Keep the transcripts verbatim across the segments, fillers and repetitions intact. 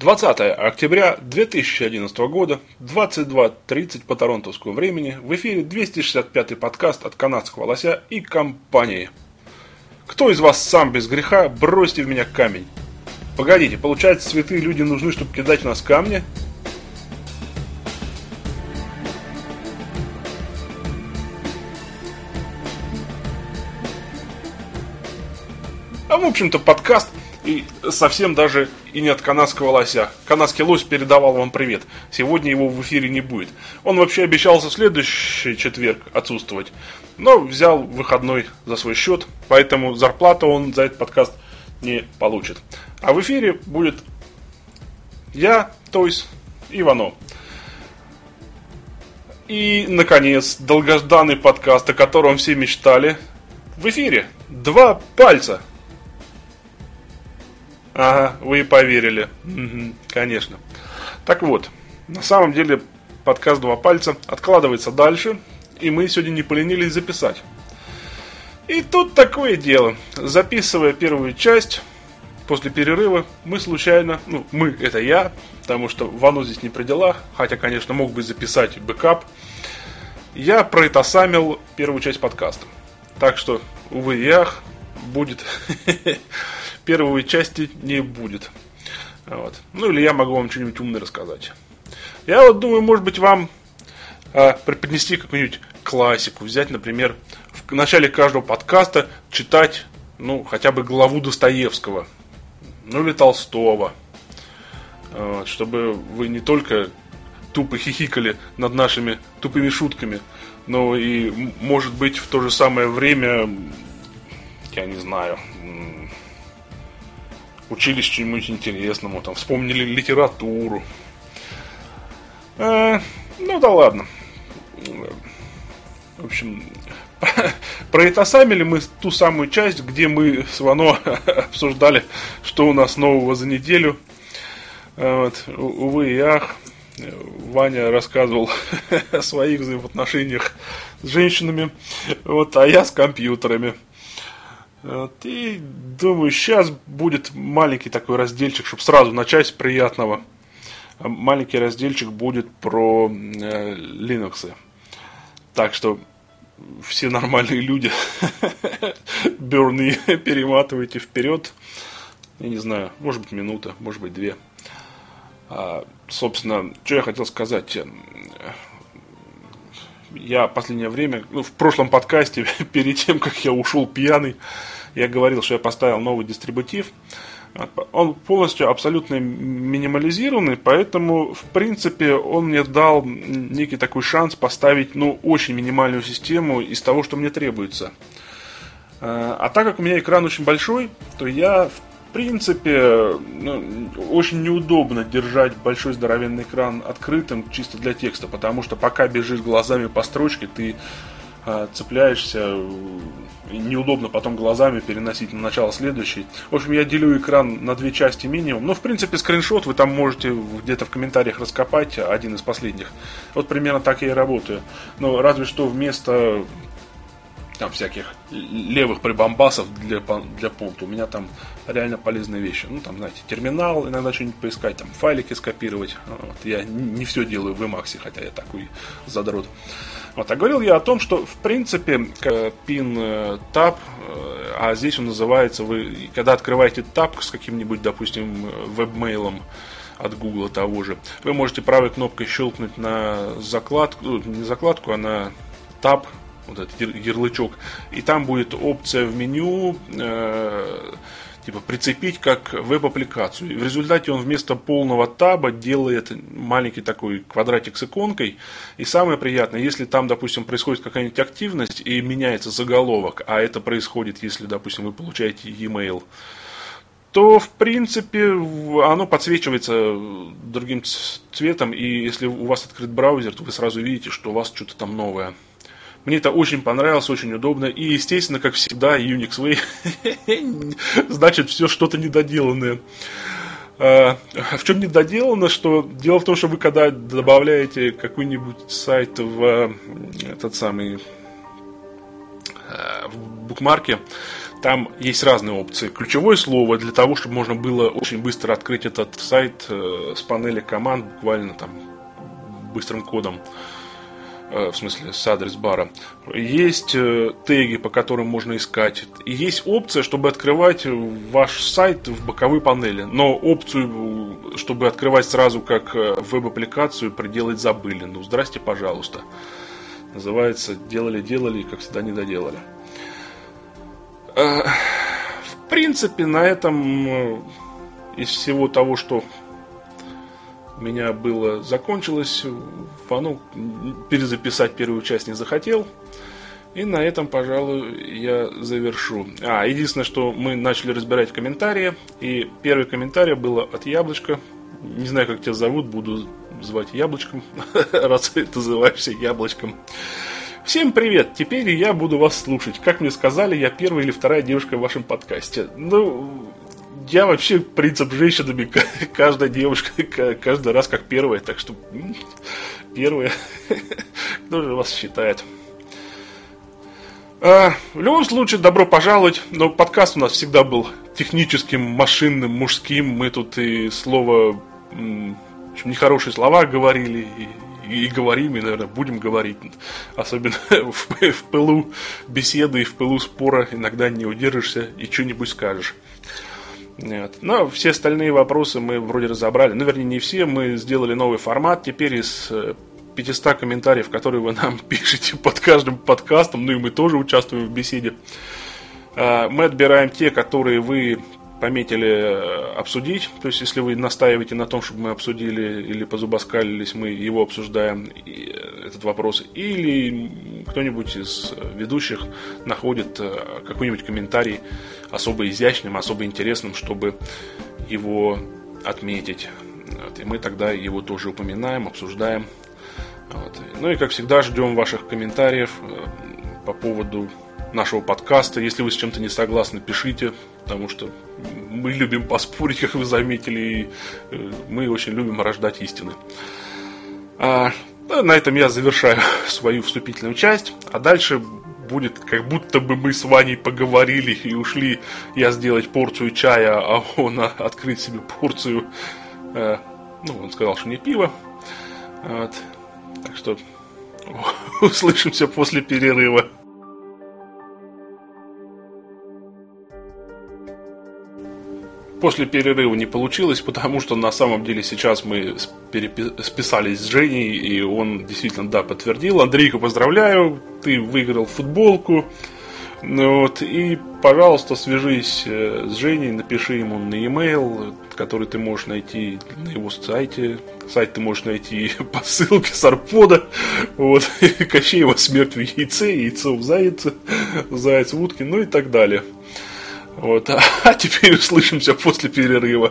двадцатое октября две тысячи одиннадцатого года, двадцать два тридцать по торонтовскому времени, в эфире двести шестьдесят пятый подкаст от канадского лося и компании. Кто из вас сам без греха, бросьте в меня камень. Погодите, получается, святые люди нужны, чтобы кидать в нас камни? А в общем-то подкаст и совсем даже и не от канадского лося. Канадский лось передавал вам привет. Сегодня его в эфире не будет. Он вообще обещался в следующий четверг отсутствовать, но взял выходной за свой счет, поэтому зарплату он за этот подкаст не получит. А в эфире будет я, Тойс, и Вано. И, наконец, долгожданный подкаст, о котором все мечтали, в эфире. Два пальца. Ага, вы и поверили. Угу, конечно. Так вот, на самом деле подкаст «Два пальца» откладывается дальше, и мы сегодня не поленились записать. И тут такое дело. Записывая первую часть, после перерыва, мы случайно, ну, мы, это я, потому что Вану здесь не при делах, хотя, конечно, мог бы записать бэкап, я проэтасамил первую часть подкаста. Так что, увы и ах, будет... Первой части не будет. Вот. Ну или я могу вам что-нибудь умное рассказать. Я вот думаю, может быть, вам э, преподнести какую-нибудь классику. Взять, например, в начале каждого подкаста читать, ну, хотя бы главу Достоевского. Ну или Толстого. Вот, чтобы вы не только тупо хихикали над нашими тупыми шутками, но и, может быть, в то же самое время, я не знаю... учились чему-нибудь интересному, там, вспомнили литературу. Э, ну да ладно. В общем, проэтасамили мы ту самую часть, где мы с Вано обсуждали, что у нас нового за неделю. Вот. Увы и ах, Ваня рассказывал о своих взаимоотношениях с женщинами, вот, а я с компьютерами. Вот, и думаю, сейчас будет маленький такой разделчик, чтобы сразу начать с приятного. Маленький разделчик будет про э, Linux. Так что все нормальные люди берны перематывайте вперед. Я не знаю, может быть минута, может быть две. А, собственно, что я хотел сказать. Я в последнее время, ну, в прошлом подкасте, перед тем, как я ушел пьяный, я говорил, что я поставил новый дистрибутив. Он полностью абсолютно минимализированный, поэтому, в принципе, он мне дал некий такой шанс поставить, ну, очень минимальную систему из того, что мне требуется. А так как у меня экран очень большой, то я, в принципе, ну, очень неудобно держать большой здоровенный экран открытым чисто для текста, потому что пока бежишь глазами по строчке, ты э, цепляешься, и неудобно потом глазами переносить на начало следующей. В общем, я делю экран на две части минимум. Ну, в принципе, скриншот вы там можете где-то в комментариях раскопать, один из последних. Вот примерно так я и работаю. Но разве что вместо... там всяких левых прибамбасов для, для пункта. У меня там реально полезные вещи. Ну, там, знаете, терминал, иногда что-нибудь поискать, там, файлики скопировать. Вот. Я не все делаю в Emacs, хотя я такой задрот. Вот. А говорил я о том, что, в принципе, pin tab, а здесь он называется, вы, когда открываете таб с каким-нибудь, допустим, веб-мейлом от Google того же, вы можете правой кнопкой щелкнуть на закладку, ну, не закладку, а на таб, вот этот ярлычок, и там будет опция в меню э, типа прицепить как веб-аппликацию. И в результате он вместо полного таба делает маленький такой квадратик с иконкой. И самое приятное, если там, допустим, происходит какая-нибудь активность и меняется заголовок, а это происходит, если, допустим, вы получаете e-mail, то, в принципе, оно подсвечивается другим цветом, и если у вас открыт браузер, то вы сразу видите, что у вас что-то там новое. Мне это очень понравилось, очень удобно. И, естественно, как всегда, Unix Way значит все что-то недоделанное. А, в чем недоделано, что дело в том, что вы когда добавляете какой-нибудь сайт в этот самый в букмарке, Там есть разные опции. Ключевое слово для того, чтобы можно было очень быстро открыть этот сайт с панели команд, буквально там быстрым кодом. В смысле, с адрес-бара. Есть теги, по которым можно искать. И есть опция, чтобы открывать ваш сайт в боковой панели. Но опцию, чтобы открывать сразу как веб-аппликацию, приделать забыли. Ну, здрасте, пожалуйста. Называется «Делали-делали, как всегда не доделали». В принципе, на этом из всего того, что у меня было, закончилось, фану перезаписать первую часть не захотел. И на этом, пожалуй, я завершу. А, единственное, что мы начали разбирать комментарии. И первый комментарий был от Яблочка. Не знаю, как тебя зовут, буду звать Яблочком, раз ты называешься Яблочком. Всем привет, теперь я буду вас слушать. Как мне сказали, я первая или вторая девушка в вашем подкасте. Ну... Я вообще принцип женщинами, каждая девушка каждый раз как первая, так что первая, кто же вас считает? А, в любом случае, добро пожаловать, но подкаст у нас всегда был техническим, машинным, мужским, мы тут и слово, нехорошие слова говорили, и, и говорим, и, наверное, будем говорить, особенно в, в пылу беседы и в пылу спора иногда не удержишься и что-нибудь скажешь. Нет. Но все остальные вопросы мы вроде разобрали. Ну, вернее, не все. Мы сделали новый формат. Теперь из пятисот комментариев, которые вы нам пишете под каждым подкастом, ну и мы тоже участвуем в беседе, мы отбираем те, которые вы пометили обсудить. То есть, если вы настаиваете на том, чтобы мы обсудили или позубоскалились, мы его обсуждаем, этот вопрос. Или кто-нибудь из ведущих находит какой-нибудь комментарий особо изящным, особо интересным, чтобы его отметить. Вот. И мы тогда его тоже упоминаем, обсуждаем. Вот. Ну и, как всегда, ждем ваших комментариев по поводу нашего подкаста. Если вы с чем-то не согласны, пишите, потому что мы любим поспорить, как вы заметили, и мы очень любим рождать истины. А, на этом я завершаю свою вступительную часть, а дальше будет, как будто бы мы с Ваней поговорили и ушли я сделать порцию чая, а он открыть себе порцию, э, ну, он сказал, что не пиво. Вот. Так что услышимся после перерыва. После перерыва не получилось, потому что на самом деле сейчас мы перепи- списались с Женей, и он действительно, да, подтвердил. Андрейка, поздравляю, ты выиграл футболку. Вот, и, пожалуйста, свяжись с Женей, напиши ему на e-mail, который ты можешь найти на его сайте. Сайт ты можешь найти по ссылке с Арпода. Вот, Кощеева смерть в яйце, яйцо в зайце, заяц в утке, ну и так далее. Вот, а теперь услышимся после перерыва.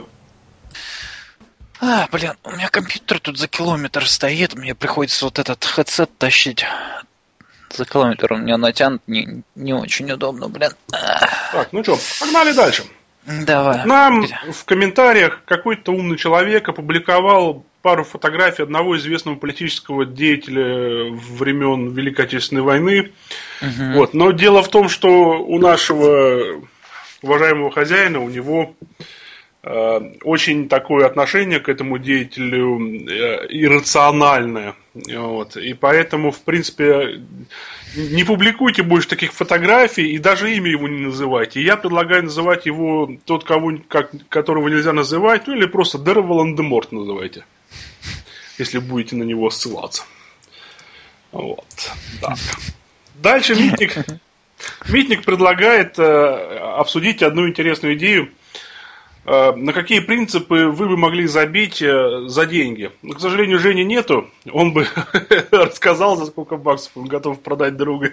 А, блин, у меня компьютер тут за километр стоит, мне приходится вот этот headset тащить. За километр у меня натянут, не, не очень удобно, блин. Так, ну что, погнали дальше. Давай. Нам в комментариях какой-то умный человек опубликовал пару фотографий одного известного политического деятеля времен Великой Отечественной войны. Угу. Вот. Но дело в том, что у нашего уважаемого хозяина, у него э, очень такое отношение к этому деятелю э, иррациональное. Вот. И поэтому, в принципе, не публикуйте больше таких фотографий и даже имя его не называйте. Я предлагаю называть его тот, кого, как, которого нельзя называть, ну или просто Дер Волан-де-Морт называйте, если будете на него ссылаться. Вот. Так. Дальше Митник. Митник предлагает э, обсудить одну интересную идею. Э, на какие принципы вы бы могли забить э, за деньги? Но, к сожалению, Жени нету. Он бы рассказал, за сколько баксов он готов продать друга.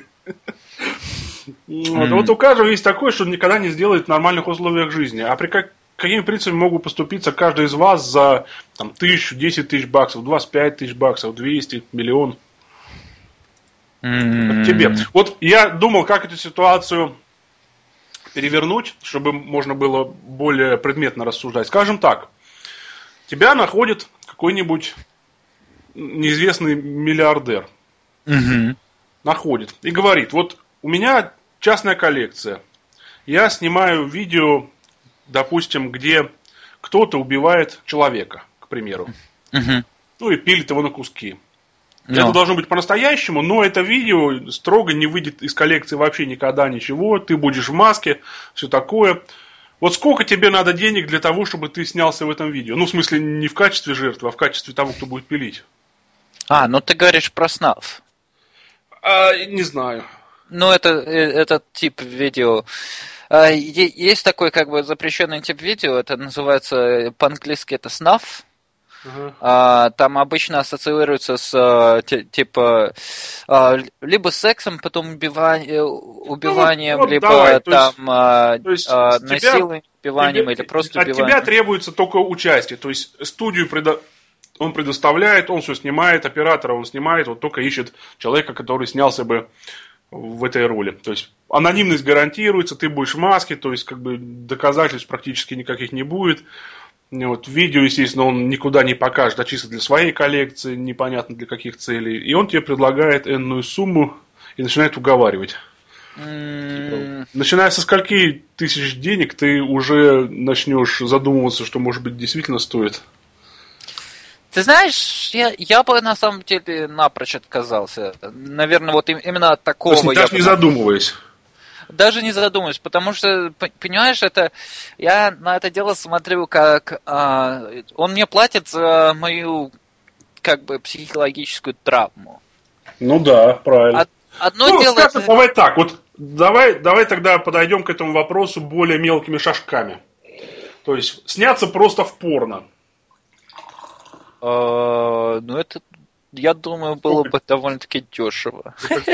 Вот у каждого есть такое, что он никогда не сделает в нормальных условиях жизни. А при какими принципами могут поступиться каждый из вас за там, тысячу, десять тысяч баксов, двадцать пять тысяч баксов, двести, миллион? Mm-hmm. Тебе. Вот я думал, как эту ситуацию перевернуть, чтобы можно было более предметно рассуждать. Скажем так, тебя находит какой-нибудь неизвестный миллиардер. Mm-hmm. Находит и говорит, вот у меня частная коллекция. Я снимаю видео, допустим, где кто-то убивает человека, к примеру. Угу. Ну и пилит его на куски. Ну. Это должно быть по-настоящему, но это видео строго не выйдет из коллекции вообще никогда ничего. Ты будешь в маске, все такое. Вот сколько тебе надо денег для того, чтобы ты снялся в этом видео? Ну, в смысле, не в качестве жертвы, а в качестве того, кто будет пилить. А, ну ты говоришь про снаф. А, не знаю. Ну, это этот тип видео. Есть такой как бы запрещенный тип видео, это называется по-английски это снаф. Uh-huh. Там обычно ассоциируется с типа либо сексом, потом убиванием, убиванием ну, вот, либо давай, там то есть, то есть насилием, убиванием тебе, или просто от убиванием. От тебя требуется только участие, то есть студию предо... он предоставляет, он все снимает, оператора он снимает, вот только ищет человека, который снялся бы в этой роли. То есть анонимность гарантируется, ты будешь в маске, то есть как бы доказательств практически никаких не будет. Вот, видео, естественно, он никуда не покажет, а чисто для своей коллекции, непонятно для каких целей. И он тебе предлагает энную сумму и начинает уговаривать. Mm. Начиная со скольки тысяч денег, ты уже начнешь задумываться, что, может быть, действительно стоит. Ты знаешь, я, я бы на самом деле напрочь отказался. Наверное, вот именно от такого... То есть, даже не задумываясь. Даже не задумываюсь, потому что, понимаешь, это я на это дело смотрю как а, он мне платит за мою как бы психологическую травму. Ну да, правильно. Одно ну, дело. Скажем, это... Давай так, вот давай, давай тогда подойдем к этому вопросу более мелкими шажками. То есть сняться просто в порно. А, ну это, я думаю, было бы довольно-таки дешево.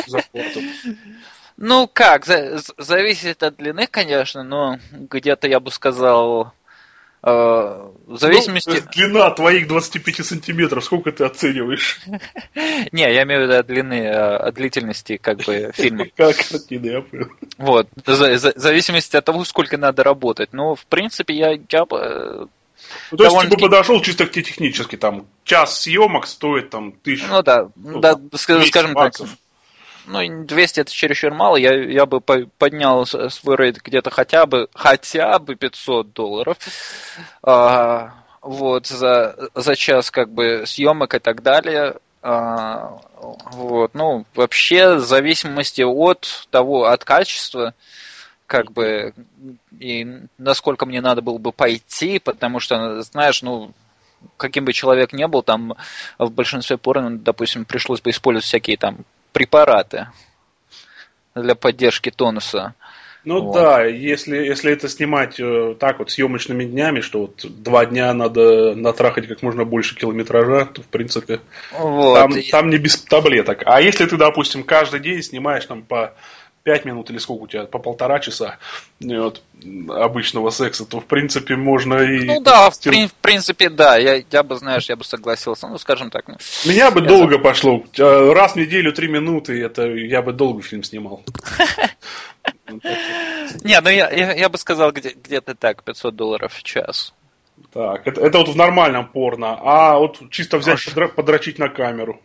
Ну как, за, зависит от длины, конечно, но где-то я бы сказал, э, в зависимости... Ну, длина твоих двадцати пяти сантиметров, сколько ты оцениваешь? Не, я имею в виду от длины, от длительности как бы фильма. Как картина, я понял. Вот, в зависимости от того, сколько надо работать. Но в принципе я, я бы... Ну, то есть ты бы подошел чисто технически, там, час съемок стоит там тысячу. Ну да, ну, да скажем баксов. Так. Ну, двести это чересчур мало, я, я бы поднял свой рейд где-то хотя бы, хотя бы пятьсот долларов а, вот, за, за час как бы съемок и так далее. А, вот, ну, вообще, в зависимости от того, от качества, как бы, и насколько мне надо было бы пойти, потому что, знаешь, ну, каким бы человек ни был, там, в большинстве порно, допустим, пришлось бы использовать всякие там препараты для поддержки тонуса. Ну вот. Да, если, если это снимать э, так вот съемочными днями, что вот два дня надо натрахать как можно больше километража, то в принципе вот. там, там не без таблеток. А если ты, допустим, каждый день снимаешь там по пять минут или сколько у тебя, по полтора часа вот, обычного секса, то в принципе можно и... Ну да, в, при, в принципе, да, я, я бы, знаешь, я бы согласился, ну скажем так. Ну, Меня бы долго за... пошло, раз в неделю три минуты, это я бы долго фильм снимал. Не, ну я, я, я бы сказал где, где-то так, пятьсот долларов в час. Так, это, это вот в нормальном порно, а вот чисто взять, подра- подрочить на камеру.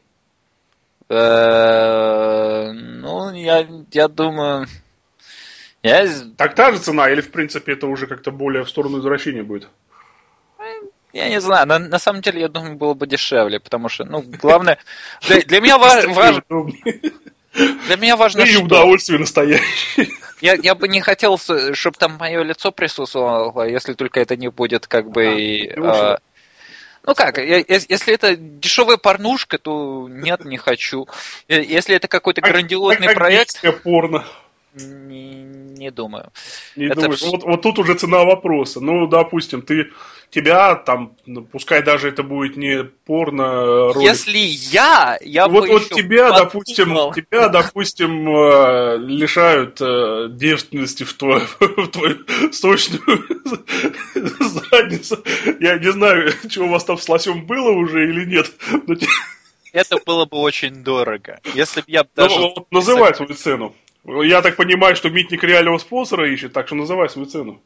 Ну, я, я думаю... Я... Так та же цена, или в принципе это уже как-то более в сторону извращения будет? Я не знаю, на, на самом деле, я думаю, было бы дешевле, потому что, ну, главное... Для, для меня важно... Для меня важно, что... И удовольствие настоящее. Я, я бы не хотел, чтобы там мое лицо присутствовало, если только это не будет как бы... А, Ну как, если это дешевая порнушка, то нет, не хочу. Если это какой-то грандиозный а, проект... А порно? Не, не думаю. Не это думаешь? Вот, вот тут уже цена вопроса. Ну, допустим, ты тебя там, пускай даже это будет не порно ролик. Если я, я вот, бы вот еще тебя, подумал. допустим, тебя, допустим, лишают девственности в твою, в твою сочную задницу. Я не знаю, что у вас там с лосем было уже или нет. Но... Это было бы очень дорого. Если бы я даже... Ну, вот, называй свою цену. Я так понимаю, что Митник реального спонсора ищет, так что называй свою цену.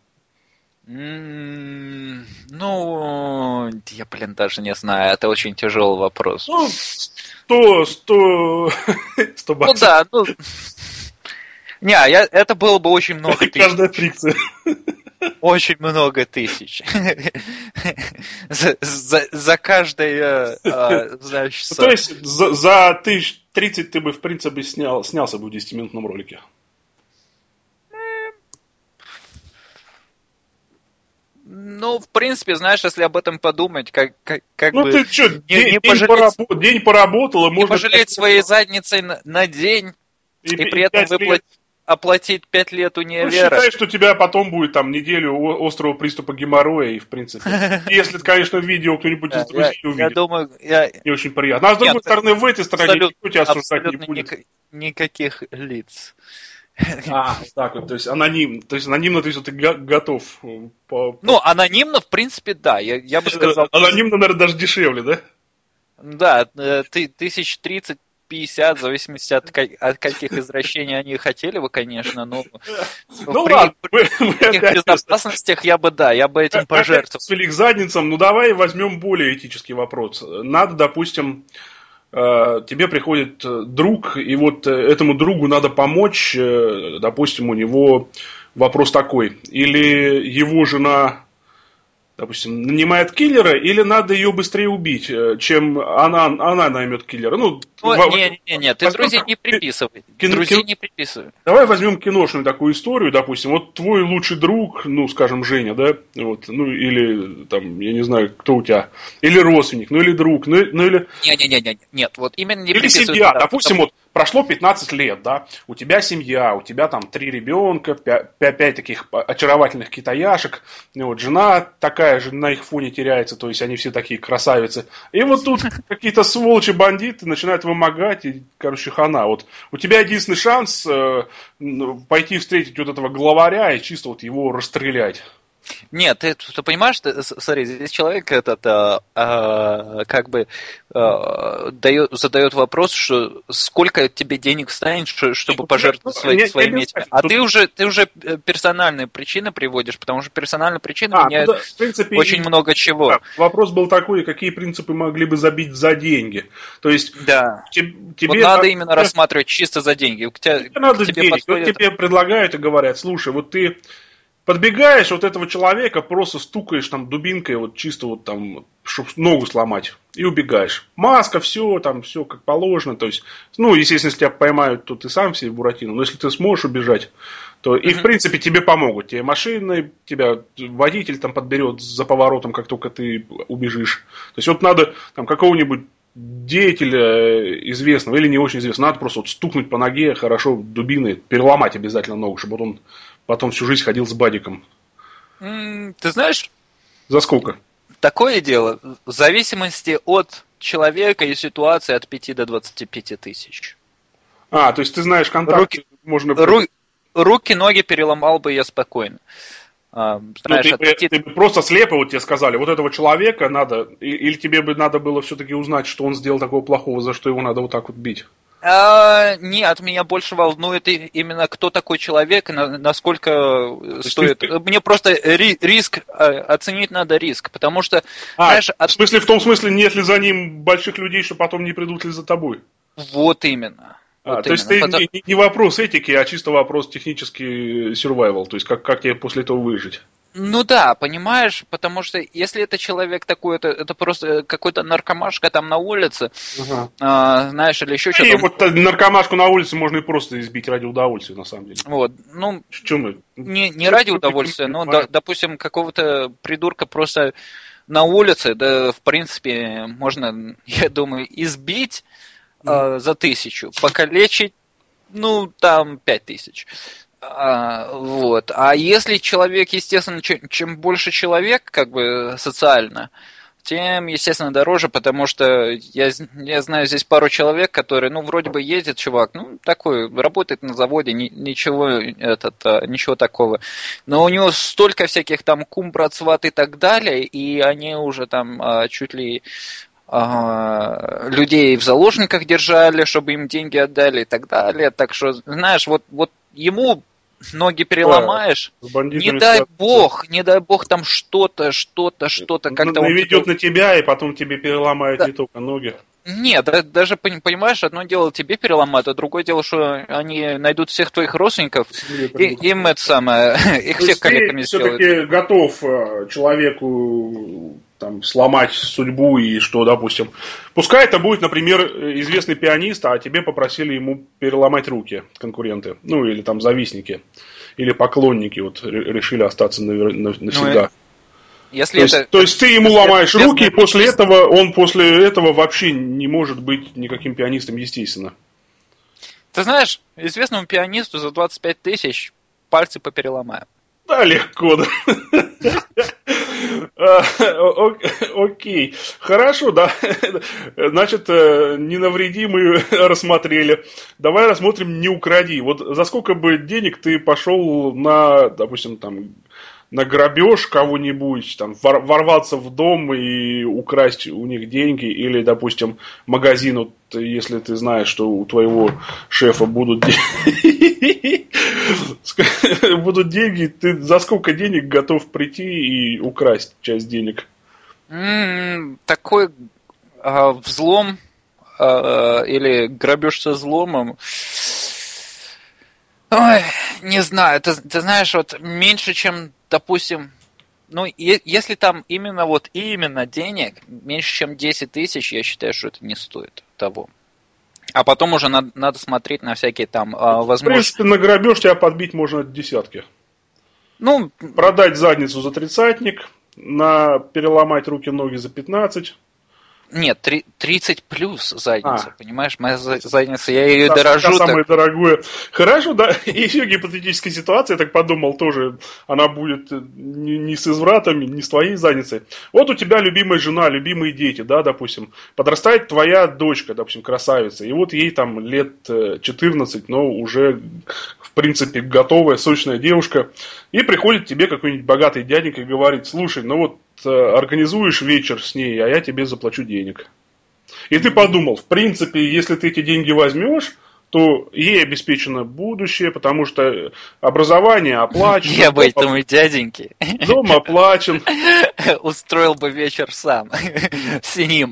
Mm, ну, я, блин, даже не знаю, это очень тяжелый вопрос. Ну, сто, сто, сто баксов. Ну да, ну... Не, я, это было бы очень много тысяч. Каждая фрикция. Очень много тысяч. За, за, за каждое, а, значит... То есть за, за тысяч тридцать ты бы, в принципе, снял, снялся бы в десятиминутном ролике. Ну, в принципе, знаешь, если об этом подумать, как, как, как ну, бы... Ну, ты что, не, день, не день, пожалеть, поработ, день поработал, и не можно... пожалеть своей задницей на, на день, и, и при этом выплатить... оплатить пять лет универа. Ну, считай, что у тебя потом будет там неделю острого приступа геморроя, и в принципе. Если, конечно, видео кто-нибудь из друзей увидит. Я думаю, я... Не очень приятно. А с другой стороны, в этой стороне никто тебя осуждать не будет. Никаких лиц. А, так вот, то есть аноним, то есть анонимно, то есть ты готов. По... Ну, анонимно, в принципе, да. Я, я бы сказал. Анонимно, наверное, даже дешевле, да? Да, ты тысяч тридцать пятьдесят, в зависимости от, от каких извращений они хотели бы, конечно, но ну при, ладно, при мы, мы безопасностях я бы, да, я бы этим пожертвовал. Свели к задницам, ну давай возьмем более этический вопрос. Надо, допустим, тебе приходит друг, и вот этому другу надо помочь, допустим, у него вопрос такой, или его жена... допустим, нанимает киллера, или надо ее быстрее убить, чем она, она наймет киллера. Ну, О, в... не, не, не, ты друзей не приписывай. Кино... Друзей не приписывай. Давай возьмем киношную такую историю, допустим, вот твой лучший друг, ну, скажем, Женя, да, вот, ну, или, там, я не знаю, кто у тебя, или родственник, ну, или друг, ну, ну или... Не-не-не, нет, вот именно не или приписывай. Семья, да, допустим, потому... вот, прошло пятнадцать лет, да, у тебя семья, у тебя там три ребенка, пять таких очаровательных китаяшек, вот, жена такая же на их фоне теряется, то есть они все такие красавицы. И вот тут какие-то сволочи, бандиты начинают вымогать, и, короче, хана. Вот у тебя единственный шанс э, пойти встретить вот этого главаря и чисто вот его расстрелять. Нет, ты, ты понимаешь, ты, смотри, здесь человек этот а, а, как бы а, дает, задает вопрос, что сколько тебе денег станет, чтобы ну, пожертвовать свои, не, своими этими. А тут... ты уже ты уже персональные причины приводишь, потому что персональные причины а, меняют ну, да, в принципе, очень и... много чего. Да, вопрос был такой, какие принципы могли бы забить за деньги. То есть да. тебе, вот надо надо именно рассматривать чисто за деньги. Тебя, тебе надо тебе денег. Вот тебе предлагают и говорят, слушай, вот ты подбегаешь вот этого человека, просто стукаешь там дубинкой, вот чисто вот там, чтобы ногу сломать, и убегаешь. Маска, все, там, все как положено. То есть, ну, естественно, если тебя поймают, то ты сам себе Буратино. Но если ты сможешь убежать, то и, в принципе, тебе помогут. Тебе машины, тебя водитель там подберет за поворотом, как только ты убежишь. То есть, вот надо там какого-нибудь деятеля известного или не очень известного, надо просто вот стукнуть по ноге хорошо дубиной, переломать обязательно ногу, чтобы он потом всю жизнь ходил с бадиком. Ты знаешь? За сколько? Такое дело. В зависимости от человека и ситуации от пяти до двадцати пяти тысяч. А, то есть ты знаешь контакт. Руки, можно... Ру... Руки, ноги переломал бы я спокойно. А, знаешь, ну, ты, пяти... ты просто слепо вот тебе сказали, вот этого человека надо, или тебе бы надо было все-таки узнать, что он сделал такого плохого, за что его надо вот так вот бить? А, нет, меня больше волнует именно кто такой человек, насколько стоит. Ты... Мне просто ри- риск, оценить надо риск, потому что... А, знаешь, в смысле, в том смысле, нет ли за ним больших людей, что потом не придут ли за тобой? Вот именно. А, вот то именно. есть ты Потому... не, не вопрос этики, а чисто вопрос технический survival, то есть как, как тебе после этого выжить? Ну да, понимаешь, потому что если это человек такой, это, это просто какой-то наркомашка там на улице, ага. а, знаешь, или еще что-то. И вот наркомашку на улице можно и просто избить ради удовольствия, на самом деле. Вот, ну, мы? не, не ради удовольствия, но, да, допустим, какого-то придурка просто на улице, да, в принципе, можно, я думаю, избить mm. а, за тысячу, покалечить, ну, там, пять тысяч. А, вот. А если человек, естественно, чем, чем больше человек, как бы социально, тем, естественно, дороже, потому что я, я знаю здесь пару человек, которые, ну, вроде бы ездит чувак, ну, такой, работает на заводе, ни, ничего, этот, ничего такого. Но у него столько всяких там кум, брат, сват и так далее, и они уже там чуть ли людей в заложниках держали, чтобы им деньги отдали и так далее. Так что, знаешь, вот, вот ему ноги переломаешь, да, не дай связаться. бог, не дай бог там что-то, что-то, что-то как-то. Наведет на тебя, и потом тебе переломают да. не только ноги. Нет, да, даже, понимаешь, одно дело тебе переломать, а другое дело, что они найдут всех твоих родственников, и им это самое, их всех коллегами сделают. Ты все-таки готов человеку там, сломать судьбу, и что, допустим, пускай это будет, например, известный пианист, а тебе попросили ему переломать руки конкуренты, ну, или там завистники, или поклонники, вот, решили остаться навсегда. Ну, Если то, это, есть, то есть ты ему ломаешь руки, и после этого он после этого вообще не может быть никаким пианистом, естественно. Ты знаешь, известному пианисту за двадцать пять тысяч пальцы попереломаем. Да, легко, да. Окей, хорошо, да. Значит, не навреди мы рассмотрели. Давай рассмотрим «Не укради». Вот за сколько бы денег ты пошел на, допустим, там, на грабеж кого-нибудь, там, ворваться в дом и украсть у них деньги, или, допустим, магазин, вот, если ты знаешь, что у твоего шефа будут деньги, будут деньги, ты за сколько денег готов прийти и украсть часть денег? Такой взлом или грабеж со взломом. Ой, не знаю, ты, ты знаешь, вот меньше, чем, допустим, ну, и, если там именно вот именно денег, меньше, чем десять тысяч, я считаю, что это не стоит того. А потом уже надо, надо смотреть на всякие там возможности. В принципе, на грабеж тебя подбить можно от десятки. Ну, продать задницу за тридцатник, на переломать руки-ноги за пятнадцать. Нет, тридцать плюс задница, а. Понимаешь, моя задница, я ее да, дорожу. Это самое дорогое. Хорошо, да, еще гипотетическая ситуация, я так подумал, тоже она будет не, не с извратами, не с твоей задницей. Вот у тебя любимая жена, любимые дети, да, допустим, подрастает твоя дочка, допустим, красавица, и вот ей там лет четырнадцать, но уже, в принципе, готовая, сочная девушка, и приходит тебе какой-нибудь богатый дяденька и говорит: слушай, ну вот, организуешь вечер с ней, а я тебе заплачу денег. И ты подумал, в принципе, если ты эти деньги возьмешь, то ей обеспечено будущее, потому что образование оплачено. Я бы этому дяденьке. Дом оплачен. Устроил бы вечер сам. С ним.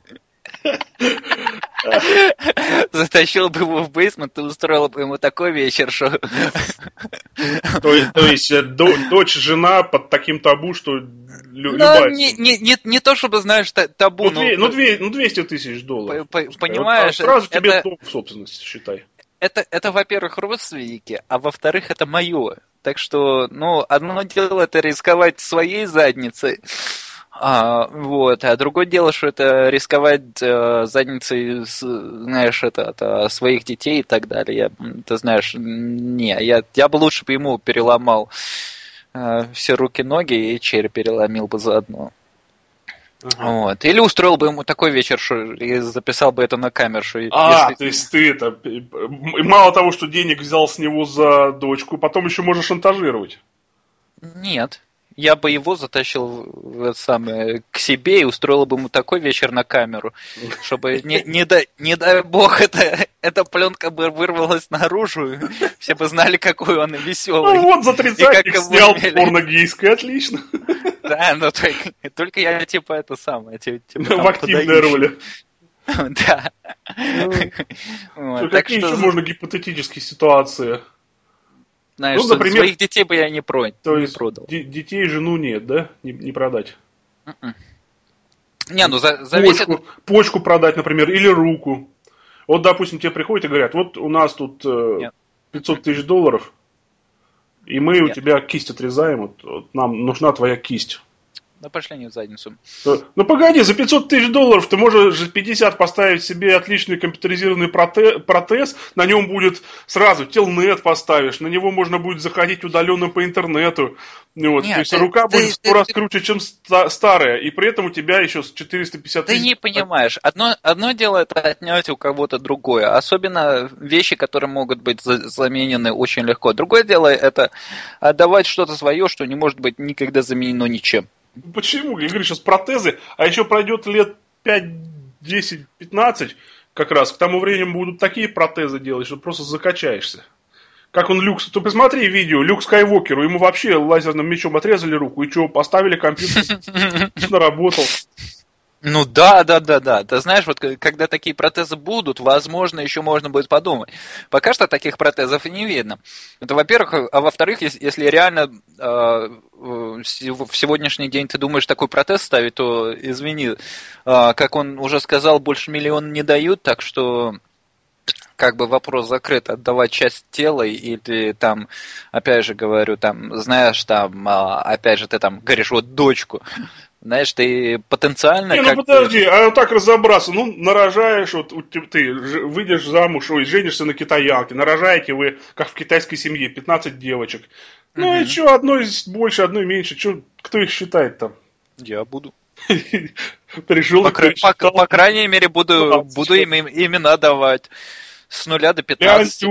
Затащил бы его в бейсмент и устроил бы ему такой вечер, что... То есть, то есть дочь, жена под таким табу, что лю- ну, любая... Не, не, не, не то, чтобы, знаешь, табу, ну, но... Ну, двести тысяч долларов. По, по, понимаешь, вот, сразу это... тебе дом в собственности, считай. Это, это, во-первых, родственники, а во-вторых, это мое. Так что, ну, одно дело это рисковать своей задницей, а, вот, а другое дело, что это рисковать э, задницей, знаешь, это, это своих детей и так далее. Я, ты знаешь, не, я, я бы лучше бы ему переломал э, все руки-ноги и череп переломил бы заодно. Ага. Вот. Или устроил бы ему такой вечер, что и записал бы это на камеру. Что а, если... то есть ты это... Мало того, что денег взял с него за дочку, потом еще можешь шантажировать. Нет. Я бы его затащил в это самое, к себе и устроил бы ему такой вечер на камеру, чтобы, не, не, дай, не дай бог, это, эта пленка бы вырвалась наружу, все бы знали, какой он веселый. Ну вот за тридцатник снял порно-гейское, отлично. Да, но только, только я типа это самое. Типа, в активной роли. Да. Какие еще можно гипотетические ситуации? Знаешь, ну, например, своих детей бы я не, про... то не есть продал. Д- детей, жену нет, да? Не, не продать. Mm-mm. Не, ну за, зависит... Почку, почку продать, например, или руку. Вот, допустим, тебе приходят и говорят: вот у нас тут э, пятьсот тысяч долларов, и мы нет. у тебя кисть отрезаем, вот, вот нам нужна твоя кисть. Да пошли они в задницу. Ну погоди, за пятьсот тысяч долларов ты можешь за пятьдесят поставить себе отличный компьютеризированный протез, на нем будет сразу телнет поставишь, на него можно будет заходить удаленно по интернету. Вот. Нет, То есть ты, рука ты, будет в сто раз ты, круче, чем старая, и при этом у тебя еще четыреста пятьдесят тысяч. Ты не понимаешь, одно, одно дело это отнять у кого-то другое, особенно вещи, которые могут быть заменены очень легко. Другое дело это отдавать что-то свое, что не может быть никогда заменено ничем. Почему? Я говорю, сейчас протезы, а еще пройдет лет пять, десять, пятнадцать, как раз к тому времени будут такие протезы делать, что просто закачаешься. Как он Люк, ты посмотри видео, Люк Скайуокеру, ему вообще лазерным мечом отрезали руку, и что, поставили компьютер, работал. Ну да, да, да, да. Ты знаешь, вот когда такие протезы будут, возможно, еще можно будет подумать. Пока что таких протезов и не видно. Это, во-первых, а во-вторых, если, если реально э, в сегодняшний день ты думаешь такой протез ставить, то извини, э, как он уже сказал, больше миллиона не дают, так что как бы вопрос закрыт, отдавать часть тела или там, опять же говорю, там, знаешь, там, опять же, ты там говоришь, вот дочку. Знаешь, ты потенциально... Не, ну подожди, а вот так разобраться, ну, нарожаешь, вот ты выйдешь замуж, ой, женишься на китаянке, нарожаете вы, как в китайской семье, пятнадцать девочек. Ну угу. И что, одной больше, одной меньше, что, кто их считает там? Я буду. Пришел, по, по, по крайней мере, буду, буду им имена давать. С нуля до пятнадцати.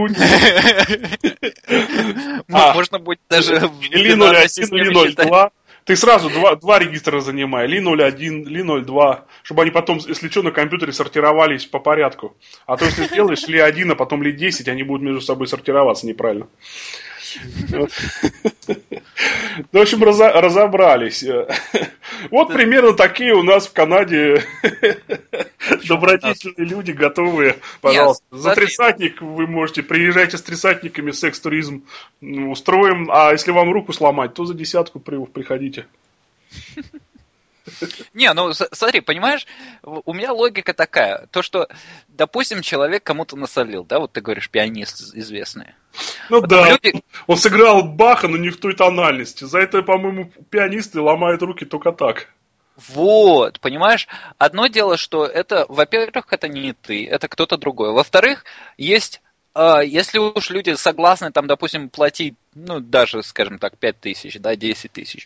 Можно будет даже... Ли ноль один, Ли ноль два. Ты сразу два, два регистра занимай, Ли ноль один, Ли ноль два, чтобы они потом, если что, на компьютере сортировались по порядку. А то, если сделаешь Ли один, а потом Ли десять, они будут между собой сортироваться неправильно. В общем, разобрались. Вот примерно такие у нас в Канаде добродетельные люди, готовые. Пожалуйста, за тридцатник вы можете, приезжайте с тридцатниками, секс-туризм устроим, а если вам руку сломать, то за десятку приходите. Не, ну смотри, понимаешь, у меня логика такая, то что, допустим, человек кому-то насолил, да, вот ты говоришь, пианист известный. Ну потом да, люди... он сыграл Баха, но не в той тональности, за это, по-моему, пианисты ломают руки только так. Вот, понимаешь, одно дело, что это, во-первых, это не ты, это кто-то другой, во-вторых, есть... Если уж люди согласны, там, допустим, платить, ну, даже, скажем так, пять тысяч, да, десять тысяч,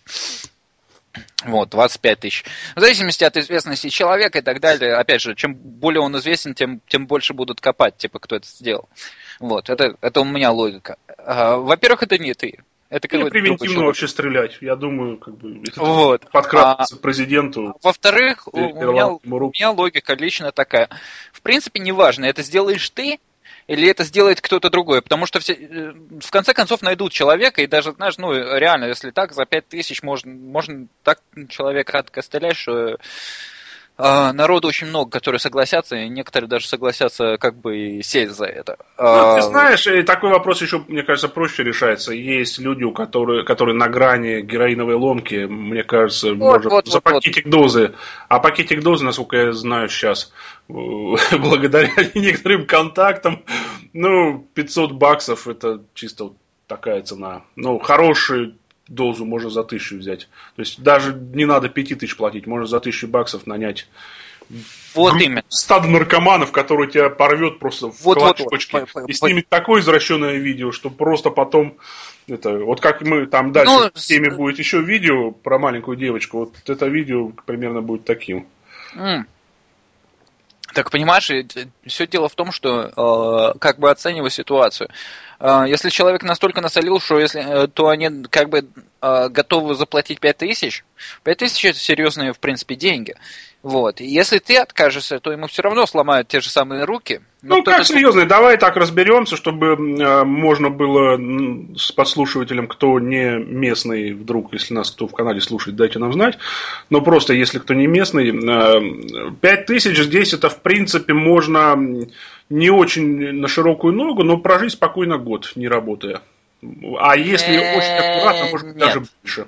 вот, двадцать пять тысяч. В зависимости от известности человека и так далее, опять же, чем более он известен, тем, тем больше будут копать, типа, кто это сделал. Вот, это, это у меня логика. Во-первых, это не ты. Это как превентивно вообще стрелять. Я думаю, как бы, вот. Подкрадываться а, к президенту. Во-вторых, у, у, меня, у меня логика лично такая. В принципе, неважно, это сделаешь ты, или это сделает кто-то другой, потому что все, в конце концов найдут человека, и даже, знаешь, ну, реально, если так, за пять тысяч можно, можно так человека откостылять, что э, народу очень много, которые согласятся, и некоторые даже согласятся как бы и сесть за это. Ну, ты знаешь, такой вопрос еще, мне кажется, проще решается. Есть люди, у которых, которые на грани героиновой ломки, мне кажется, вот, можно вот, за вот, пакетик вот. дозы. А пакетик дозы, насколько я знаю сейчас, благодаря некоторым контактам, ну, пятьсот баксов это чисто такая цена. Ну, хорошую дозу можно за тысячу взять. То есть даже не надо пяти тысяч платить, можно за тысячу баксов нанять вот именно. стадо наркоманов, которые тебя порвет просто в вот, колоточке. Вот, вот, и снимет вот. Такое извращенное видео, что просто потом это, вот как мы там дальше ну, в теме с... будет еще видео про маленькую девочку, вот это видео примерно будет таким. Mm. Так, понимаешь, все дело в том, что э, как бы оценивая ситуацию. Э, если человек настолько насолил, что если, то они как бы э, готовы заплатить пять тысяч. пять тысяч это серьезные, в принципе, деньги. Вот. И если ты откажешься, то ему все равно сломают те же самые руки. Ну, как серьезно, давай так разберемся, чтобы э, можно было с подслушивателем, кто не местный, вдруг, если нас кто в Канаде слушает, дайте нам знать. Но просто, если кто не местный, э, пять тысяч здесь это, в принципе, можно не очень на широкую ногу, но прожить спокойно год, не работая. А если очень аккуратно, может быть, даже больше.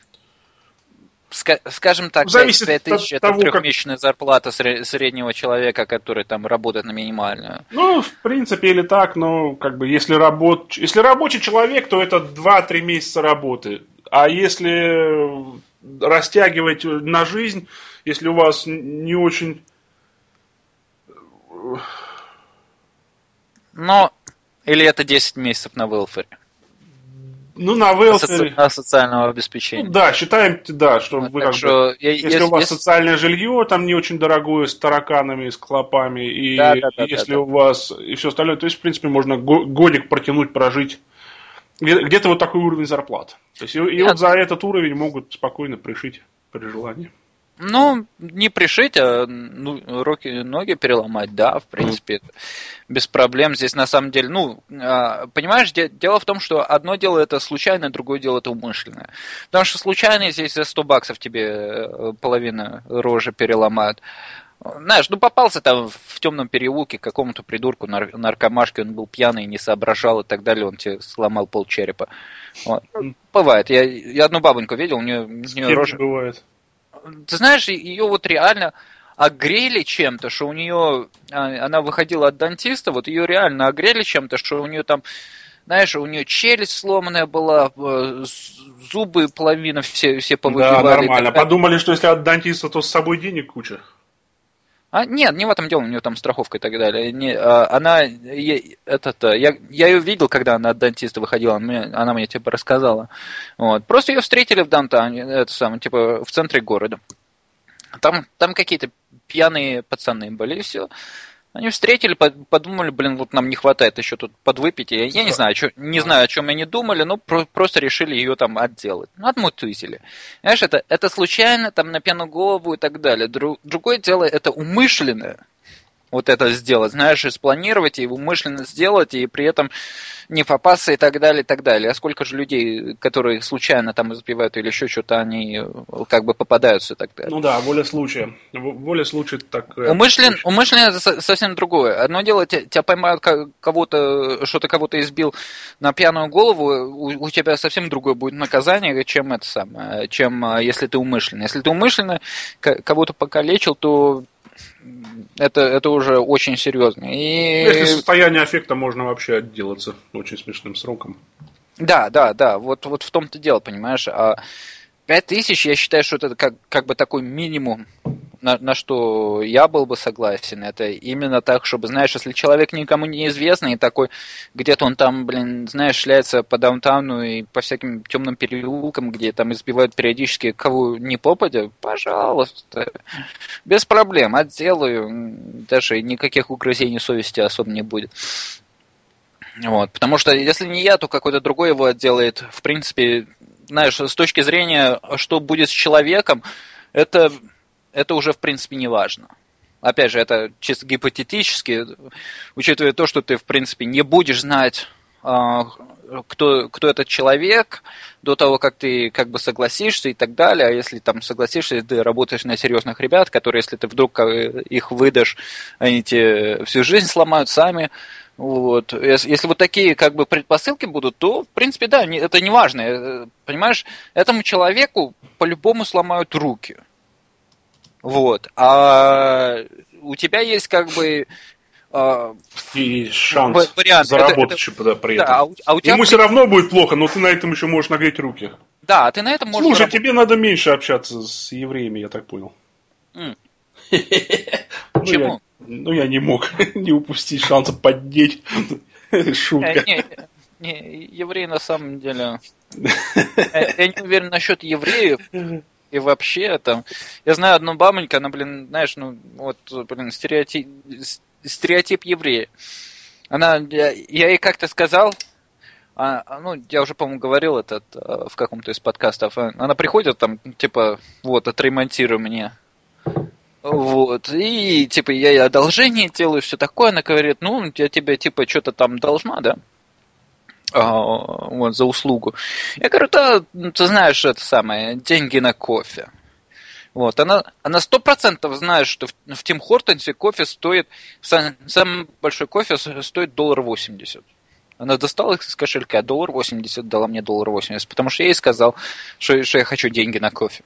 Скажем так, пять тысяч это трехмесячная как... зарплата среднего человека, который там работает на минимальную. Ну, в принципе, или так, но как бы если, работ... если рабочий человек, то это два-три месяца работы. А если растягивать на жизнь, если у вас не очень... Ну, или это десять месяцев на велфере. Ну, на велфере. На социального обеспечения. Ну, да, считаем, да, что ну, вы как что, бы, я, если, если у вас если... социальное жилье, там не очень дорогое, с тараканами, с клопами, и да, да, да, если да, да. у вас и все остальное, то есть, в принципе, можно годик протянуть, прожить. Где-то вот такой уровень зарплат. То есть, и, и вот за этот уровень могут спокойно пришить при желании. Ну, не пришить, а ну, руки, ноги переломать, да, в принципе, mm. без проблем. Здесь на самом деле, ну, понимаешь, дело в том, что одно дело это случайное, другое дело это умышленное. Потому что случайно здесь за сто баксов тебе половину рожи переломают. Знаешь, ну попался там в темном переулке к какому-то придурку, нар- наркомашке, он был пьяный, не соображал и так далее, он тебе сломал полчерепа. Вот. Бывает. Я, я одну бабоньку видел, у нее, у нее рожа... бывает. Ты знаешь, ее вот реально огрели чем-то, что у нее... Она выходила от дантиста, вот ее реально огрели чем-то, что у нее там... Знаешь, у нее челюсть сломанная была, зубы половина все, все повыбивали. Да, нормально. Подумали, что если от дантиста, то с собой денег куча. А, нет, не в этом дело, у нее там страховка и так далее. Не, а, она, е, этот, я, я ее видел, когда она от дантиста выходила, она мне, она мне типа рассказала. Вот. Просто ее встретили в Даунтауне, это самое, типа в центре города. Там, там какие-то пьяные пацаны были, и все. Они встретили, подумали, блин, вот нам не хватает еще тут подвыпить. Я, я не знаю, чё, не знаю, о чем они думали, но про, просто решили ее там отделать. Ну, отмутузили. Знаешь, это, это случайно, там, на пьяную голову и так далее. Друг, другое дело, это умышленное. Вот это сделать, знаешь, и спланировать, и умышленно сделать, и при этом не попасться и так далее, и так далее. А сколько же людей, которые случайно там избивают или еще что-то, они как бы попадаются и так далее. Ну да, воля случая. Воля случая так... Умышлен, умышленно это совсем другое. Одно дело, тебя, тебя поймают кого-то, что ты кого-то избил на пьяную голову, у, у тебя совсем другое будет наказание, чем это самое, чем если ты умышленно. Если ты умышленно кого-то покалечил, то Это, это уже очень серьезно. И... Если состояние аффекта можно вообще отделаться очень смешным сроком. Да, да, да. Вот, вот в том-то дело, понимаешь. А пять тысяч, я считаю, что это как, как бы такой минимум, на, на что я был бы согласен. Это именно так, чтобы, знаешь, если человек никому не известный, и такой, где-то он там, блин, знаешь, шляется по даунтауну и по всяким темным переулкам, где там избивают периодически кого ни попадя, пожалуйста, без проблем, отделаю, даже никаких угрызений совести особо не будет. Вот, потому что если не я, то какой-то другой его отделает. В принципе, знаешь, с точки зрения, что будет с человеком, это, это уже в принципе не важно. Опять же, это чисто гипотетически, учитывая то, что ты в принципе не будешь знать, кто, кто этот человек до того, как ты как бы согласишься и так далее. А если там согласишься, ты работаешь на серьезных ребят, которые, если ты вдруг их выдашь, они тебе всю жизнь сломают сами. Вот. Если, если вот такие как бы предпосылки будут, то, в принципе, да, не, это не важно. Понимаешь, этому человеку по-любому сломают руки. Вот. А у тебя есть как бы и шанс вариант. заработать еще при этом. Да, а у, а у тебя Ему при... все равно будет плохо, но ты на этом еще можешь нагреть руки. Да, ты на этом можешь... Слушай, заработать. Тебе надо меньше общаться с евреями, я так понял. Почему? Ну, я не мог не упустить шанса поддеть. Шутка. Не, не, евреи на самом деле... Я не уверен насчет евреев. И вообще, там... Я знаю одну бабоньку, она, блин, знаешь, ну, вот, блин, стереотип, стереотип еврея. Она... Я, я ей как-то сказал... А, ну, я уже, по-моему, говорил это в каком-то из подкастов. Она приходит, там, типа, вот, отремонтируй мне. Вот, и, типа, я ей одолжение делаю, все такое, она говорит, ну, я тебе, типа, что-то там должна, да, а, вот, за услугу. Я говорю, да, ты знаешь, это самое, деньги на кофе. Вот, она, она сто процентов знает, что в, в Тим Хортонсе кофе стоит, сам, самый большой кофе стоит доллар восемьдесят. Она достала их из кошелька, доллар восемьдесят, дала мне доллар восемьдесят, потому что я ей сказал, что, что я хочу деньги на кофе.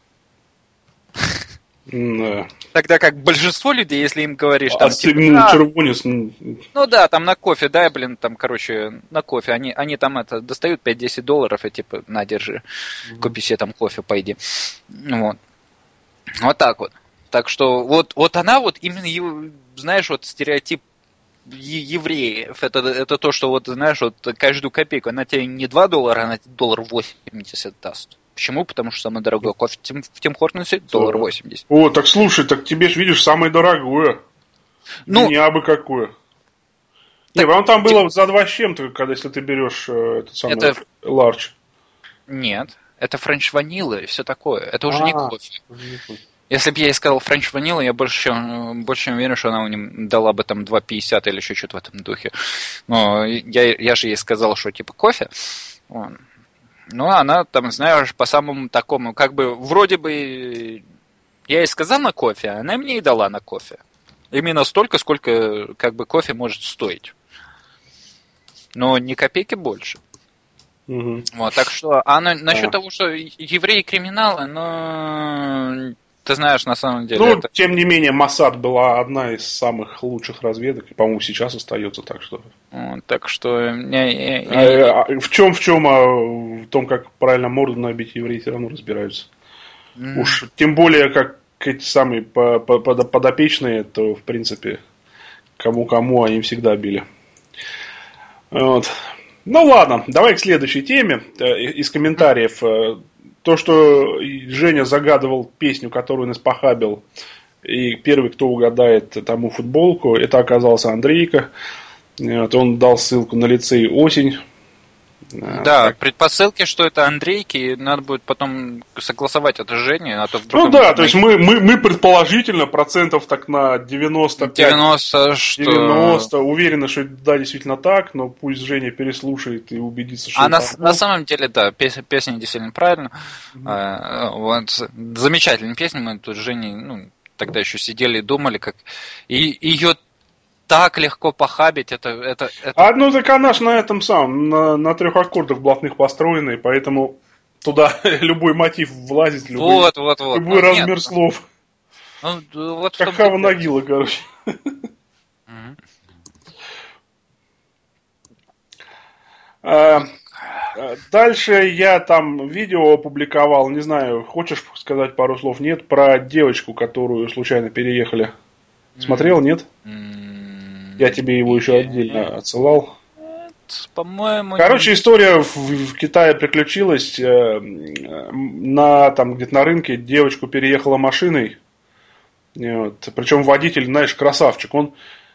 Да. Тогда как большинство людей, если им говоришь, а там, типа, да, червонец. Ну да, там на кофе, да, блин, там, короче, на кофе, они, они там это достают пять-десять долларов и типа, на, держи, mm-hmm. купи себе там кофе, пойди. Вот. Вот так вот. Так что вот, вот она вот именно, знаешь, вот стереотип евреев, это, это то, что вот, знаешь, вот каждую копейку, она тебе не два доллара, она тебе доллар восемьдесят даст. Почему? Потому что самое дорогое кофе в Тим Хортонсе доллар восемьдесят. О, так слушай, так тебе ж, видишь, самое дорогое. Ну, не абы какое. Так, не, вам там было за два с чем-то, когда если ты берешь э, этот самый это... ларч. Нет, это френч ванила и все такое. Это уже а, не кофе. Если бы я ей сказал French Vanilla, я больше, больше не уверен, что она мне дала бы там два пятьдесят или еще что-то в этом духе. Но я, я же ей сказал, что типа кофе. Ну, она там, знаешь, по самому такому, как бы, вроде бы, я ей сказал на кофе, а она мне и дала на кофе. Именно столько, сколько, как бы, кофе может стоить. Но ни копейки больше. Угу. Вот, так что, а на, насчет а. того, что евреи криминалы, ну, ты знаешь, на самом деле... Ну, это... тем не менее, Моссад была одна из самых лучших разведок, и, по-моему, сейчас остается, так что... Вот, так что... Я, я, я... А, а, в чем, в чем, а в том, как правильно морду набить, евреи все равно разбираются. Mm. Уж тем более, как эти самые подопечные, то, в принципе, кому-кому они всегда били. Вот. Ну ладно, давай к следующей теме. Из комментариев. То, что Женя загадывал песню, которую он испохабил, и первый, кто угадает тому футболку, это оказался Андрейка. Вот, он дал ссылку на лицей «Осень». Да, так. Предпосылки, что это Андрейки, надо будет потом согласовать это с Женей, а то вдруг... Ну да, то есть мы, мы, мы предположительно процентов так на девяносто пять девяносто, что... девяносто уверены, что да, действительно так, но пусть Женя переслушает и убедится, что... А на, на самом деле, да, песня, песня действительно правильно. Mm-hmm. А, вот, замечательная песня, мы тут с Женей, ну, тогда еще сидели и думали, как... И ее так легко похабить, это... это, это... А, ну, так она ж на этом самом, на, на трех аккордах блатных построенной, поэтому туда любой мотив влазит, любой, вот, вот, вот. любой ну, размер нет, слов. Ну, вот как Хава Нагила, короче. Mm-hmm. а, дальше я там видео опубликовал, не знаю, хочешь сказать пару слов, нет, про девочку, которую случайно переехали. Смотрел, нет? Mm-hmm. Я тебе его еще отдельно отсылал. По-моему... Короче, история в, в Китае приключилась. Э, на, там, где-то на рынке девочку переехала машиной. Вот. Причем водитель, знаешь, красавчик. Он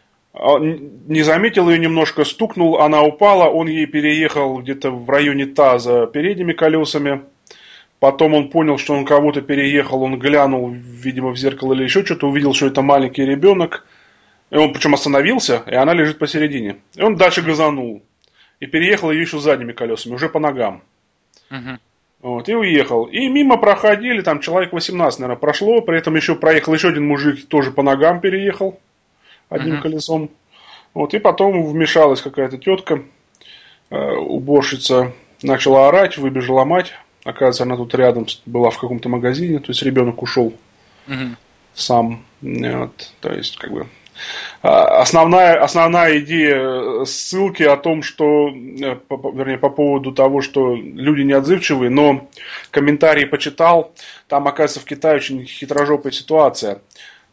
не заметил ее немножко, стукнул, она упала. Он ей переехал где-то в районе таза передними колесами. Потом он понял, что он кого-то переехал. Он глянул, видимо, в зеркало или еще что-то. Увидел, что это маленький ребенок. И он причем остановился, и она лежит посередине. И он дальше газанул. И переехал ее еще задними колесами, уже по ногам. Uh-huh. Вот, и уехал. И мимо проходили, там человек восемнадцать, наверное, прошло. При этом еще проехал еще один мужик, тоже по ногам переехал. Одним uh-huh. колесом. Вот, и потом вмешалась какая-то тетка. Э, уборщица начала орать, выбежала мать. Оказывается, она тут рядом была в каком-то магазине. То есть ребенок ушел uh-huh. сам. Вот, то есть, как бы... Основная, основная идея ссылки о том, что, вернее, по поводу того, что люди неотзывчивые, но комментарии почитал, там, оказывается, в Китае очень хитрожопая ситуация.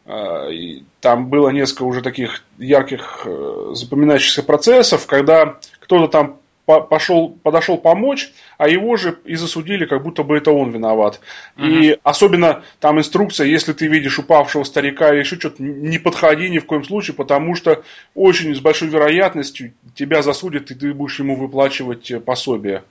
Там было несколько уже таких ярких запоминающихся процессов, когда кто-то там пошел, подошел помочь, а его же и засудили, как будто бы это он виноват. Uh-huh. И особенно там инструкция, если ты видишь упавшего старика или еще что-то, не подходи ни в коем случае, потому что очень с большой вероятностью тебя засудят, и ты будешь ему выплачивать пособие.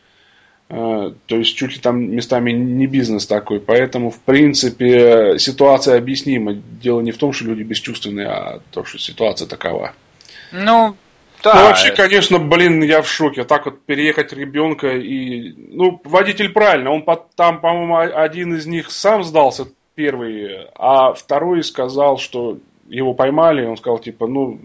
То есть чуть ли там местами не бизнес такой. Поэтому, в принципе, ситуация объяснима. Дело не в том, что люди бесчувственные, а то, что ситуация такова. Ну, да. Ну, вообще, конечно, блин, я в шоке. Так вот переехать ребенка и... Ну, водитель правильно. Он там, по-моему, один из них сам сдался первый, а второй сказал, что его поймали. Он сказал, типа, ну...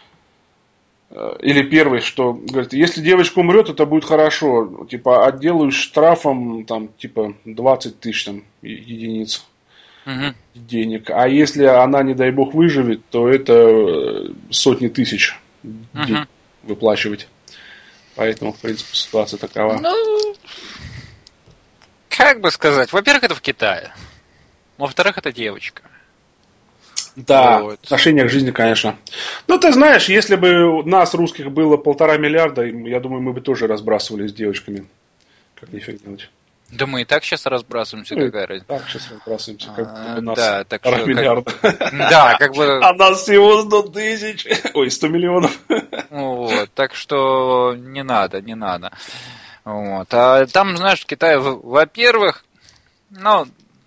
Или первый, что, говорит, если девочка умрет, это будет хорошо. Типа, отделаюсь штрафом, там, типа, двадцать тысяч там, единиц угу. денег. А если она, не дай бог, выживет, то это сотни тысяч угу. выплачивать. Поэтому, в принципе, ситуация такова. Ну, как бы сказать, во-первых, это в Китае. Во-вторых, это девочка. Да, вот. Отношение к жизни, конечно. Ну, ты знаешь, если бы нас, русских, было полтора миллиарда, я думаю, мы бы тоже разбрасывались с девочками. Как нифига делать. Да мы и так сейчас разбрасываемся, ну, какая разница. Так сейчас разбрасываемся, как а, бы нас да, так полтора миллиарда. Да, как бы... А нас всего сто тысяч. Ой, сто миллионов. Вот, так что не надо, не надо. Вот. А там, знаешь, в Китае, во-первых, ну...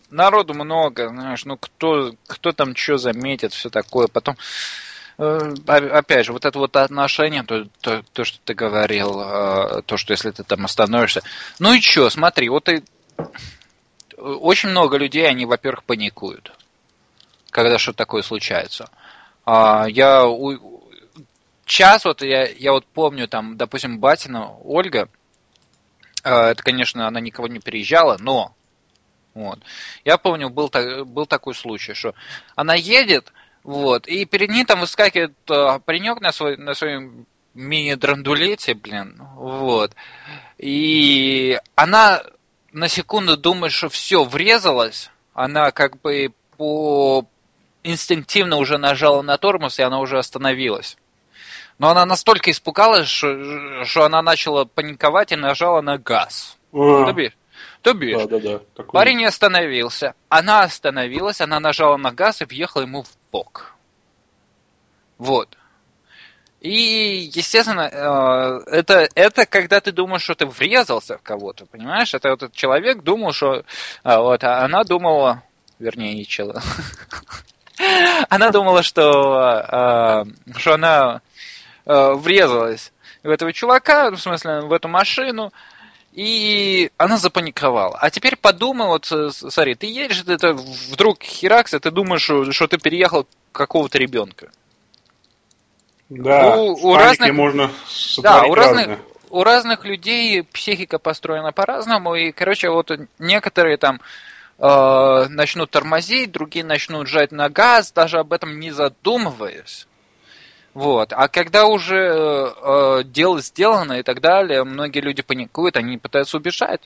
народу много, знаешь, ну кто, кто там что заметит, все такое. Потом, э, опять же, вот это вот отношение, то, то, то, что ты говорил, э, то, что если ты там остановишься. Ну и что, смотри, вот и очень много людей, они, во-первых, паникуют, когда что-то такое случается. А, я у, час вот, я, я вот помню, там, допустим, Батина Ольга, э, это, конечно, она никого не переезжала, но вот. Я помню, был, был такой случай, что она едет, вот, и перед ней там выскакивает а, паренек на, свой, на своем мини-драндулете, блин, вот, и она на секунду думает, что все, врезалась, она как бы по инстинктивно уже нажала на тормоз, и она уже остановилась. Но она настолько испугалась, что, что она начала паниковать и нажала на газ. А. То бишь, да, да, да. Такой... парень не остановился, она остановилась, она нажала на газ и въехала ему в бок. Вот. И, естественно, это, это когда ты думаешь, что ты врезался в кого-то, понимаешь? Это вот этот человек думал, что... Вот, а она думала... Вернее, не человек. Она думала, что, что она врезалась в этого чувака, в смысле, в эту машину, и она запаниковала. А теперь подумай, вот, смотри, ты едешь, это вдруг херакс, и ты думаешь, что, что ты переехал какого-то ребенка. Да, у, в у разных, можно да, у разных, у разных людей психика построена по-разному, и, короче, вот некоторые там э, начнут тормозить, другие начнут жать на газ, даже об этом не задумываясь. Вот. А когда уже э, дело сделано и так далее, многие люди паникуют, они пытаются убежать.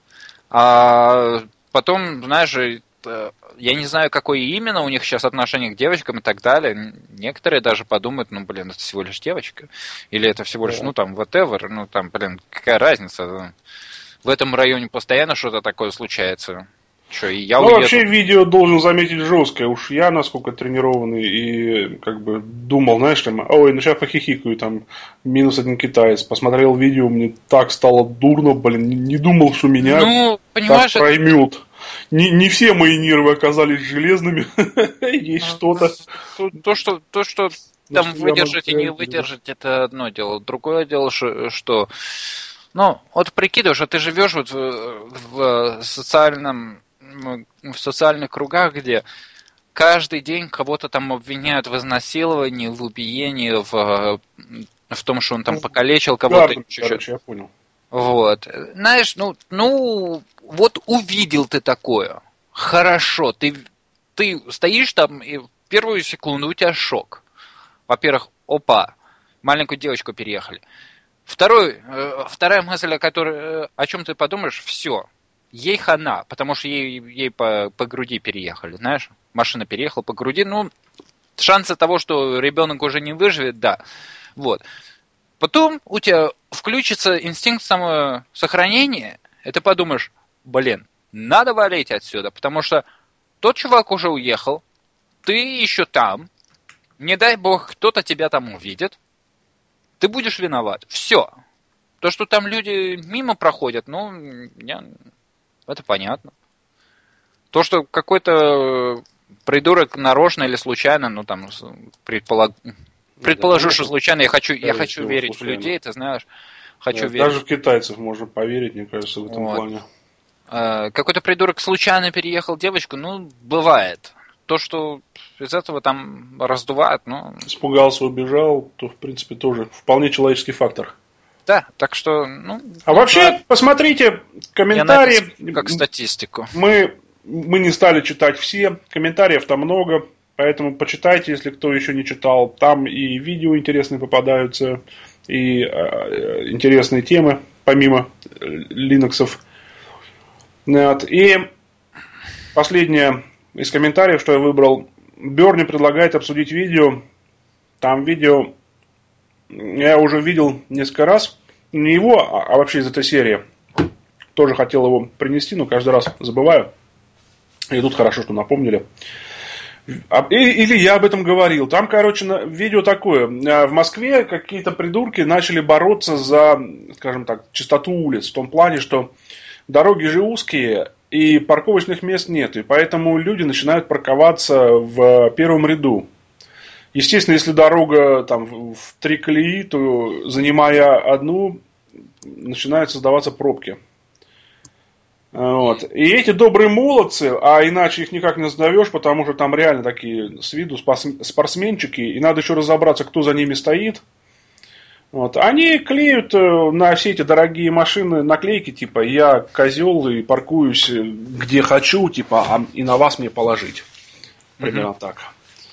А потом, знаешь, э, я не знаю, какое именно у них сейчас отношение к девочкам и так далее. Некоторые даже подумают, ну, блин, это всего лишь девочка. Или это всего лишь, ну, там, whatever, ну, там, блин, какая разница. В этом районе постоянно что-то такое случается. Что, и я ну, уеду. Вообще видео, должен заметить, жесткое. Уж я, насколько тренированный, и как бы думал, знаешь, там, ой, ну сейчас похихикаю, там, минус один китаец. Посмотрел видео, мне так стало дурно, блин, не, не думал, что меня ну, понимаешь, так проймет. Это... Не, не все мои нервы оказались железными, есть что-то. То, что, то, что там выдержать и не выдержать, это одно дело. Другое дело, что, ну, вот прикидывай, что ты живешь вот в социальном в социальных кругах, где каждый день кого-то там обвиняют в изнасиловании, в убиении, в, в том, что он там покалечил кого-то. Да, короче, я понял. Вот. Знаешь, ну, ну, вот увидел ты такое. Хорошо, ты, ты стоишь там, и в первую секунду у тебя шок. Во-первых, опа, маленькую девочку переехали. Второй, э, вторая мысль, о, которой, о чем ты подумаешь, все. Ей хана, потому что ей, ей по, по груди переехали, знаешь, машина переехала по груди, ну, шансы того, что ребенок уже не выживет, да, вот. Потом у тебя включится инстинкт самосохранения, и ты подумаешь, блин, надо валить отсюда, потому что тот чувак уже уехал, ты еще там, не дай бог, кто-то тебя там увидит, ты будешь виноват, все. То, что там люди мимо проходят, ну, я... это понятно. То, что какой-то придурок нарочно или случайно, ну там предполаг... предположу, что случайно, я хочу, я хочу верить случайно. В людей, ты знаешь, хочу да, верить. Даже в китайцев можно поверить, мне кажется, в этом вот. Плане. А, какой-то придурок случайно переехал девочку, ну, бывает. То, что из этого там раздувает, ну... Испугался, убежал, то, в принципе, тоже вполне человеческий фактор. Да, так что, ну... А ну, вообще, да. Посмотрите комментарии. Я как статистику. Мы, мы не стали читать все, комментариев там много, поэтому почитайте, если кто еще не читал. Там и видео интересные попадаются, и э, интересные темы, помимо линуксов. Вот. И последнее из комментариев, что я выбрал. Берни предлагает обсудить видео. Там видео... Я уже видел несколько раз. Не его, а вообще из этой серии. Тоже хотел его принести, но каждый раз забываю. И тут хорошо, что напомнили. Или я об этом говорил. Там, короче, видео такое. В Москве какие-то придурки начали бороться за, скажем так, чистоту улиц. В том плане, что дороги же узкие. и парковочных мест нет. И поэтому люди начинают парковаться в первом ряду. Естественно, если дорога там, в три колеи, то, занимая одну, начинают создаваться пробки. Вот. И эти добрые молодцы, а иначе их никак не назовешь, потому что там реально такие с виду спортсменчики, и надо еще разобраться, кто за ними стоит. Вот. Они клеют на все эти дорогие машины наклейки, типа «я козел и паркуюсь где хочу», типа «и на вас мне положить». Примерно mm-hmm. так.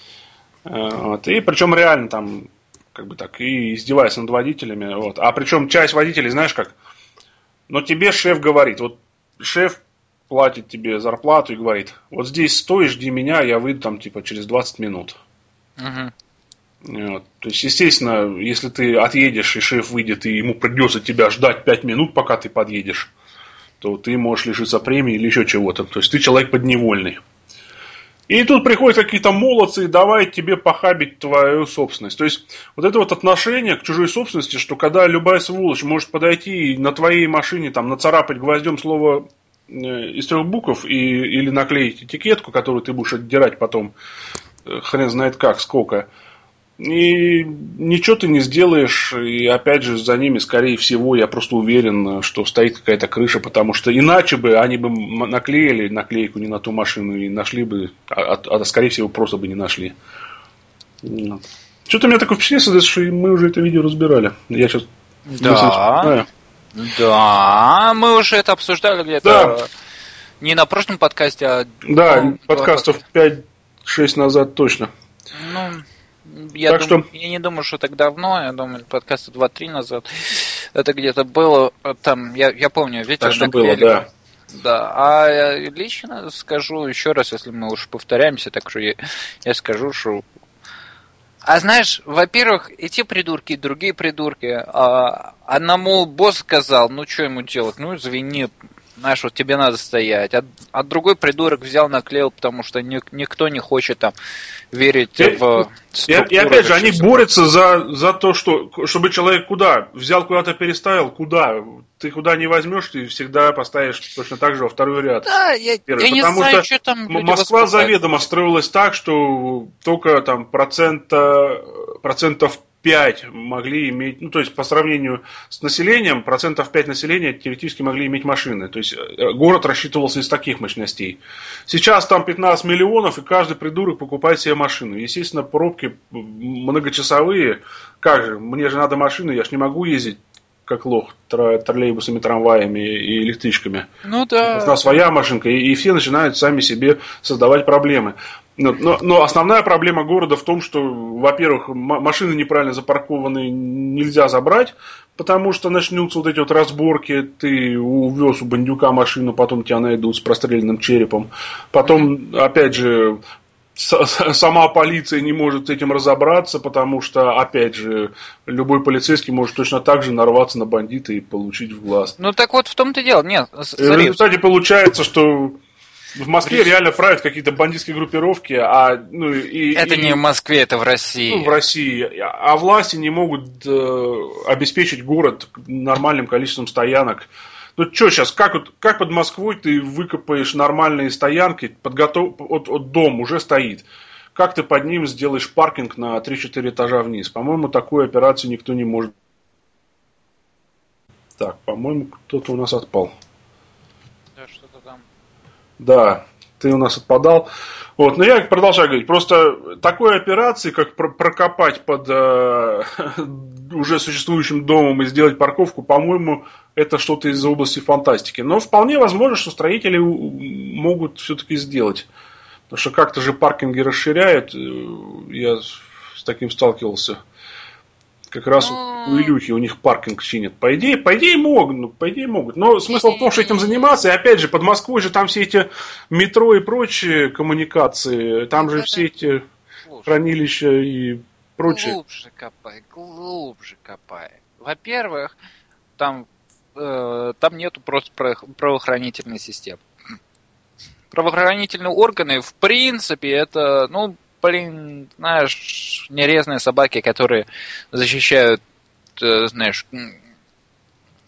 Вот. И причем реально там, как бы так, и издеваясь над водителями. Вот. А причем часть водителей, знаешь как, но тебе шеф говорит, вот шеф платит тебе зарплату и говорит, вот здесь стой, жди меня, я выйду там типа через двадцать минут. Uh-huh. Вот. То есть, естественно, если ты отъедешь и шеф выйдет, и ему придется тебя ждать пять минут, пока ты подъедешь, то ты можешь лишиться премии или еще чего-то. То есть ты человек подневольный. И тут приходят какие-то молодцы и давай тебе похабить твою собственность. То есть, вот это вот отношение к чужой собственности, что когда любая сволочь может подойти и на твоей машине там нацарапать гвоздем слово из трех букв и, или наклеить этикетку, которую ты будешь отдирать потом, хрен знает как, сколько. И ничего ты не сделаешь, и опять же за ними, скорее всего, я просто уверен, что стоит какая-то крыша, потому что иначе бы они бы наклеили наклейку не на ту машину и нашли бы, а, а скорее всего просто бы не нашли. Вот. Что-то у меня такое впечатление, что мы уже это видео разбирали. Я сейчас да, да, мы уже это обсуждали где-то да. не на прошлом подкасте, а да, ну, подкастов пять-шесть назад точно. Ну. Я, так дум... что... я не думаю, что так давно, я думаю, подкасты два-три назад это где-то было, там, я, я помню, видите, так что было, да. Да, а лично скажу еще раз, если мы уж повторяемся, так что я, я скажу, что... А знаешь, во-первых, и те придурки, и другие придурки, а, одному босс сказал, ну что ему делать, ну извини, знаешь, вот тебе надо стоять. А, а другой придурок взял, наклеил, потому что ни, никто не хочет там верить и, в структуру. И, и опять же, они борются за, за то, что, чтобы человек куда? Взял куда-то, переставил, куда? Ты куда не возьмешь, ты всегда поставишь точно так же во второй ряд. Да, я, я не потому знаю, что, что там Москва заведомо строилась так, что только там процента, процентов пять могли иметь, ну то есть по сравнению с населением, процентов пять населения теоретически могли иметь машины. То есть город рассчитывался из таких мощностей. Сейчас там пятнадцать миллионов, и каждый придурок покупает себе машину. Естественно, пробки многочасовые. Как же, мне же надо машину, я ж не могу ездить как лох троллейбусами, трамваями и электричками. Ну да. Нужна своя машинка, и, и все начинают сами себе создавать проблемы. Но, но, но основная проблема города в том, что, во-первых, машины неправильно запаркованные нельзя забрать, потому что начнутся вот эти вот разборки, ты увез у бандюка машину, потом тебя найдут с простреленным черепом. Потом, опять же, сама полиция не может с этим разобраться, потому что, опять же, любой полицейский может точно так же нарваться на бандита и получить в глаз. Ну так вот в том-то и дело. Нет, и в результате получается, что в Москве реально правят какие-то бандитские группировки, а ну и это и, не в Москве, это в России. Ну, в России, а власти не могут э, обеспечить город нормальным количеством стоянок. Ну что сейчас, как, вот, как под Москвой ты выкопаешь нормальные стоянки, подготов... от, от дом уже стоит. Как ты под ним сделаешь паркинг на три-четыре этажа вниз? По-моему, такую операцию никто не может. Так, по-моему, кто-то у нас отпал. Да, что-то там. Да, ты у нас отпадал. Вот, но я продолжаю говорить. Просто такой операции, как прокопать под э, уже существующим домом и сделать парковку, по-моему, это что-то из области фантастики. Но вполне возможно, что строители могут все-таки сделать. Потому что как-то же паркинги расширяют. Я с таким сталкивался. Как раз Но... у Илюхи, у них паркинг чинят. По идее, по идее могут, ну, по идее могут. Но смысл в том, что этим заниматься. И опять же, под Москвой же там все эти метро и прочие коммуникации. Там же все эти Слушай, хранилища и прочее. Глубже копай, глубже копай. Во-первых, там, э, там нету просто правоохранительной системы. Правоохранительные органы, в принципе, это, ну, блин, знаешь, нерезные собаки, которые защищают, знаешь,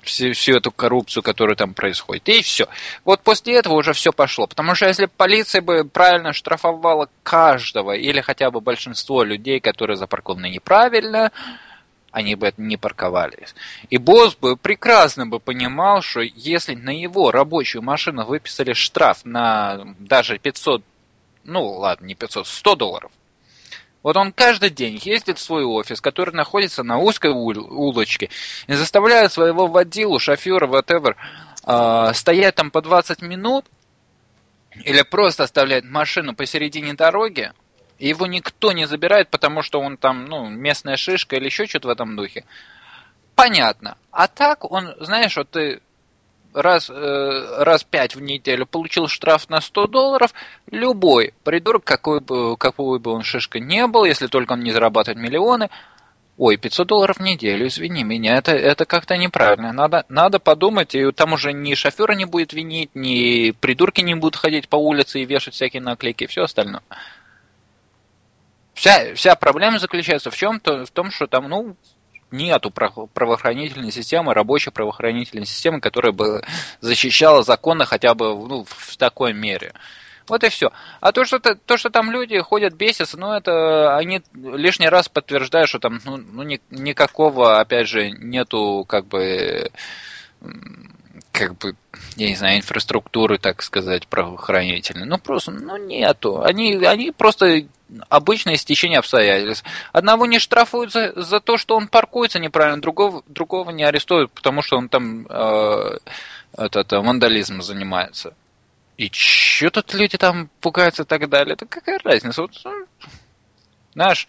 всю, всю эту коррупцию, которая там происходит. И все. Вот после этого уже все пошло. Потому что если полиция бы правильно штрафовала каждого или хотя бы большинство людей, которые запаркованы неправильно, они бы не парковались. И босс бы прекрасно бы понимал, что если на его рабочую машину выписали штраф на даже пятьсот, ну ладно, не пятьсот, сто долларов, вот он каждый день ездит в свой офис, который находится на узкой улочке, и заставляет своего водилу, шофера, whatever, э, стоять там по двадцать минут, или просто оставляет машину посередине дороги, и его никто не забирает, потому что он там, ну, местная шишка или еще что-то в этом духе. Понятно. А так он, знаешь, вот ты раз, э, раз пять в неделю получил штраф на сто долларов, любой придурок, какой бы, какой бы он шишка не был, если только он не зарабатывает миллионы, ой, пятьсот долларов в неделю, извини меня, это, это как-то неправильно. Надо, надо подумать, и там уже ни шофера не будет винить, ни придурки не будут ходить по улице и вешать всякие наклейки и все остальное. Вся, вся проблема заключается в чем-то, в том, что там, ну, нету правоохранительной системы, рабочей правоохранительной системы, которая бы защищала законы хотя бы, ну, в такой мере. Вот и все. А то, что, то, что там люди ходят, бесятся, ну, это они лишний раз подтверждают, что там, ну, ну ни, никакого, опять же, нету, как бы, как бы, я не знаю, инфраструктуры, так сказать, правоохранительной. Ну, просто, ну, нету. Они, они просто обычное стечение обстоятельств. Одного не штрафуют за, за то, что он паркуется неправильно, другого, другого не арестуют, потому что он там э, этот, вандализмом занимается. И что тут люди там пугаются и так далее? Это какая разница? Вот, знаешь,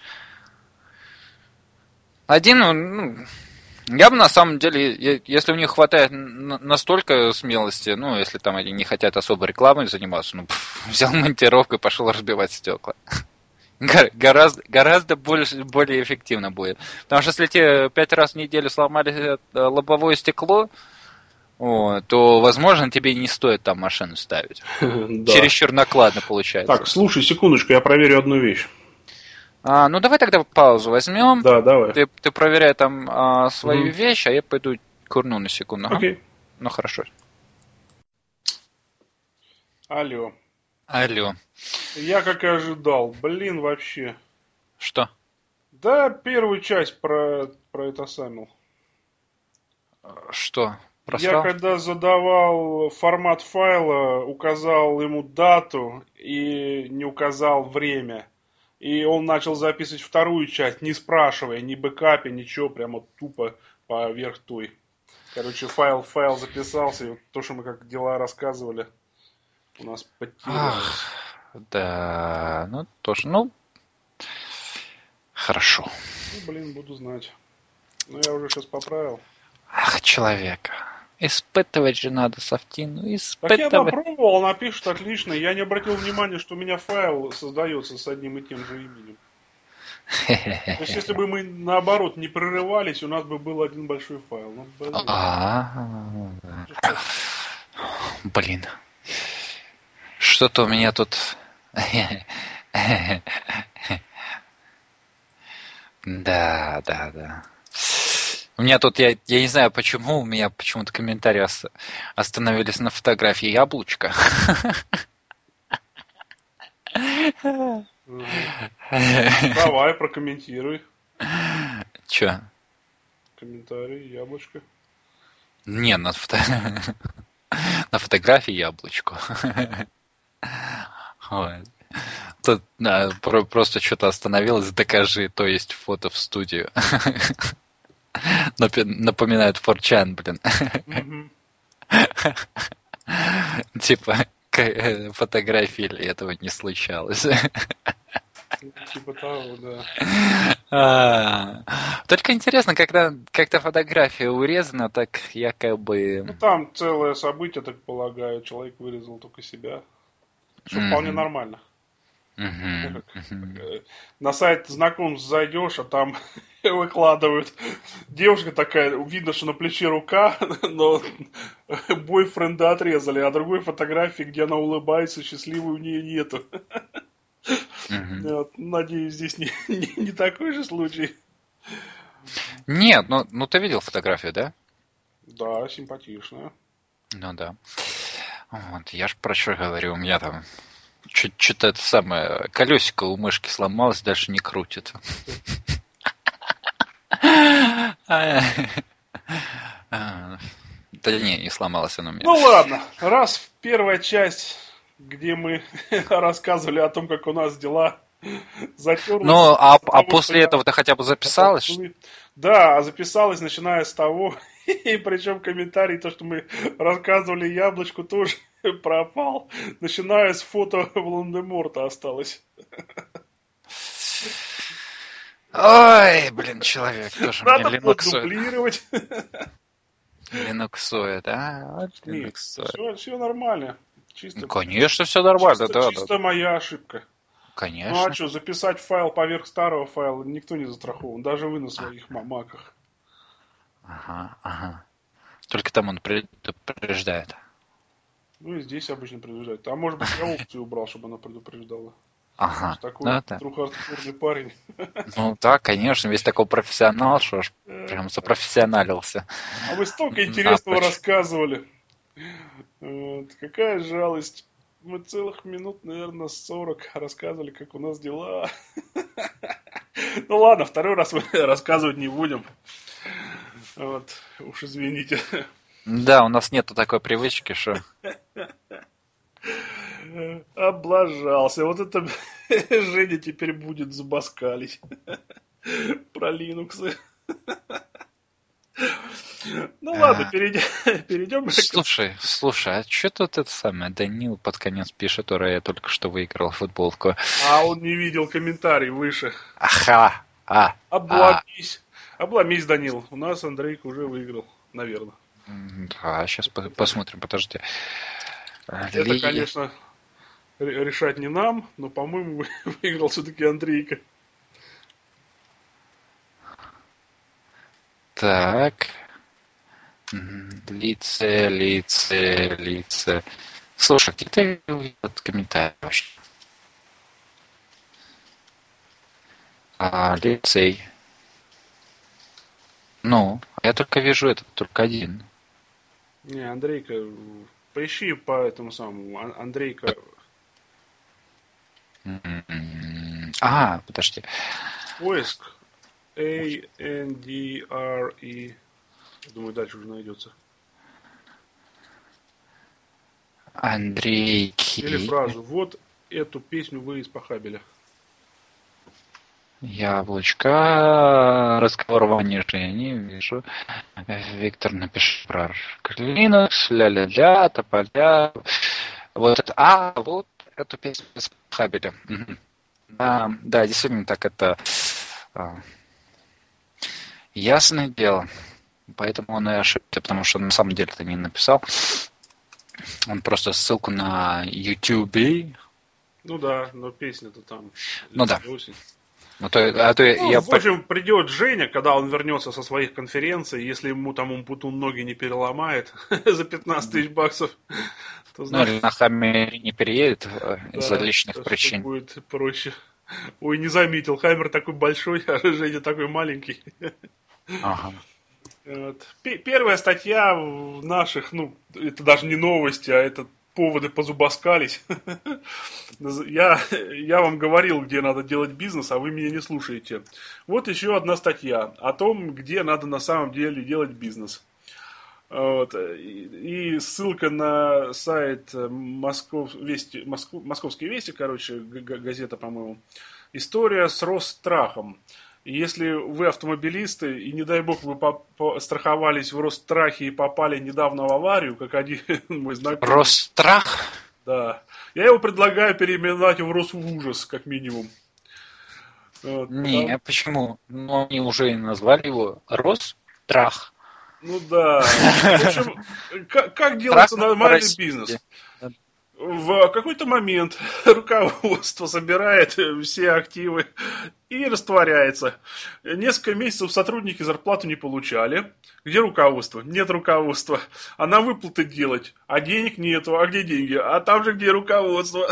один, ну, я бы на самом деле, если у них хватает настолько смелости, ну, если там они не хотят особо рекламой заниматься, ну, пф, взял монтировку и пошел разбивать стекла. Гораздо, гораздо больше, более эффективно будет. Потому что если тебе пять раз в неделю сломали лобовое стекло, о, то, возможно, тебе не стоит там машину ставить. Да. Чересчур накладно получается. Так, слушай, секундочку, я проверю одну вещь. А, ну, давай тогда паузу возьмем. Да, давай. Ты, ты проверяй там а, свою mm. вещь, а я пойду курну на секунду. Окей. Okay. Ну, хорошо. Алло. Алло. Я, как и ожидал, блин, вообще. Что? Да, первую часть про, про это самил. Что? Просрал? Я когда задавал формат файла, указал ему дату и не указал время. И он начал записывать вторую часть, не спрашивая, ни бэкапе, ничего, прямо тупо поверх той. Короче, файл файл записался, и то, что мы как дела рассказывали, у нас потерялось. Да, ну тоже, ну, хорошо. Ну, блин, буду знать. Ну, я уже сейчас поправил. Ах, человека. Испытывать же надо софтину, испытывать. Так я попробовал, она пишет отлично. Я не обратил внимания, что у меня файл создается с одним и тем же именем. То есть, если бы мы, наоборот, не прерывались, у нас бы был один большой файл. Ну, блин. Блин. Что-то у меня тут... Да, да, да. У меня тут, я, я не знаю почему, у меня почему-то комментарии остановились на фотографии яблочка. Давай, прокомментируй. Че? Комментарий, яблочко. Не, на, фото... на фотографии яблочко. Ой. Тут да, про- просто что-то остановилось, докажи, то есть фото в студию. Напоминает фор чан, блин. Типа, фотографии или этого не случалось. Типа того, да. Только интересно, когда как-то фотография урезана, так якобы... Ну, там целое событие, так полагаю. Человек вырезал только себя. Что mm-hmm. вполне нормально. Mm-hmm. Mm-hmm. На сайт знакомств зайдешь, а там выкладывают. Девушка такая, видно, что на плече рука, но бойфренда отрезали, а другой фотографии, где она улыбается, счастливой у нее нету. Mm-hmm. Вот, надеюсь, здесь не, не, не такой же случай. Нет, ну, ну ты видел фотографию, да? Да, симпатичная. Ну да. Вот, я ж про что говорю, у меня там что-то это самое, колесико у мышки сломалось, дальше не крутит. Да не, не сломалось оно у меня. Ну ладно, раз первая часть, где мы рассказывали о том, как у нас дела, затерлась. Ну, а, а после этого ты хотя бы записалась? Да, записалась, начиная с того, и причем комментарий, то, что мы рассказывали яблочку, тоже пропал, начиная с фото Волан-де-Морта осталось. Ой, блин, человек тоже надо мне линуксует. Надо дублировать. Линуксует, а? Вот линуксует. Все, все нормально. Чисто, конечно, все нормально, чисто, да. Чисто да. моя ошибка. Конечно. Ну а что, записать файл поверх старого файла никто не застрахован, даже вы на своих а. маках. Ага, ага. Только там он предупреждает. Ну и здесь обычно предупреждает. А может быть, я опцию убрал, чтобы она предупреждала. Ага. Такой ну, трухардкорный парень. Ну да, конечно, весь такой профессионал, что аж прям запрофессионалился. А вы столько интересного Напрочь. рассказывали. Вот, какая жалость. Мы целых минут, наверное, сорок рассказывали, как у нас дела. Ну ладно, второй раз мы рассказывать не будем. Вот, уж извините. Да, у нас нету такой привычки, что... Облажался. Вот это Женя теперь будет зубоскалить. Про Linux. Ну ладно, перейдем, перейдем. Слушай, слушай, а что тут это самое? Данил под конец пишет, который я только что выиграл футболку. А он не видел комментарий выше. Ага, а. Обломись. А. Обломись, Данил. У нас Андрейка уже выиграл, наверное. Да, сейчас посмотрим, подожди. Это, Ли... конечно, решать не нам, но, по-моему, выиграл все-таки Андрейка. Так. Лице, лице, лице. Слушай, где ты увидел этот комментарий вообще? А, лицей. Ну, я только вижу этот, только один. Не, Андрейка, поищи по этому самому. Андрейка. А, подожди. Поиск. A N D R E. Думаю, дальше уже найдется. Андрейки. Или фразу. Вот эту песню вы из Похабеля. Яблочко. Разговорование Жени. Вижу. Виктор напишет про Linux. Ля-ля-ля. Тополя. Вот это. А, вот эту песню из Похабеля. Угу. Да, да, действительно так это... Ясное дело. Поэтому он и ошибся, потому что он на самом деле это не написал. Он просто ссылку на YouTube. Ну да, но песня-то там. Ну да. Ну, то, а то ну, я... В общем, придет Женя, когда он вернется со своих конференций, если ему там Умпутун ноги не переломает за пятнадцать тысяч баксов, то знаешь... Ну, или на Хаммере не переедет да, из-за личных причин. Будет проще. Ой, не заметил, Хаммер такой большой, а Женя такой маленький. Ага. Вот. Первая статья в наших, ну, это даже не новости, а это поводы позубоскалить. я, я вам говорил, где надо делать бизнес, а вы меня не слушаете. Вот еще одна статья о том, где надо на самом деле делать бизнес. Вот. И, и ссылка на сайт Москов, Вести, Москов, Московские вести, короче, газета, по-моему. История с Росстрахом. Если вы автомобилисты, и не дай бог вы страховались в Росстрахе и попали недавно в аварию, как один мой знакомый. Росстрах? Да. Я его предлагаю переименовать в Росужас, как минимум. Вот, не, там... почему? Ну, они уже и назвали его Росстрах. Ну да. В общем, как, как делается нормальный бизнес? В какой-то момент руководство собирает все активы и растворяется. Несколько месяцев сотрудники зарплату не получали. Где руководство? Нет руководства. А на выплаты делать? А денег нету. А где деньги? А там же где руководство.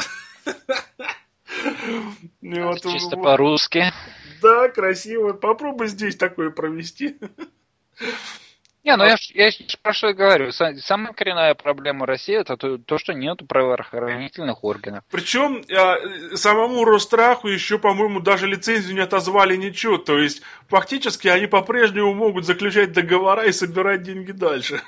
Чисто по-русски. Да, красиво. Попробуй здесь такое провести. Не, ну а... я, я про что и говорю. Самая коренная проблема России это то, то что нет правоохранительных органов. Причем э, самому Росстраху еще, по-моему, даже лицензию не отозвали ничего. То есть, фактически, они по-прежнему могут заключать договора и собирать деньги дальше.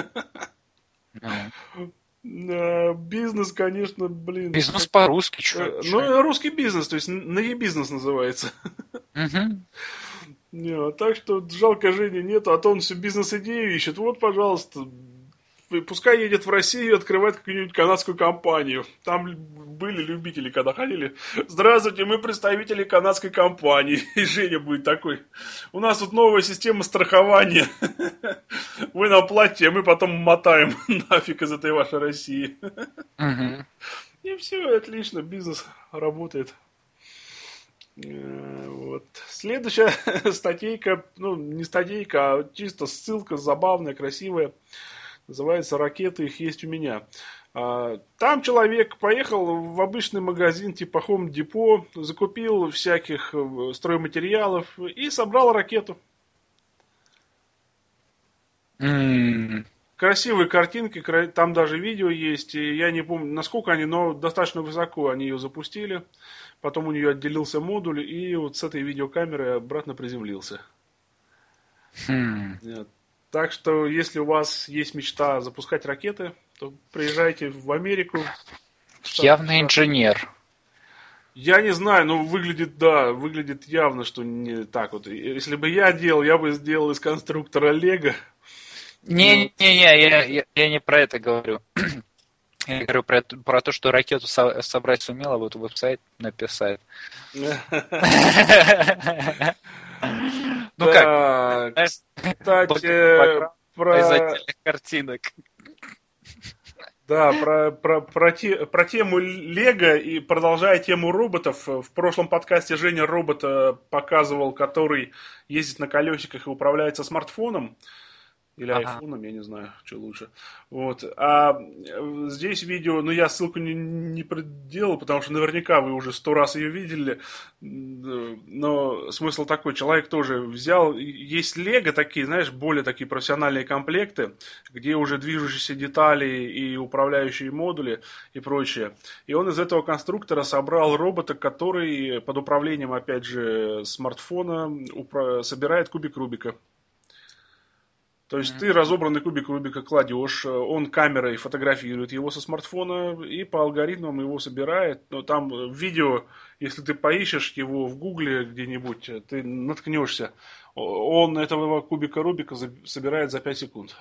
No. Бизнес, конечно, блин. Бизнес по-русски, что? Ну, русский бизнес, то есть наебизнес называется. Угу. Не, так что жалко Жени нету, а то он всю бизнес-идею ищет. Вот, пожалуйста, пускай едет в Россию и открывает какую-нибудь канадскую компанию. Там были любители, когда ходили. Здравствуйте, мы представители канадской компании. И Женя будет такой. У нас тут новая система страхования. Вы нам платите, а мы потом мотаем нафиг из этой вашей России. Угу. И все, отлично, бизнес работает. Вот. Следующая статейка, ну не статейка, а чисто ссылка забавная, красивая. Называется «Ракеты, их есть у меня». Там человек поехал в обычный магазин типа Home Depot, закупил всяких стройматериалов и собрал ракету. Mm. Красивые картинки, там даже видео есть. И я не помню, насколько они, но достаточно высоко они ее запустили. Потом у нее отделился модуль, и вот с этой видеокамерой обратно приземлился. Mm. Так что, если у вас есть мечта запускать ракеты, то приезжайте в Америку. Явно инженер. Я не знаю, но выглядит, да, выглядит явно, что не так вот. Если бы я делал, я бы сделал из конструктора Лего. Не-не-не, я, я, я не про это говорю. Я говорю про, про то, что ракету со- собрать сумела, вот веб-сайт написать. Ну как? Кстати, про картинок. Да, про, про, про, те, про тему Лего и продолжая тему роботов. В прошлом подкасте Женя робота показывал, который ездит на колесиках и управляется смартфоном. Или ага. айфоном, я не знаю, что лучше. Вот. А здесь видео, ну я ссылку не, не проделал, потому что наверняка вы уже сто раз ее видели. Но смысл такой, человек тоже взял, есть лего такие, знаешь, более такие профессиональные комплекты, где уже движущиеся детали и управляющие модули и прочее. И он из этого конструктора собрал робота, который под управлением, опять же, смартфона упра- собирает кубик Рубика. То есть mm-hmm. ты разобранный кубик Рубика кладешь, он камерой фотографирует его со смартфона и по алгоритмам его собирает. Но там в видео, если ты поищешь его в гугле где-нибудь, ты наткнешься. Он этого кубика Рубика собирает за пять секунд.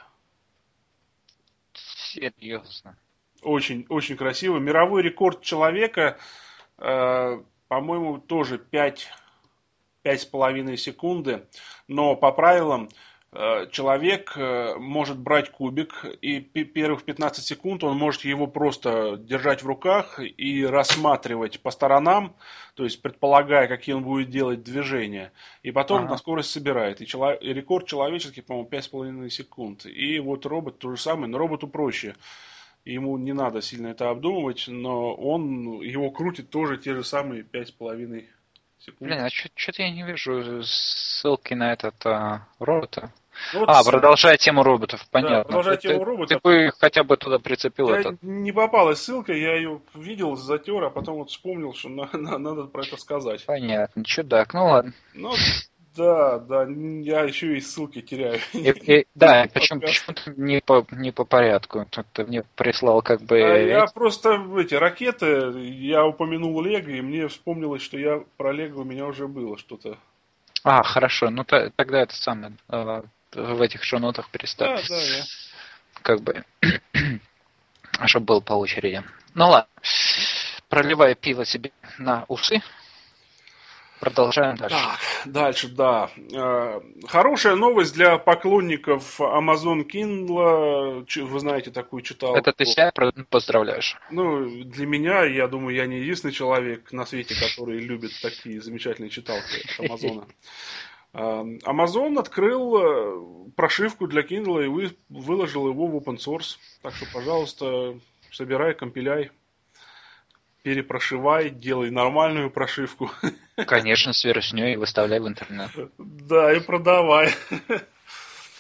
Серьезно? Очень, очень красиво. Мировой рекорд человека, э, по-моему, тоже пять с половиной секунды. Но по правилам человек может брать кубик, и первых пятнадцать секунд он может его просто держать в руках и рассматривать по сторонам, то есть предполагая, какие он будет делать движения, и потом ага. на скорость собирает. И, чело... и рекорд человеческий, по-моему, пять с половиной секунд. И вот робот то же самое, но роботу проще. Ему не надо сильно это обдумывать, но он его крутит тоже те же самые пять с половиной секунд. Блин, а что-то я не вижу ссылки на этот а, робота. Ну, вот а, с... продолжая тему роботов, понятно. Да, продолжая ты, тему роботов. Ты бы хотя бы туда прицепил я этот. Не попалась ссылка, я ее видел, затер, а потом вот вспомнил, что на, на, надо про это сказать. Понятно, чудак, ну ладно. Ну, да, да, я еще и ссылки теряю. И, и, да, почему, почему-то не по, не по порядку. Ты мне прислал как бы... А я просто, эти ракеты, я упомянул Лего, и мне вспомнилось, что я про Лего у меня уже было что-то. А, хорошо, ну т- тогда это самое... в этих шоу-нотах переставь. Да, да, я. Как бы, чтобы был по очереди. Ну ладно. Проливая пиво себе на усы. Продолжаем дальше. Так, дальше, да. Хорошая новость для поклонников Amazon Kindle. Вы знаете такую читалку. Это ты себя поздравляешь? Ну, для меня, я думаю, я не единственный человек на свете, который любит такие замечательные читалки от Амазона. Amazon открыл прошивку для Kindle и выложил его в open source. Так что, пожалуйста, собирай, компиляй, перепрошивай, делай нормальную прошивку. Конечно, с вершней выставляй в интернет. Да, и продавай.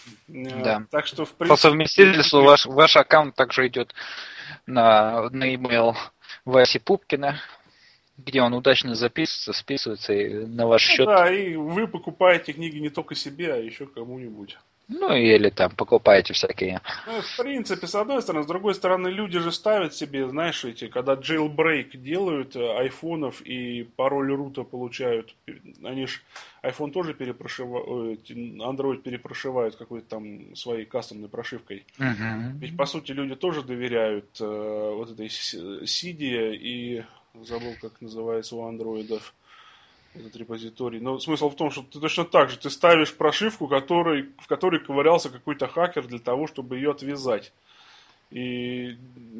Да. Так что, в принципе... По совместительству ваш, ваш аккаунт также идет на, на email Васи Пупкина, где он удачно записывается, списывается и на ваш ну, счет. Да, и вы покупаете книги не только себе, а еще кому-нибудь. Ну, или там покупаете всякие. Ну, в принципе, с одной стороны. С другой стороны, люди же ставят себе, знаешь, эти, когда jailbreak делают айфонов и пароль рута получают. Они же iPhone тоже перепрошивают, Android перепрошивают какой-то там своей кастомной прошивкой. Угу. Ведь, по сути, люди тоже доверяют э, вот этой Cydia и забыл, как называется у андроидов этот репозиторий. Но смысл в том, что ты точно так же, ты ставишь прошивку, который, в которой ковырялся какой-то хакер для того, чтобы ее отвязать. И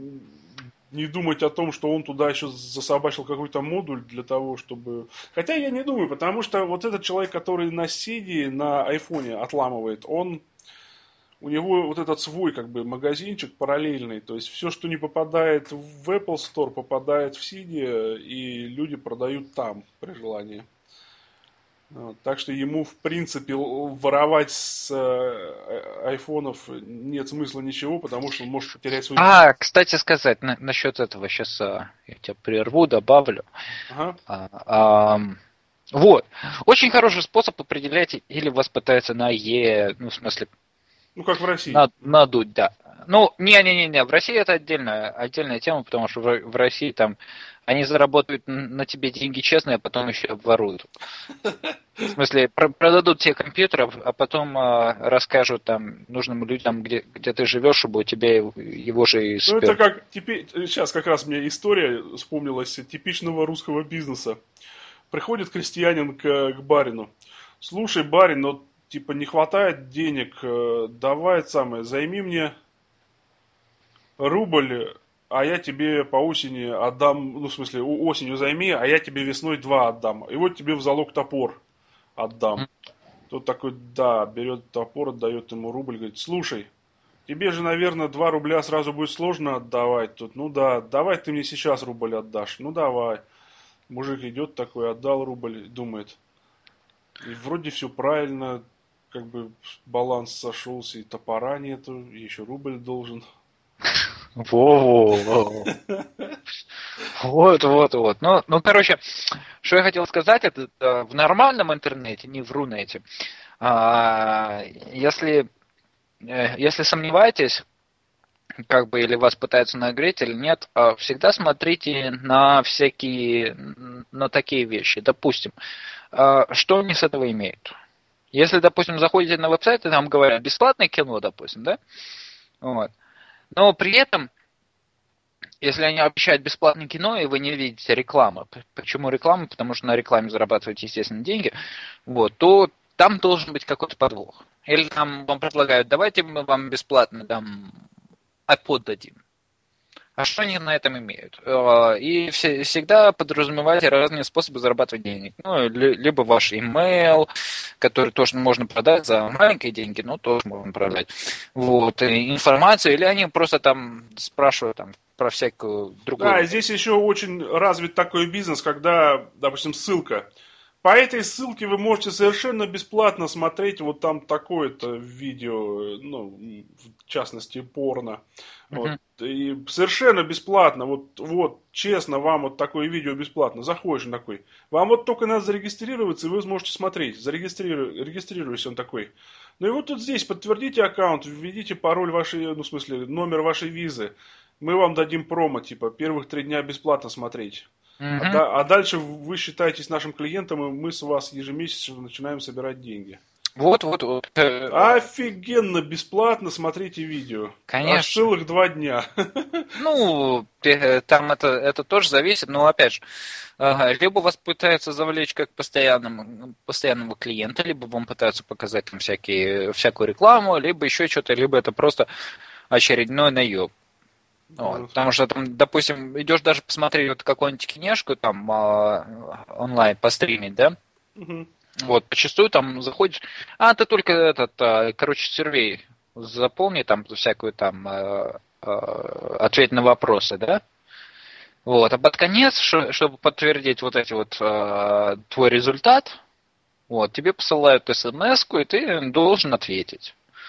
не думать о том, что он туда еще засобачил какой-то модуль для того, чтобы... Хотя я не думаю, потому что вот этот человек, который на Cydia, на айфоне отламывает, он... У него вот этот свой как бы магазинчик параллельный, то есть все, что не попадает в Apple Store, попадает в Cydia, и люди продают там при желании. Вот. Так что ему, в принципе, воровать с э, айфонов нет смысла ничего, потому что он может потерять свой... А, кстати сказать, на, насчет этого сейчас а, я тебя прерву, добавлю. Ага. А, а, вот. Очень хороший способ определять, или вас пытаются на Е, ну, в смысле... Ну, как в России. Над, надуть, да. Ну, не-не-не, в России это отдельная, отдельная тема, потому что в, в России там они заработают на тебе деньги честные, а потом еще обворуют. В смысле, продадут тебе компьютер, а потом а, расскажут там нужным людям, где, где ты живешь, чтобы у тебя его, его же и спер. Ну, это как теперь, сейчас как раз мне история вспомнилась типичного русского бизнеса. Приходит крестьянин к, к барину. Слушай, барин, но типа не хватает денег, давай самое, займи мне рубль, а я тебе по осени отдам, ну в смысле осенью займи, а я тебе весной два отдам. И вот тебе в залог топор отдам. Тот такой, да, берет топор, отдает ему рубль, говорит, слушай, тебе же, наверное, два рубля сразу будет сложно отдавать тут. Ну да, давай ты мне сейчас рубль отдашь. Ну давай. Мужик идет такой, отдал рубль, думает. И вроде все правильно, как бы баланс сошелся, и топора нету, и еще рубль должен. Во-во-во. Вот, вот, вот. Ну, ну, короче, что я хотел сказать, это в нормальном интернете, не в Рунете, если, если сомневаетесь, как бы, или вас пытаются нагреть или нет, всегда смотрите на всякие, на такие вещи. Допустим, что они с этого имеют? Если, допустим, заходите на веб-сайт, и там говорят бесплатное кино, допустим, да? Вот. Но при этом, если они обещают бесплатное кино, и вы не видите рекламы, почему реклама? Потому что на рекламе зарабатывают, естественно, деньги, вот, то там должен быть какой-то подвох. Или там вам предлагают, давайте мы вам бесплатно там iPod дадим. А что они на этом имеют? И всегда подразумевайте разные способы зарабатывать денег. Ну, либо ваш email, который тоже можно продать за маленькие деньги, но тоже можно продать. Вот, и информацию, или они просто там спрашивают там, про всякую другую. Да, здесь еще очень развит такой бизнес, когда, допустим, ссылка. По этой ссылке вы можете совершенно бесплатно смотреть вот там такое-то видео, ну, в частности, порно. Вот. Uh-huh. И совершенно бесплатно, вот, вот, честно, вам вот такое видео бесплатно. Заходишь на такой. Вам вот только надо зарегистрироваться, и вы сможете смотреть. Зарегистриру... Регистрируйся, он такой. Ну и вот тут здесь подтвердите аккаунт, введите пароль вашей, ну, в смысле, номер вашей визы. Мы вам дадим промо, типа, первых три дня бесплатно смотреть. Uh-huh. А, да, а дальше вы считаетесь нашим клиентом, и мы с вас ежемесячно начинаем собирать деньги. Вот, вот, вот. Офигенно, бесплатно смотрите видео. Конечно. Аж целых два дня. Ну, там это, это тоже зависит, но опять же, либо вас пытаются завлечь как постоянного, постоянного клиента, либо вам пытаются показать там всякие, всякую рекламу, либо еще что-то, либо это просто очередной наеб. Вот, потому что там, допустим, идешь даже посмотреть вот какую-нибудь кинешку там э, онлайн постримить, да? Угу. Вот, зачастую там заходишь, а ты только этот, э, короче, сервей заполни, там всякую там э, э, ответь на вопросы, да? Вот, а под конец, ш, чтобы подтвердить вот эти вот э, твой результат, вот, тебе посылают смс-ку, и ты должен ответить.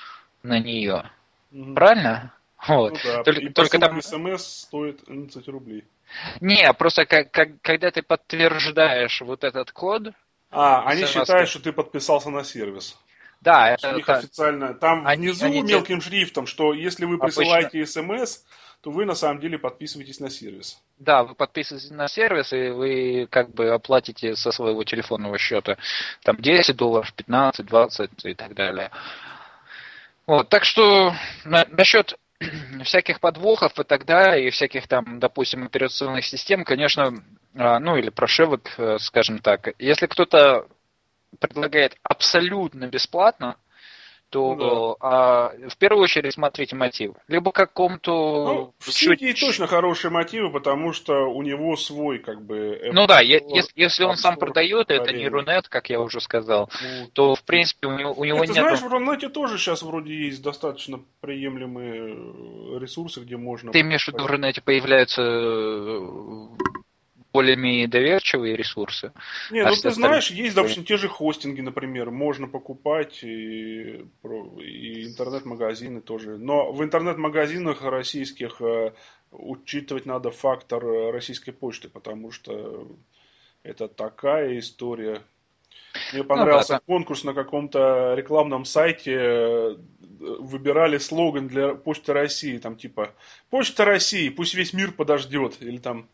на нее. Угу. Правильно? Вот. Ну да, только, и по только сути там... смс стоит одиннадцать рублей. Не, просто как, как, когда ты подтверждаешь вот этот код... А, они смс-ка... считают, что ты подписался на сервис. Да, У это... них это официально, там они, внизу они те... мелким шрифтом, что если вы обычно... присылаете смс, то вы на самом деле подписываетесь на сервис. Да, вы подписываетесь на сервис, и вы как бы оплатите со своего телефонного счета там десять долларов, пятнадцать, двадцать и так далее. Вот, так что на, насчет всяких подвохов и так далее, и всяких там, допустим, операционных систем, конечно, ну или прошивок, скажем так, если кто-то предлагает абсолютно бесплатно, то Ну, да. а, в первую очередь смотрите мотив. Либо какому-то... Ну, в чуть... Cydia точно хорошие мотивы, потому что у него свой, как бы... App Ну да, Store, если, если он сам Store продает, это не параллельно. Рунет, как я уже сказал, Ну, то, в принципе, у него, у него Нет, ты нету... знаешь, в Рунете тоже сейчас вроде есть достаточно приемлемые ресурсы, где можно... Ты имеешь в виду, в Рунете появляются более-менее доверчивые ресурсы? Не, А ну все ты остальные... знаешь, есть, допустим, те же хостинги, например, можно покупать и, и интернет-магазины тоже. Но в интернет-магазинах российских э, учитывать надо фактор российской почты, потому что это такая история. Мне понравился Ну, да, конкурс на каком-то рекламном сайте, выбирали слоган для Почты России, там типа «Почта России, пусть весь мир подождет», или там...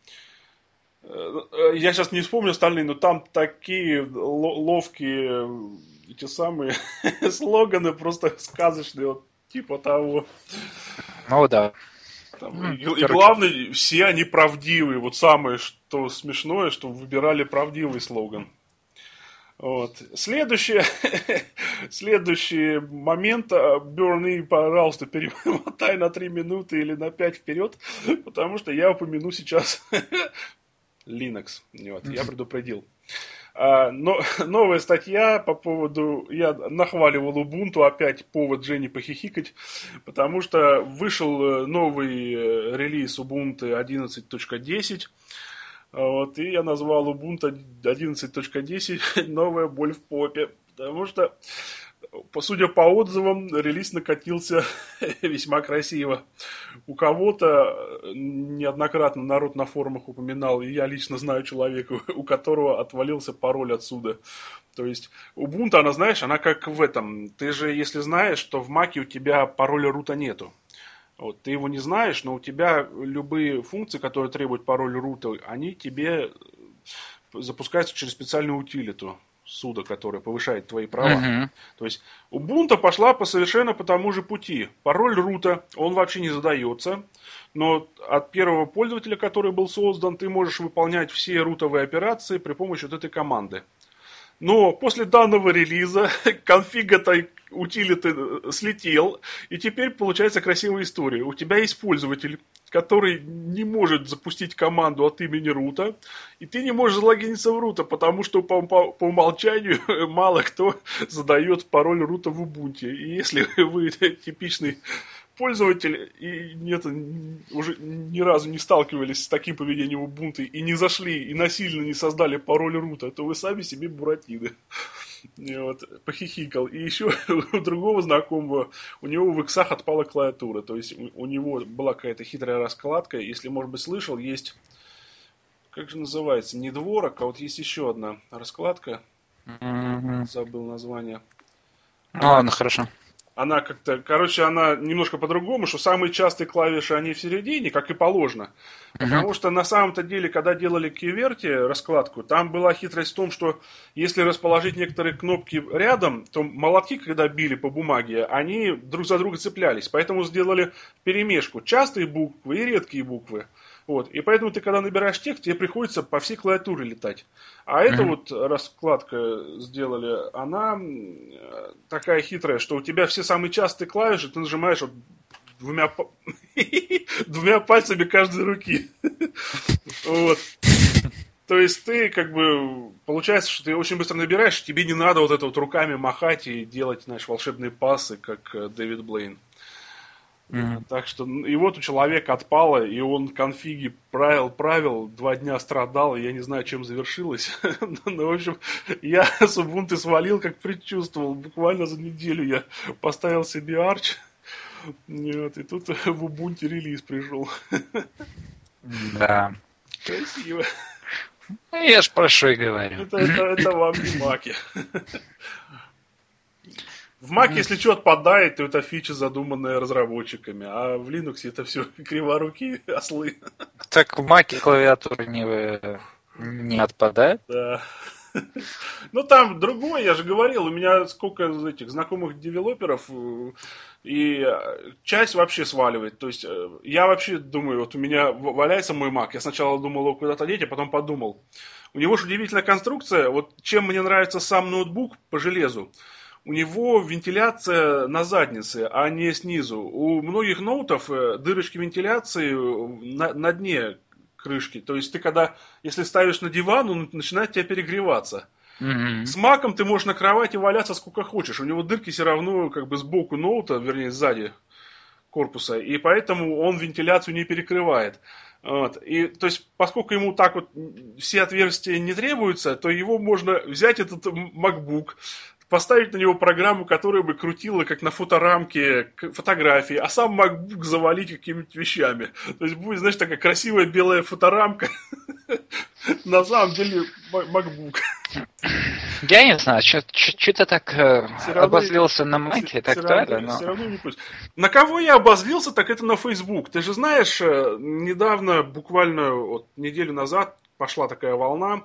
Я сейчас не вспомню остальные, но там такие ловкие эти самые слоганы, просто сказочные, вот, типа того. Ну да. Там, и, и главное, все они правдивые. Вот самое, что смешное, что выбирали правдивый слоган. Вот. Следующий, следующий момент. Берни, пожалуйста, перемотай на три минуты или на пять вперед, потому что я упомяну сейчас Linux. Вот, я предупредил. А, но, новая статья по поводу... Я нахваливал Ubuntu, опять повод Жени похихикать, потому что вышел новый релиз Ubuntu одиннадцать точка десять. Вот, и я назвал Ubuntu одиннадцать точка десять новая боль в попе. Потому что, судя по отзывам, релиз накатился весьма красиво. У кого-то неоднократно народ на форумах упоминал, и я лично знаю человека, у которого отвалился пароль отсюда. То есть Ubuntu, она, знаешь, она как в этом. Ты же, если знаешь, что в Маке у тебя пароля рута нету. Вот, ты его не знаешь, но у тебя любые функции, которые требуют пароль рута, они тебе запускаются через специальную утилиту суда, которая повышает твои права. Uh-huh. То есть Ubuntu пошла по совершенно по тому же пути. Пароль рута, он вообще не задается, но от первого пользователя, который был создан, ты можешь выполнять все рутовые операции при помощи вот этой команды. Но после данного релиза конфиг этой утилиты слетел, и теперь получается красивая история. У тебя есть пользователь, который не может запустить команду от имени рута, и ты не можешь залогиниться в рута, потому что по, по, по умолчанию мало кто задает пароль рута в Ubuntu. И если вы типичный пользователь и нет, уже ни разу не сталкивались с таким поведением Ubuntu и не зашли и насильно не создали пароль рута, то вы сами себе буратиды. И вот, похихикал. И еще у другого знакомого, у него в иксах отпала клавиатура. То есть у, у него была какая-то хитрая раскладка. Если, может быть, слышал, есть, как же называется, не дворок, а вот есть еще одна раскладка. Mm-hmm. Забыл название. Ну она, ладно, хорошо. Она как-то, короче, она немножко по-другому, что самые частые клавиши, они в середине, как и положено. Потому uh-huh. что на самом-то деле, когда делали QWERTY раскладку, там была хитрость в том, что если расположить некоторые кнопки рядом, то молотки, когда били по бумаге, они друг за друга цеплялись. Поэтому сделали перемешку. Частые буквы и редкие буквы. Вот. И поэтому ты, когда набираешь текст, тебе приходится по всей клавиатуре летать. А mm-hmm. эта вот раскладка сделали, она такая хитрая, что у тебя все самые частые клавиши ты нажимаешь вот двумя, двумя пальцами каждой руки. Вот. То есть ты как бы, получается, что ты очень быстро набираешь, тебе не надо вот это вот руками махать и делать, знаешь, волшебные пассы, как Дэвид Блейн. Mm-hmm. Так что, и вот у человека отпало, и он конфиги правил, правил, два дня страдал, и я не знаю, чем завершилось. Но, в общем, я с Ubuntu свалил, как предчувствовал. Буквально за неделю я поставил себе Arch, вот, и тут в Ubuntu релиз пришел. Да. Красиво. Ну, я ж про что и говорю. Это, это, это вам не маки. В Mac, если что отпадает, то это фича, задуманная разработчиками, а в Linux это все криворукие ослы. Так в Mac клавиатура не, не отпадает? Да. Ну там другое, я же говорил, у меня сколько этих знакомых девелоперов, и часть вообще сваливает. То есть я вообще думаю, вот у меня валяется мой Mac, я сначала думал его куда-то деть, а потом подумал. У него же удивительная конструкция, вот чем мне нравится сам ноутбук по железу. У него вентиляция на заднице, а не снизу. У многих ноутов дырочки вентиляции на, на дне крышки. То есть ты когда, если ставишь на диван, он начинает тебя перегреваться. Mm-hmm. С Маком ты можешь на кровати валяться сколько хочешь. У него дырки все равно как бы сбоку ноута, вернее сзади корпуса. И поэтому он вентиляцию не перекрывает. Вот. И, то есть, поскольку ему так вот все отверстия не требуются, то его можно взять, этот MacBook, поставить на него программу, которая бы крутила, как на фоторамке, фотографии, а сам MacBook завалить какими-нибудь вещами. То есть будет, знаешь, такая красивая белая фоторамка. На самом деле MacBook. Я не знаю, что-то так обозлился на Маке, так далее. Все равно не пусть. На кого я обозлился, так это на Facebook. Ты же знаешь, недавно, буквально вот неделю назад, пошла такая волна.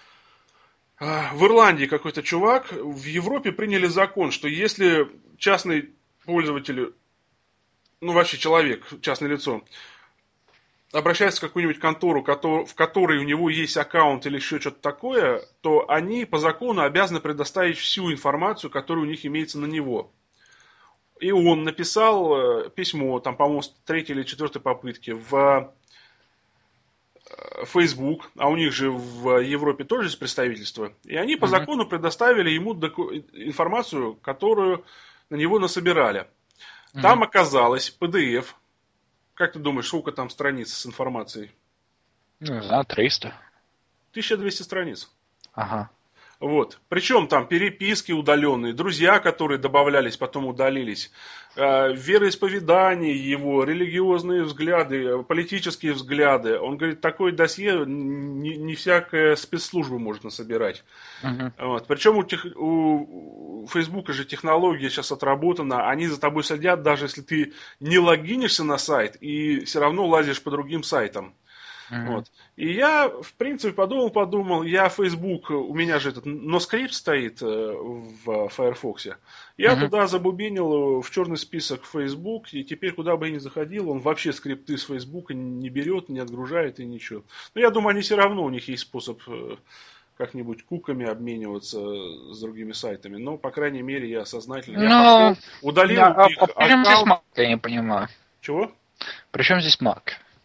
В Ирландии какой-то чувак, в Европе приняли закон, что если частный пользователь, ну вообще человек, частное лицо, обращается в какую-нибудь контору, в которой у него есть аккаунт или еще что-то такое, то они по закону обязаны предоставить всю информацию, которая у них имеется на него. И он написал письмо, там, по-моему, с третьей или четвертой попытки в Facebook, а у них же в Европе тоже есть представительство, и они по закону предоставили ему доку- информацию, которую на него насобирали. Uh-huh. Там оказалось пи ди эф. Как ты думаешь, сколько там страниц с информацией? Не знаю, триста. тысяча двести страниц. Ага. Вот. Причем там переписки удаленные, друзья, которые добавлялись, потом удалились, э, вероисповедание его, религиозные взгляды, политические взгляды. Он говорит, такое досье не, не всякая спецслужба может насобирать. Uh-huh. Вот. Причем у, тех, у Фейсбука же технология сейчас отработана, они за тобой следят, даже если ты не логинишься на сайт и все равно лазишь по другим сайтам. Uh-huh. Вот. И я, в принципе, подумал-подумал, я Facebook, у меня же этот NoScript стоит в Firefox, я uh-huh. туда забубенил в черный список Facebook, и теперь куда бы я ни заходил, он вообще скрипты с Facebook не берет, не отгружает и ничего. Но я думаю, они все равно, у них есть способ как-нибудь куками обмениваться с другими сайтами, но, по крайней мере, я сознательно но... я пошел, удалил да, их а, а аккаунт. Здесь Mac, я не понимаю. Чего? Причем здесь Mac?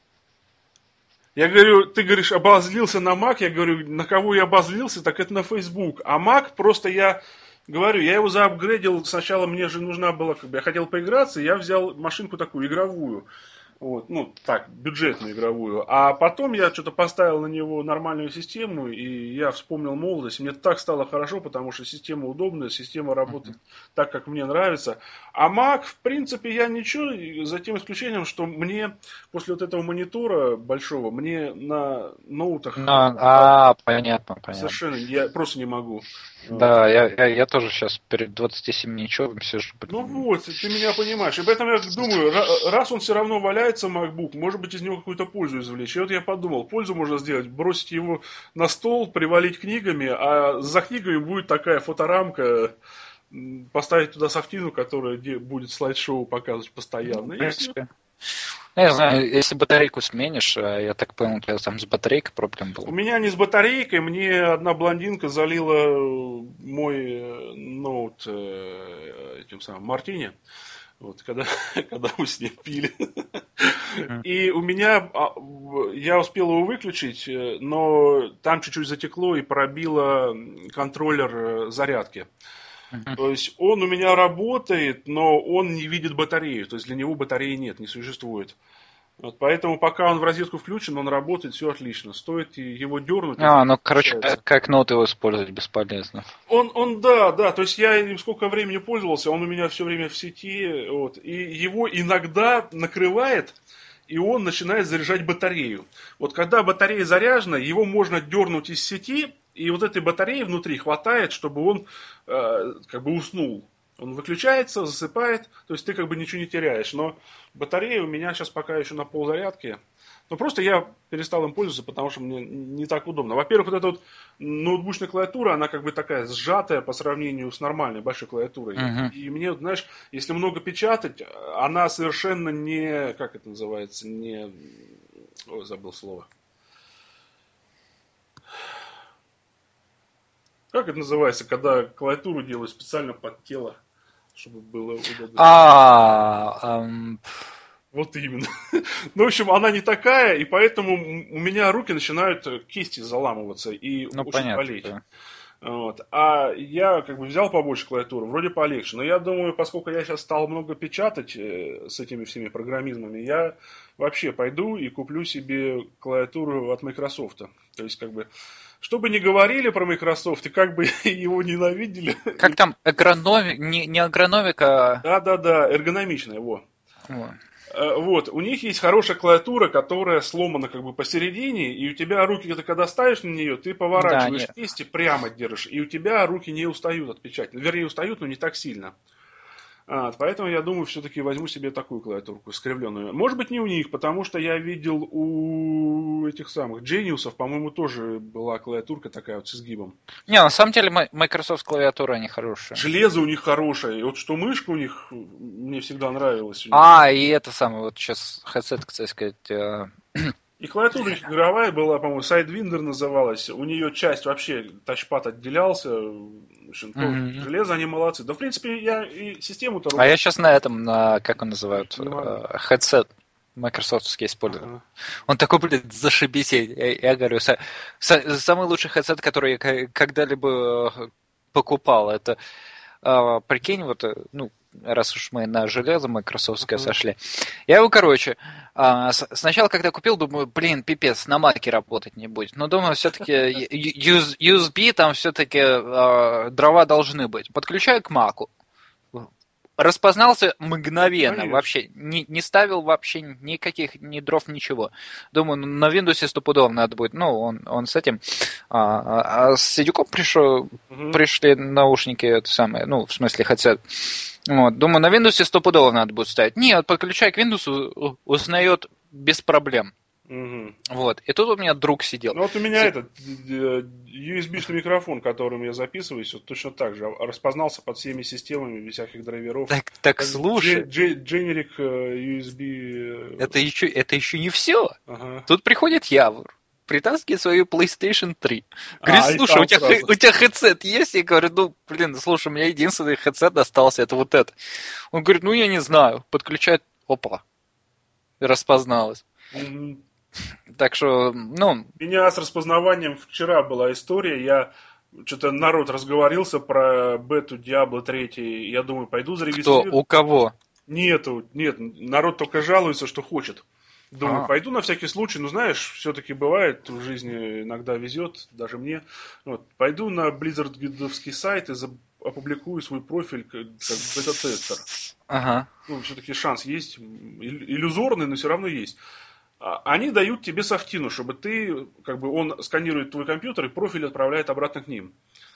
Я говорю, ты говоришь, обозлился на Mac, я говорю, на кого я обозлился, так это на Facebook. А Mac просто я говорю, я его заапгрейдил, сначала мне же нужна была, как бы, я хотел поиграться, я взял машинку такую игровую. Вот, ну, так, бюджетную игровую. А потом я что-то поставил на него нормальную систему, и я вспомнил молодость. Мне так стало хорошо, потому что система удобная, система работает uh-huh. так, как мне нравится. А Mac, в принципе, я ничего, за тем исключением, что мне после вот этого монитора большого, мне на ноутах... No, а, понятно, понятно. Совершенно, я просто не могу. Да, вот. я, я, я тоже сейчас перед двадцать семь ничего сижу. Ну вот, ты меня понимаешь. И поэтому я думаю, раз он все равно валяется, MacBook, может быть, из него какую-то пользу извлечь. И вот я подумал, пользу можно сделать, бросить его на стол, привалить книгами, а за книгами будет такая фоторамка, поставить туда софтину, которая будет слайд-шоу показывать постоянно. В принципе. Я знаю, если батарейку сменишь, я так понял, у тебя там с батарейкой проблем был. У меня не с батарейкой, мне одна блондинка залила мой ноут этим самым Мартини, вот, когда, когда мы с ним пили. Uh-huh. И у меня, я успел его выключить, но там чуть-чуть затекло и пробило контроллер зарядки. Uh-huh. То есть он у меня работает, но он не видит батарею. То есть для него батареи нет, не существует. Вот поэтому пока он в розетку включен, он работает, все отлично. Стоит его дернуть. А, ну, короче, как, как ноут его использовать бесполезно. Он, он, да, да, то есть я им сколько времени пользовался, он у меня все время в сети, вот, и его иногда накрывает, и он начинает заряжать батарею. Вот когда батарея заряжена, его можно дернуть из сети, и вот этой батареи внутри хватает, чтобы он э, как бы уснул. Он выключается, засыпает, то есть ты как бы ничего не теряешь. Но батарея у меня сейчас пока еще на ползарядке. Но просто я перестал им пользоваться, потому что мне не так удобно. Во-первых, вот эта вот ноутбучная клавиатура, она как бы такая сжатая по сравнению с нормальной большой клавиатурой. Uh-huh. И мне, знаешь, если много печатать, она совершенно не, как это называется, не... Ой, забыл слово. Как это называется, когда клавиатуру делают специально под тело, чтобы было удобно? А, эм... Вот именно. Ну, в общем, она не такая, и поэтому у меня руки начинают кисти заламываться и ну, очень понятно, болеть. Да. Вот. А я как бы взял побольше клавиатуры, вроде полегче. Но я думаю, поскольку я сейчас стал много печатать э, с этими всеми программизмами, я вообще пойду и куплю себе клавиатуру от Microsoft. То есть, как бы, что бы ни говорили про Microsoft, и как бы его ненавидели. Как там, эргономика, не, не эргономика, а... Да-да-да, эргономичная, его. Вот. Вот, у них есть хорошая клавиатура, которая сломана как бы посередине, и у тебя руки, когда ставишь на нее, ты поворачиваешь да, кисти, прямо держишь, и у тебя руки не устают от печати. Вернее, устают, но не так сильно. А, поэтому я думаю, все-таки возьму себе такую клавиатурку, искривленную. Может быть, не у них, потому что я видел у этих самых Genius'ов, по-моему, тоже была клавиатурка такая вот с изгибом. Не, на самом деле Microsoft клавиатура, они хорошие. Железо у них хорошее, и вот что мышка у них мне всегда нравилась. А, и это самое, вот сейчас headset, кстати сказать... И клавиатура игровая была, по-моему, Sidewinder называлась. У нее часть вообще тачпад отделялся. В общем, mm-hmm. Железо, они молодцы. Да, в принципе, я и систему-то... А я сейчас на этом, на, как он называют, headset майкрософтовский использую. Uh-huh. Он такой, блин, зашибись. Я, я, я говорю, са, са, самый лучший headset, который я когда-либо покупал. Это, а, прикинь, вот, ну, раз уж мы на железо майкрософтское uh-huh. сошли. Я его, короче, а, с, сначала, когда купил, думаю, блин, пипец, на маке работать не будет. Но думаю, все-таки ю эс би там все-таки а, дрова должны быть. Подключаю к маку. Распознался мгновенно, Конечно. Вообще, не, не ставил вообще никаких, ни дров, ничего. Думаю, на Windows стопудово надо будет, ну, он, он с этим, а, а с Сидюком пришел, угу. пришли наушники, это самое, ну, в смысле, headset. Вот, думаю, на Windows стопудово надо будет ставить. Нет, подключай к Windows, узнает без проблем. Угу. Вот. И тут у меня друг сидел. Ну вот у меня Си... этот ю эс би-шный микрофон, которым я записываюсь, вот точно так же распознался под всеми системами, без всяких драйверов. Так, так слушай. Generic ю эс би. Это еще, это еще не все. Ага. Тут приходит Явор, притаскивает свою PlayStation три. Говорит, а, слушай, у тебя, у тебя headset есть? Я говорю, ну, блин, слушай, у меня единственный headset остался, это вот это. Он говорит, ну, я не знаю. Подключает, опа, распозналось. Угу. Так что, ну... У меня с распознаванием вчера была история. Я что-то народ разговорился про бету Diablo три. Я думаю, пойду зарегистрирую. Кто? У кого? Нету, нет. Народ только жалуется, что хочет. Думаю, а. пойду на всякий случай. Ну, знаешь, все-таки бывает в жизни, иногда везет, даже мне. Вот, пойду на Blizzard-гидовский сайт и опубликую свой профиль как, как бета-тестер. Ага. Ну, все-таки шанс есть. Иллюзорный, но все равно есть. Они дают тебе софтину, чтобы ты, как бы он сканирует твой компьютер и профиль отправляет обратно к ним.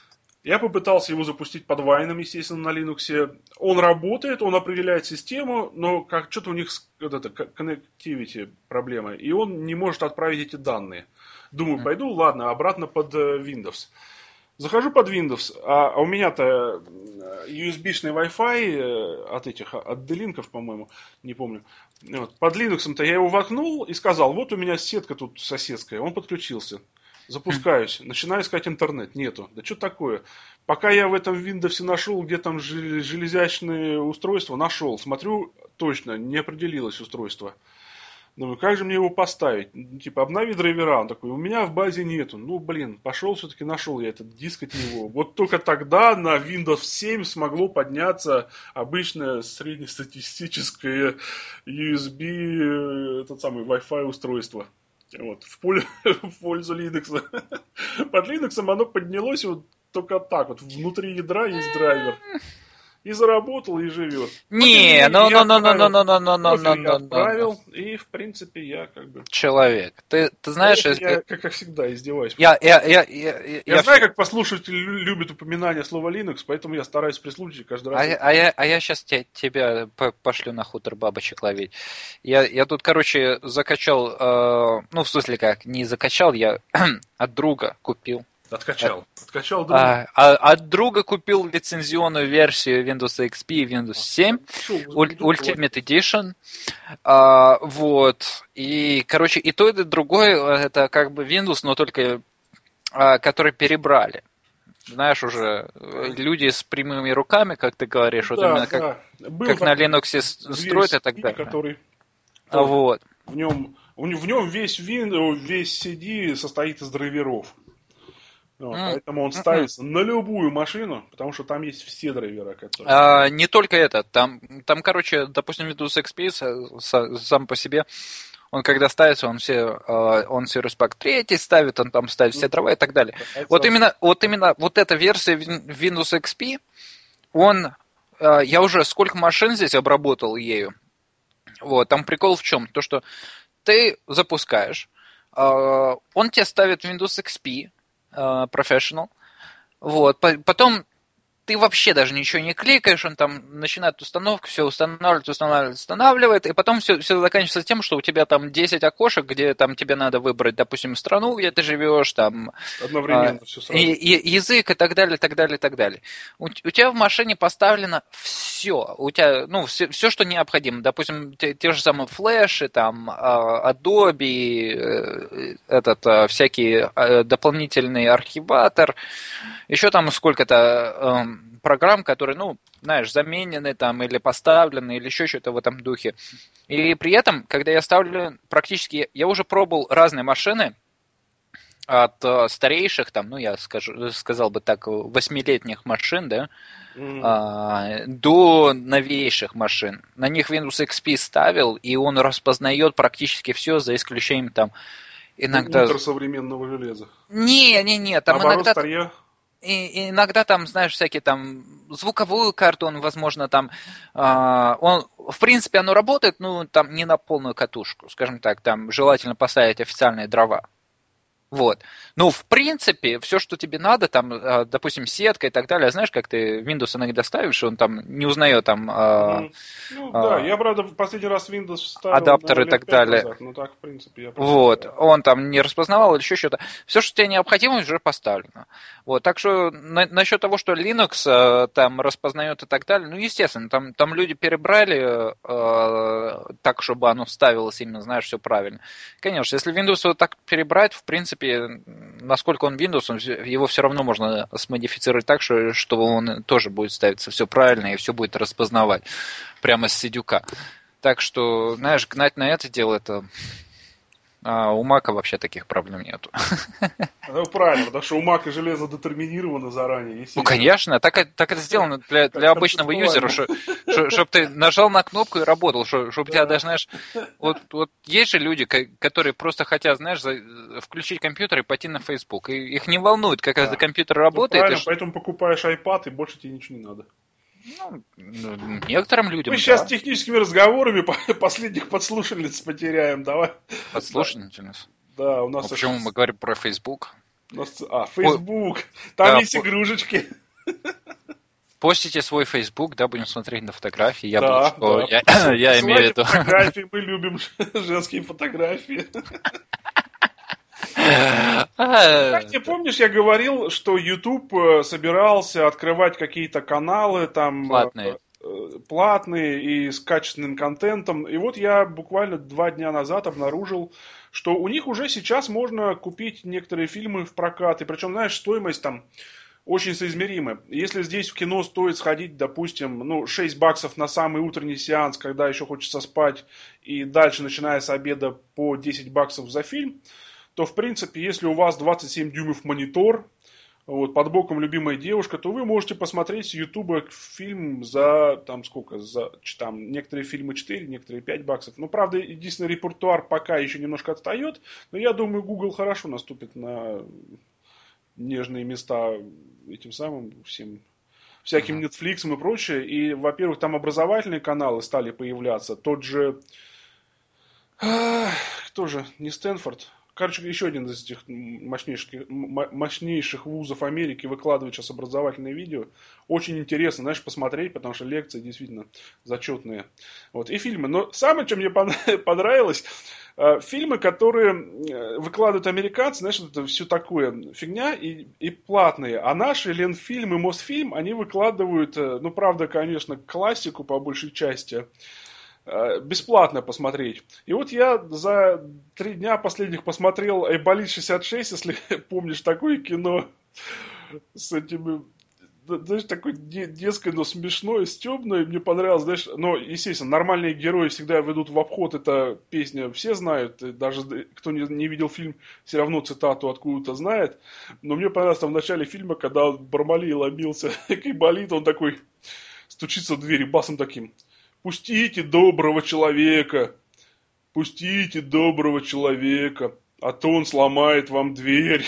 Я попытался его запустить под Вайном, естественно, на Linux. Он работает, он определяет систему, но как что-то у них вот это, connectivity проблема, и он не может отправить эти данные. Думаю, пойду, ладно, обратно под Windows. Захожу под Windows, а у меня-то ю эс би-шный Wi-Fi от этих, от D-Link, по-моему, не помню. Вот. Под Linux-то я его воткнул и сказал, вот у меня сетка тут соседская, он подключился. Запускаюсь, начинаю искать интернет, нету. Да что такое? Пока я в этом Windows нашел, где там железячные устройства, нашел. Смотрю, точно, не определилось устройство. Думаю, как же мне его поставить? Ну, типа, обнови драйвера. Он такой, у меня в базе нету. Ну, блин, пошел, все-таки нашел я этот диск от него. Вот только тогда на Windows семь смогло подняться обычное среднестатистическое ю эс би, этот самый Wi-Fi устройство. Вот, в, пользу, в пользу Linux. Под Linux оно поднялось вот только так. Вот внутри ядра есть драйвер. И заработал, и живет. Не, ну, ну, ну, ну, ну, ну, ну, ну, ну, ну, я ну, отправил, и, в принципе, я как бы... Человек. Ты, ты знаешь... Я, если... как, как всегда, издеваюсь. Я, я, я, я, я, я знаю, как послушатели любят упоминание слова Linux, поэтому я стараюсь при случае каждый раз... А, я, а, я, а я сейчас те, тебя пошлю на хутор бабочек ловить. Я, я тут, короче, закачал... Э, ну, в смысле как, не закачал, я от друга купил. Откачал. Откачал друга. А, а, от друга купил лицензионную версию Windows икс пи и Windows семь, Ultimate Edition. А, вот. И, короче, и то, и то, другое, это как бы Windows, но только а, который перебрали. Знаешь, уже люди с прямыми руками, как ты говоришь, да, вот именно да. как, Был как на Linux строят и так далее. Который... А, вот. В нем, в нем весь Windows, весь си ди состоит из драйверов. Вот, mm. Поэтому он ставится mm-hmm. на любую машину, потому что там есть все драйвера, которые... А, не только это. Там, там, короче, допустим, Windows икс пи сам по себе, он когда ставится, он все, он Service Pack три ставит, он там ставит все дрова и так далее. Mm-hmm. Вот именно, вот именно вот эта версия Windows икс пи, он... Я уже сколько машин здесь обработал ею. Вот, там прикол в чем? То, что ты запускаешь, он тебе ставит Windows икс пи, Professional. Вот. Потом ты вообще даже ничего не кликаешь, он там начинает установку, все устанавливает, устанавливает, устанавливает, и потом все, все заканчивается тем, что у тебя там десять окошек, где там тебе надо выбрать, допустим, страну, где ты живешь, там одновременно а, все сразу. И, и, язык и так далее, так далее, так далее. У, у тебя в машине поставлено все, у тебя, ну, все, все что необходимо, допустим, те, те же самые флеши, там, Adobe, этот, всякий дополнительный архиватор, еще там сколько-то программ, которые, ну, знаешь, заменены там или поставлены, или еще что-то в этом духе. И при этом, когда я ставлю практически... Я уже пробовал разные машины от старейших, там, ну, я скажу, сказал бы так, восьмилетних машин, да, mm-hmm. а, до новейших машин. На них Windows икс пи ставил, и он распознает практически все, за исключением там иногда... Ультрасовременного железа. Не, не, не, там Наоборот, иногда... старье. И иногда там, знаешь, всякие там звуковую карту, он, возможно, там, э, он, в принципе, оно работает, но там не на полную катушку, скажем так, там желательно поставить официальные дрова. Вот. Ну, в принципе, все, что тебе надо, там, допустим, сетка и так далее, знаешь, как ты Windows иногда ставишь, он там не узнает там... Э, ну, э, да, я, правда, в последний раз Windows ставил адаптер и так далее. Назад, но так, в принципе, я вот, он там не распознавал или еще что-то. Все, что тебе необходимо, уже поставлено. Вот, так что на, насчет того, что Linux э, там распознает и так далее, ну, естественно, там, там люди перебрали э, так, чтобы оно ставилось именно, знаешь, все правильно. Конечно, если Windows вот так перебрать, в принципе, насколько он Windows, его все равно можно смодифицировать так, что, что он тоже будет ставиться все правильно и все будет распознавать прямо с сидюка. Так что, знаешь, гнать на это дело, это... А у Мака вообще таких проблем нету. Ну, правильно, потому что у Мака железо детерминировано заранее. Ну, конечно, так, так это сделано для, для обычного юзера, чтобы ты нажал на кнопку и работал, чтобы да. у тебя даже, знаешь, вот, вот есть же люди, которые просто хотят, знаешь, включить компьютер и пойти на Facebook, и их не волнует, как да. этот компьютер работает. Ну, правильно, и... поэтому покупаешь iPad, и больше тебе ничего не надо. Ну, некоторым людям. Мы сейчас да. техническими разговорами последних подслушательниц потеряем, давай. Подслушательниц? Да, у нас... Ну, почему мы говорим про Facebook? Нас... А, Facebook. Ой. Там да, есть по... игрушечки. Постите свой Facebook, да, будем смотреть на фотографии. Я, да, буду, да. я, я имею в виду. Фотографии, мы любим женские фотографии. Как ты помнишь, я говорил, что YouTube собирался открывать какие-то каналы там платные. платные и с качественным контентом. И вот я буквально два дня назад обнаружил, что у них уже сейчас можно купить некоторые фильмы в прокат. И причем, знаешь, стоимость там очень соизмеримы. Если здесь в кино стоит сходить, допустим, ну, шесть баксов на самый утренний сеанс, когда еще хочется спать, и дальше, начиная с обеда, по десять баксов за фильм, то, в принципе, если у вас двадцать семь дюймов монитор, вот, под боком любимая девушка, то вы можете посмотреть с Ютуба фильм за, там, сколько, за, там, некоторые фильмы четыре, некоторые пять баксов. Ну, правда, единственный репертуар пока еще немножко отстает, но я думаю, Google хорошо наступит на нежные места этим самым всем всяким uh-huh. Netflix и прочее. И, во-первых, там образовательные каналы стали появляться. Тот же... Кто же? Не Стэнфорд. Короче, еще один из этих мощнейших, мощнейших вузов Америки выкладывает сейчас образовательные видео. Очень интересно, знаешь, посмотреть, потому что лекции действительно зачетные. Вот. И фильмы. Но самое, что мне понравилось, фильмы, которые выкладывают американцы, знаешь, это все такое фигня и, и платные. А наши Ленфильм и Мосфильм, они выкладывают, ну, правда, конечно, классику по большей части, бесплатно посмотреть. И вот я за три дня последних посмотрел Айболит шестьдесят шесть, если помнишь, такое кино с этими, знаешь, такое детское, но смешное, стебное, мне понравилось, знаешь, но, естественно, нормальные герои всегда ведут в обход, эта песня все знают, даже кто не, не видел фильм, все равно цитату откуда-то знает, но мне понравилось там в начале фильма, когда он Бармалей ломился к Айболиту, он такой стучится в дверь басом таким: «Пустите доброго человека, пустите доброго человека, а то он сломает вам дверь».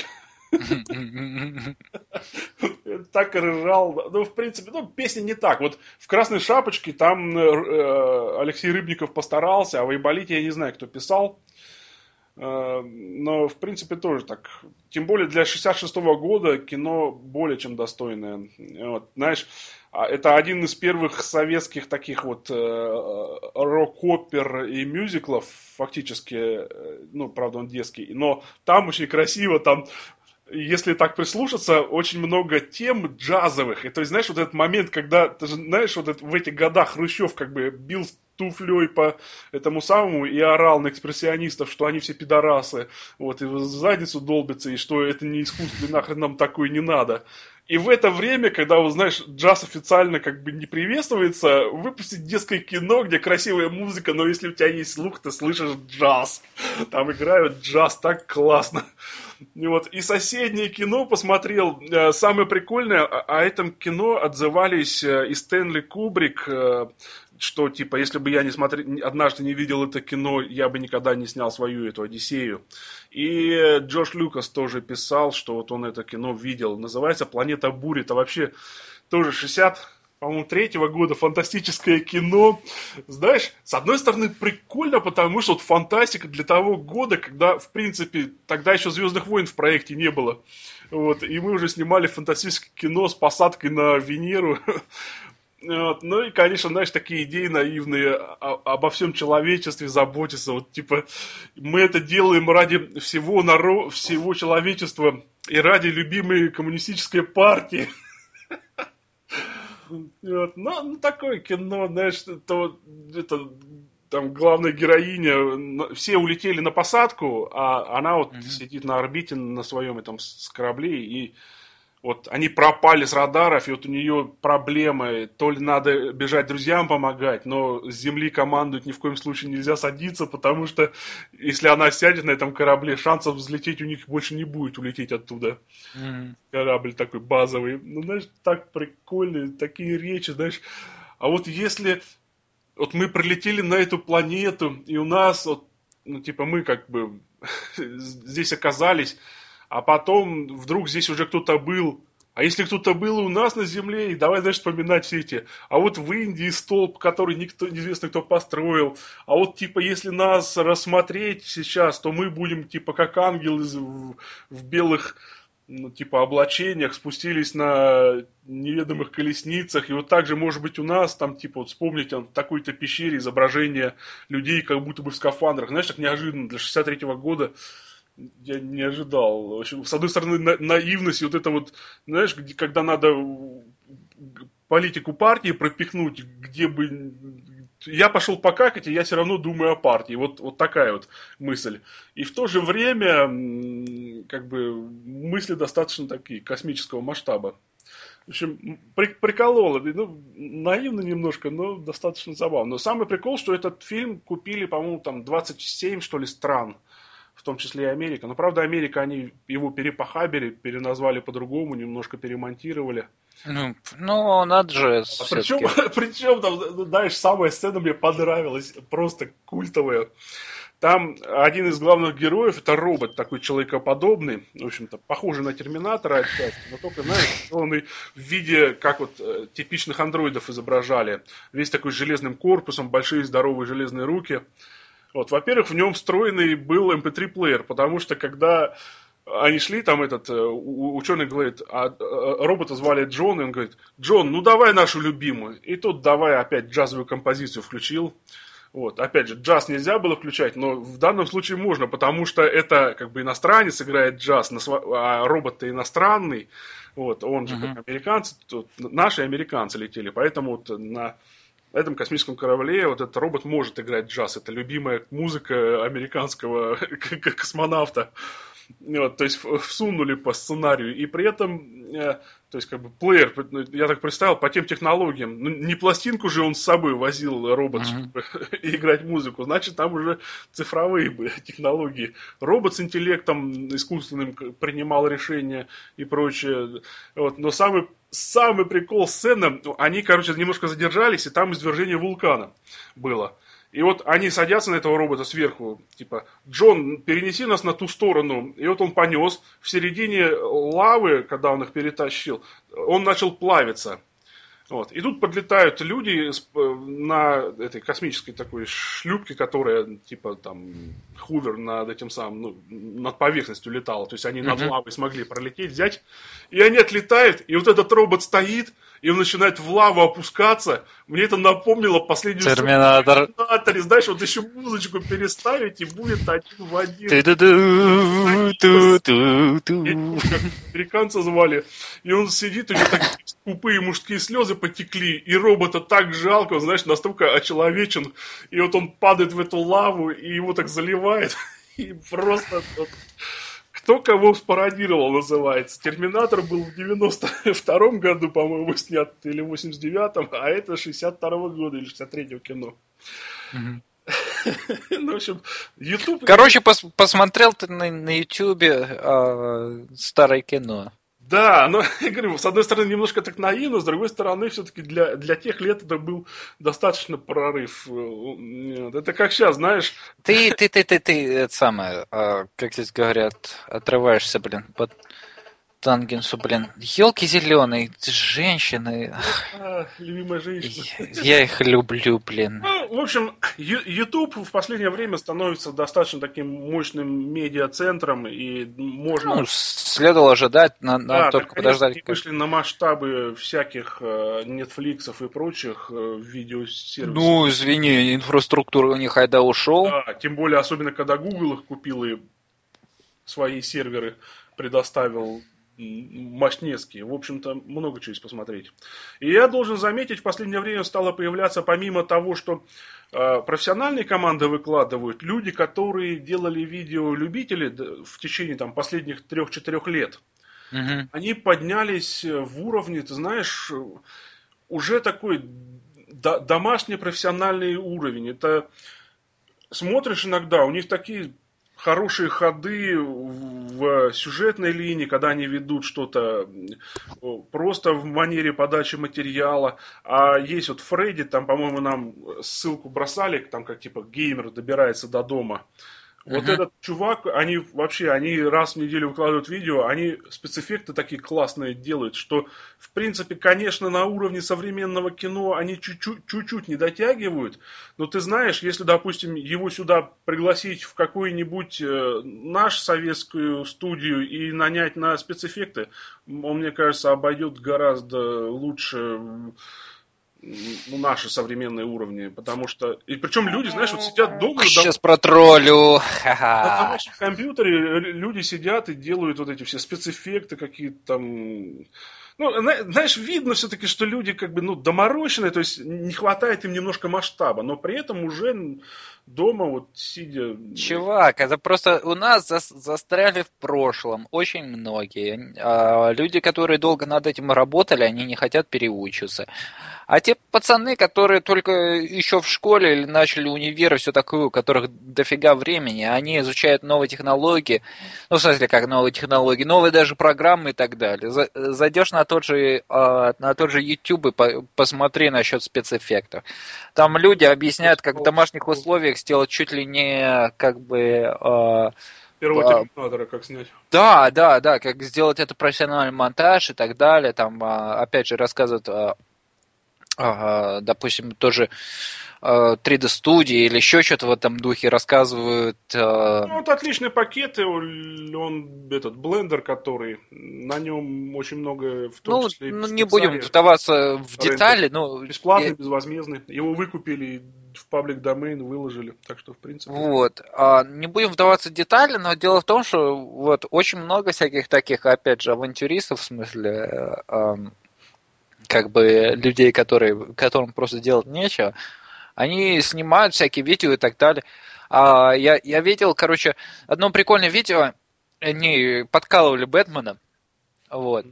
Так ржал. Ну, в принципе, ну, песня не так. Вот в «Красной шапочке» там Алексей Рыбников постарался, а в Айболите я не знаю, кто писал. Но, в принципе, тоже так. Тем более для шестьдесят шестого года кино более чем достойное. Вот, знаешь, это один из первых советских таких вот рок-опер и мюзиклов, фактически, ну, правда, он детский, но там очень красиво, там, если так прислушаться, очень много тем джазовых. И то есть, знаешь, вот этот момент, когда, ты же знаешь, вот это, в этих годах Хрущев как бы бил туфлей по этому самому и орал на экспрессионистов, что они все пидорасы, вот, и в задницу долбятся, и что это не искусство, и нахрен нам такое не надо. И в это время, когда, вот, знаешь, джаз официально как бы не приветствуется, выпустить детское кино, где красивая музыка, но если у тебя есть слух, ты слышишь джаз. Там играют джаз так классно. И, вот, и соседнее кино посмотрел. Самое прикольное, о этом кино отзывались и Стэнли Кубрик, что, типа, если бы я не смотрел, однажды не видел это кино, я бы никогда не снял свою эту «Одиссею». И Джордж Лукас тоже писал, что вот он это кино видел. Называется «Планета бури». Это вообще тоже шестьдесят, по-моему, третьего года фантастическое кино. Знаешь, с одной стороны, прикольно, потому что вот фантастика для того года, когда, в принципе, тогда еще «Звездных войн» в проекте не было. Вот, и мы уже снимали фантастическое кино с посадкой на Венеру. Вот. Ну и, конечно, знаешь, такие идеи наивные, о, обо всем человечестве заботиться. Вот, типа, мы это делаем ради всего народа, всего человечества и ради любимой коммунистической партии. Вот. Ну, такое кино, знаешь, то, это, там главная героиня, все улетели на посадку, а она вот mm-hmm. сидит на орбите на своем этом с корабле, и вот они пропали с радаров, и вот у нее проблемы, то ли надо бежать друзьям помогать, но с земли командовать ни в коем случае нельзя садиться, потому что если она сядет на этом корабле, шансов взлететь у них больше не будет, улететь оттуда. Mm-hmm. Корабль такой базовый. Ну, знаешь, так прикольно, такие речи, знаешь. А вот если вот мы прилетели на эту планету, и у нас, вот, ну, типа, мы как бы здесь оказались, а потом вдруг здесь уже кто-то был. А если кто-то был у нас на Земле, и давай, знаешь, вспоминать все эти. А вот в Индии столб, который никто, неизвестно кто построил. А вот, типа, если нас рассмотреть сейчас, то мы будем, типа, как ангелы в, в белых, ну, типа, облачениях, спустились на неведомых колесницах. И вот так же, может быть, у нас, там, типа, вот вспомнить в такой-то пещере изображение людей, как будто бы в скафандрах. Знаешь, так неожиданно для шестьдесят третьего года. Я не ожидал. В общем, с одной стороны, на, наивность, и вот это вот, знаешь, когда надо политику партии пропихнуть, где бы я пошел покакать, и я все равно думаю о партии. Вот, вот такая вот мысль. И в то же время, как бы, мысли достаточно такие, космического масштаба. В общем, при, прикололо, ну, наивно немножко, но достаточно забавно. Но самый прикол, что этот фильм купили, по-моему, там двадцать семь, что ли, стран, в том числе и Америка. Но, правда, Америка, они его перепохабили, переназвали по-другому, немножко перемонтировали. Ну, ну надо же. А причем, причем, там, знаешь, самая сцена мне понравилась, просто культовая. Там один из главных героев, это робот такой человекоподобный, в общем-то, похожий на Терминатора отчасти, но только, знаешь, он в виде, как вот типичных андроидов изображали. Весь такой с железным корпусом, большие здоровые железные руки. Вот, во-первых, в нем встроенный был эм пэ три плеер, потому что когда они шли, там этот ученый говорит, а робота звали Джон, и он говорит: Джон, ну давай нашу любимую. И тут давай опять джазовую композицию включил. Вот, опять же, джаз нельзя было включать, но в данном случае можно, потому что это как бы иностранец играет джаз, а робот-то иностранный. Вот, он же uh-huh. как американцы, тут наши американцы летели, поэтому вот на этом космическом корабле вот этот робот может играть джаз. Это любимая музыка американского космонавта. Вот, то есть всунули по сценарию. И при этом, э, то есть как бы плеер, я так представил, по тем технологиям, ну, не пластинку же он с собой возил робот, mm-hmm. чтобы играть музыку, значит там уже цифровые были технологии. Робот с интеллектом искусственным принимал решения и прочее. Вот, но самый, самый прикол сцены, они, короче, немножко задержались, и там извержение вулкана было. И вот они садятся на этого робота сверху, типа: Джон, перенеси нас на ту сторону. И вот он понес. В середине лавы, когда он их перетащил, он начал плавиться. Вот. И тут подлетают люди на этой космической такой шлюпке, которая типа там хувер над этим самым, ну, над поверхностью летала. То есть они над лавой смогли пролететь, взять. И они отлетают, и вот этот робот стоит, и он начинает в лаву опускаться. Мне это напомнило последнюю Терминатор. Терминаторе. Знаешь, вот еще музычку переставить, и будет один в один. Американца звали. И он сидит, у него такие скупые мужские слезы потекли, и робота так жалко, он, знаешь, настолько очеловечен. И вот он падает в эту лаву, и его так заливает. И просто... Кто кого спародировал, называется. Терминатор был в девяносто втором году, по-моему, снят, или в восемьдесят девятом, а это шестьдесят второго года или шестьдесят третьего кино. Mm-hmm. Ну, в общем, YouTube... Короче, пос- посмотрел ты на, на YouTube э, старое кино. Да, но, я говорю, с одной стороны, немножко так наивно, с другой стороны, все-таки для, для тех лет это был достаточно прорыв. Это как сейчас, знаешь... Ты, ты, ты, ты, ты, это самое, как здесь говорят, отрываешься, блин, под тангенсу, блин. Елки зеленые, женщины. А, любимая женщина. Я их люблю, блин. Ну, в общем, YouTube в последнее время становится достаточно таким мощным медиацентром, и можно... Ну, следовало ожидать, надо да, только подождать. Они вышли на масштабы всяких Netflix'ов и прочих видеосервисов. Ну, извини, инфраструктура у них айда ушел. Да, тем более, особенно когда Google их купил и свои серверы предоставил мощнецкие. В общем-то, много чего есть посмотреть. И я должен заметить, в последнее время стало появляться, помимо того, что э, профессиональные команды выкладывают, люди, которые делали видео любители в течение там, последних трех-четырех лет. Угу. Они поднялись в уровне, ты знаешь, уже такой до- домашний профессиональный уровень. Это смотришь иногда, у них такие... хорошие ходы в сюжетной линии, когда они ведут что-то просто в манере подачи материала. А есть вот Фредди, там, по-моему, нам ссылку бросали, там как типа геймер добирается до дома. Вот uh-huh. этот чувак, они вообще, они раз в неделю выкладывают видео, они спецэффекты такие классные делают, что, в принципе, конечно, на уровне современного кино они чуть-чуть, чуть-чуть не дотягивают, но ты знаешь, если, допустим, его сюда пригласить в какую-нибудь э, нашу советскую студию и нанять на спецэффекты, он, мне кажется, обойдет гораздо лучше... ну, наши современные уровни, потому что... И причем люди, знаешь, вот сидят дома... Сейчас протроллю. На домашнем компьютере люди сидят и делают вот эти все спецэффекты какие-то там... Ну, знаешь, видно все-таки, что люди как бы, ну, доморощенные, то есть не хватает им немножко масштаба, но при этом уже дома вот сидя... Чувак, это просто у нас за, застряли в прошлом очень многие. А, люди, которые долго над этим работали, они не хотят переучиться. А те пацаны, которые только еще в школе или начали универ и все такое, у которых дофига времени, они изучают новые технологии, ну, в смысле, как новые технологии, новые даже программы и так далее. Зайдешь на тот же, на тот же YouTube и посмотри насчет спецэффектов. Там люди объясняют, как в домашних условиях сделать чуть ли не как бы... Первого терминатора как снять. Да, да, да, как сделать это профессиональный монтаж и так далее. Там, опять же, рассказывают... допустим, тоже три дэ студии или еще что-то в этом духе рассказывают. Ну, вот отличные пакеты, он этот блендер, который, на нем очень много, в том ну, числе... Ну, не будем вдаваться в детали, но... Бесплатный, я... безвозмездный. Его выкупили в паблик домен, выложили, так что, в принципе... Вот. А, не будем вдаваться в детали, но дело в том, что вот очень много всяких таких, опять же, авантюристов, в смысле... А, как бы людей, которые, которым просто делать нечего, они снимают всякие видео и так далее. А я, я видел, короче, одно прикольное видео, они подкалывали Бэтмена, вот.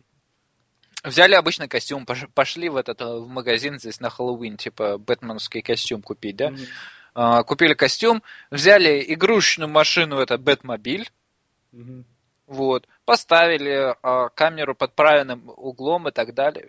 Взяли обычный костюм, пошли в этот в магазин здесь на Хэллоуин, типа бэтменский костюм купить, да? Mm-hmm. А, купили костюм, взяли игрушечную машину, это Бэтмобиль, mm-hmm. вот, поставили а, камеру под правильным углом и так далее.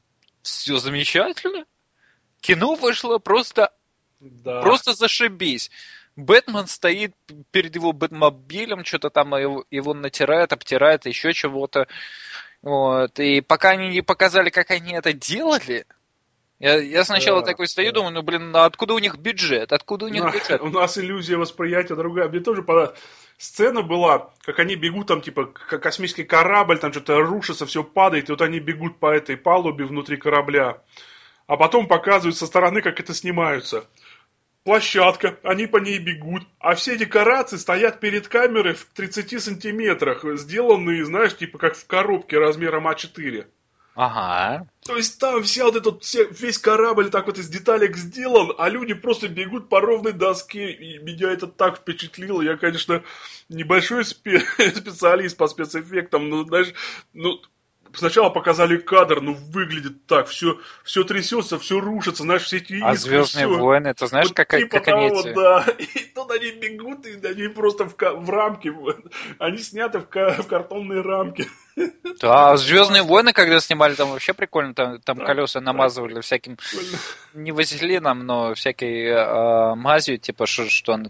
Все замечательно. Кино вышло просто, да. просто зашибись. Бэтмен стоит перед его Бэтмобилем, что-то там его, его натирает, обтирает, еще чего-то. Вот. И пока они не показали, как они это делали, я, я сначала да, такой стою, да. думаю, ну блин, а откуда у них бюджет? Откуда у них у бюджет? У нас иллюзия восприятия другая. Мне тоже понравилось. Сцена была, как они бегут, там, типа, как космический корабль, там что-то рушится, все падает, и вот они бегут по этой палубе внутри корабля. А потом показывают со стороны, как это снимаются. Площадка, они по ней бегут, а все декорации стоят перед камерой в тридцати сантиметрах, сделанные, знаешь, типа, как в коробке размером а четыре. Ага. То есть там вся вот этот, весь корабль так вот из деталек сделан, а люди просто бегут по ровной доске, и меня это так впечатлило. Я, конечно, небольшой спе- специалист по спецэффектам, но, знаешь, ну, сначала показали кадр, ну, выглядит так, все, все трясется, все рушится, знаешь, все эти искры. А «Звездные все. войны», ты знаешь, вот как, типа как они эти... Да, и тут они бегут, и они просто в, в рамке, они сняты в, в картонные рамки. Да, «Звездные войны», когда снимали, там вообще прикольно, там, там да, колеса намазывали да, всяким, прикольно. Не вазелином, но всякой э, мазью, типа, что, что она,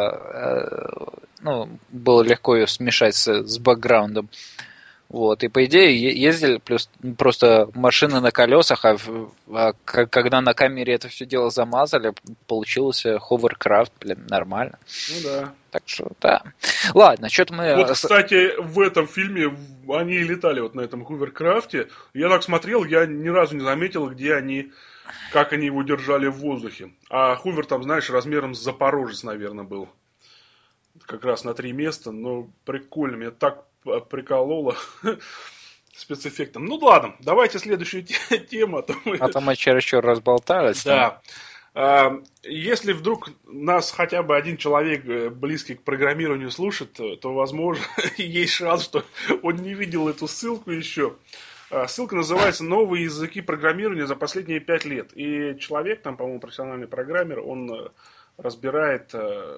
типа, э, ну, было легко ее смешать с, с бэкграундом. Вот, и по идее ездили, плюс просто машины на колесах, а, а когда на камере это все дело замазали, получился ховеркрафт, блин, нормально. Ну да. Так что, да. Ладно, что-то мы... Вот, кстати, в этом фильме они летали вот на этом ховеркрафте. Я так смотрел, я ни разу не заметил, где они, как они его держали в воздухе. А хувер там, знаешь, размером с Запорожец, наверное, был. Как раз на три места, но прикольно, меня так прикололо спецэффектом. Ну ладно, давайте следующую тему. А то мы, а то мы чересчур разболтались. Да. А, если вдруг нас хотя бы один человек близкий к программированию слушает, то, то возможно, есть шанс, что он не видел эту ссылку еще. А, ссылка называется «Новые языки программирования за последние пять лет». И человек, там, по-моему, профессиональный программер, он разбирает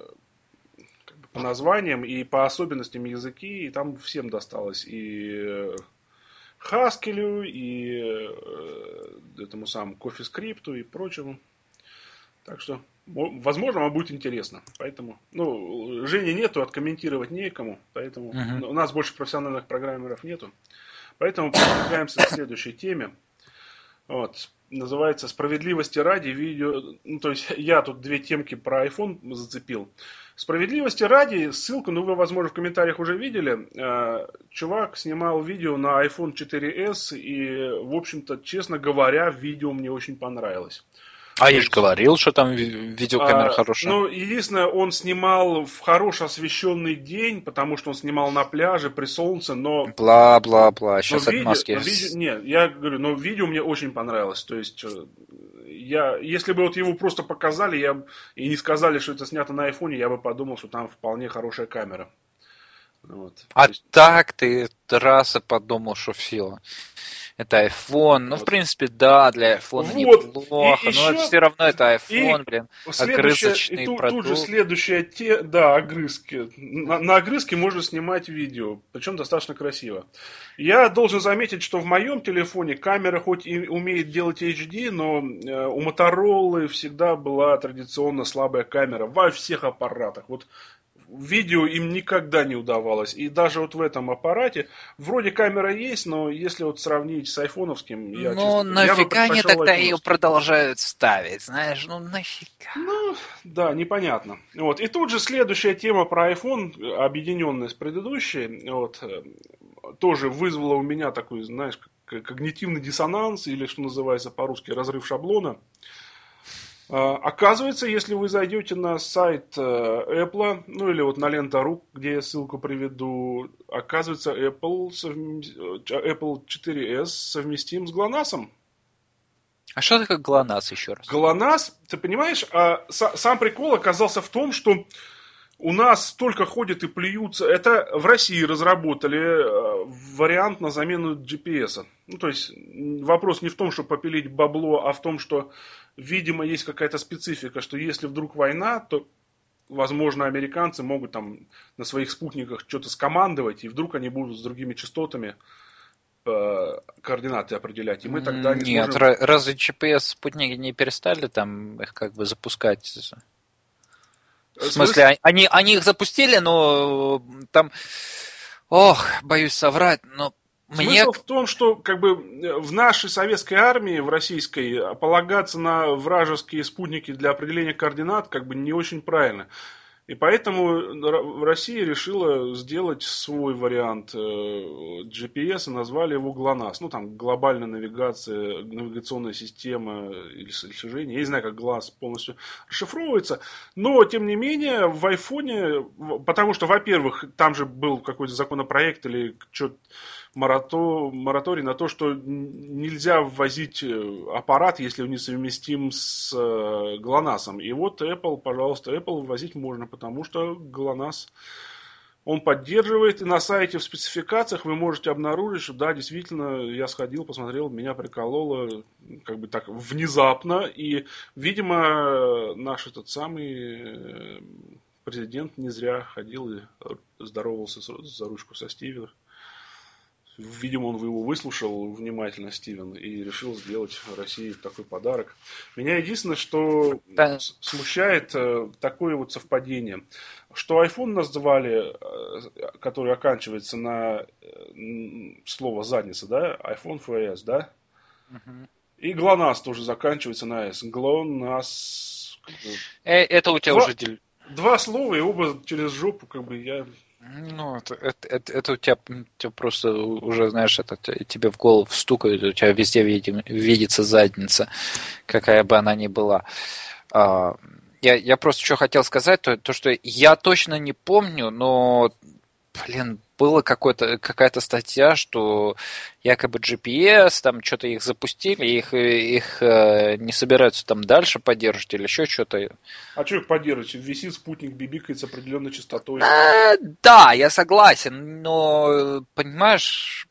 по названиям и по особенностям языки, и там всем досталось. И Haskell, и этому самому CoffeeScript, и прочему. Так что, возможно, вам будет интересно. Поэтому, ну, Жени нету, откомментировать некому. Поэтому uh-huh. у нас больше профессиональных программеров нету. Поэтому продвигаемся к следующей теме. Вот. Называется «Справедливости ради» видео. Ну, то есть я тут две темки про iPhone зацепил. Справедливости ради, ссылку, ну вы, возможно, в комментариях уже видели. Чувак снимал видео на айфон четыре эс, и, в общем-то, честно говоря, видео мне очень понравилось. А я же говорил, что там видеокамера а, хорошая. Ну, единственное, он снимал в хорошо освещенный день, потому что он снимал на пляже при солнце, но... Бла-бла-бла, сейчас но отмазки. Видео, видео, нет, я говорю, но видео мне очень понравилось. То есть, я, если бы вот его просто показали я, и не сказали, что это снято на айфоне, я бы подумал, что там вполне хорошая камера. Вот. А есть... так ты раз и подумал, что все. Это iPhone. Ну, вот. В принципе, да, для iPhone вот. неплохо. И но еще... все равно это iPhone, и блин. Огрызочный и тут, продукт. Тут же следующая те, да, огрызки. На, на огрызки можно снимать видео. Причем достаточно красиво. Я должен заметить, что в моем телефоне камера хоть и умеет делать эйч ди, но у Motorola всегда была традиционно слабая камера во всех аппаратах. Вот видео им никогда не удавалось. И даже вот в этом аппарате вроде камера есть, но если вот сравнить с айфоновским, я ну, честно, нафига я они тогда ее продолжают ставить, знаешь, ну нафига. Ну, да, непонятно. Вот. И тут же следующая тема про iPhone, объединенная с предыдущей, вот, тоже вызвала у меня такой, знаешь, когнитивный диссонанс, или, что называется по-русски, разрыв шаблона. Оказывается, если вы зайдете на сайт Apple, ну или вот на лента точка ру, где я ссылку приведу, оказывается, Apple, совм... Apple четыре эс совместим с глонасс. А что такое глонасс еще раз? глонасс, ты понимаешь, сам прикол оказался в том, что у нас только ходят и плюются. Это в России разработали вариант на замену джи пи эс. Ну, то есть вопрос не в том, чтобы попилить бабло, а в том, что, видимо, есть какая-то специфика, что если вдруг война, то, возможно, американцы могут там на своих спутниках что-то скомандовать, и вдруг они будут с другими частотами координаты определять, и мы тогда не Нет, сможем... разве джи пи эс спутники не перестали там их как бы запускать? В смысле, они, они их запустили, но там, ох, боюсь соврать, но мне... Смысл в том, что как бы в нашей советской армии, в российской, полагаться на вражеские спутники для определения координат как бы не очень правильно. И поэтому Россия решила сделать свой вариант джи пи эс и назвали его глонасс. Ну, там, глобальная навигация, навигационная система или слежение. Я не знаю, как глаз полностью расшифровывается. Но, тем не менее, в айфоне, потому что, во-первых, там же был какой-то законопроект или что-то, мораторий на то, что нельзя ввозить аппарат, если он несовместим с глонассом. И вот Apple, пожалуйста, Apple ввозить можно, потому что глонасс он поддерживает. И на сайте в спецификациях вы можете обнаружить, что да, действительно, я сходил, посмотрел, меня прикололо как бы так внезапно. И, видимо, наш этот самый президент не зря ходил и здоровался за ручку со Стивеном. Видимо, он его выслушал внимательно, Стивен, и решил сделать России такой подарок. Меня единственное, что да. смущает такое вот совпадение, что iPhone назвали, который оканчивается на слово задница, да, iPhone эф эс, да, угу. И глонасс тоже заканчивается на S. глонасс. Это у тебя два, уже... Два слова, и оба через жопу, как бы я... Ну, это, это, это, это у тебя, у тебя просто уже, знаешь, это тебе в голову стукает, у тебя везде видим, видится задница, какая бы она ни была. А, я, я просто что хотел сказать, то, то, что я точно не помню, но, блин, была какая-то статья, что якобы джи пи эс, там что-то их запустили, их, их э, не собираются там дальше поддерживать или еще что-то. А что их поддерживать? Висит спутник, бибикает с определенной частотой. А, да, я согласен, но, понимаешь,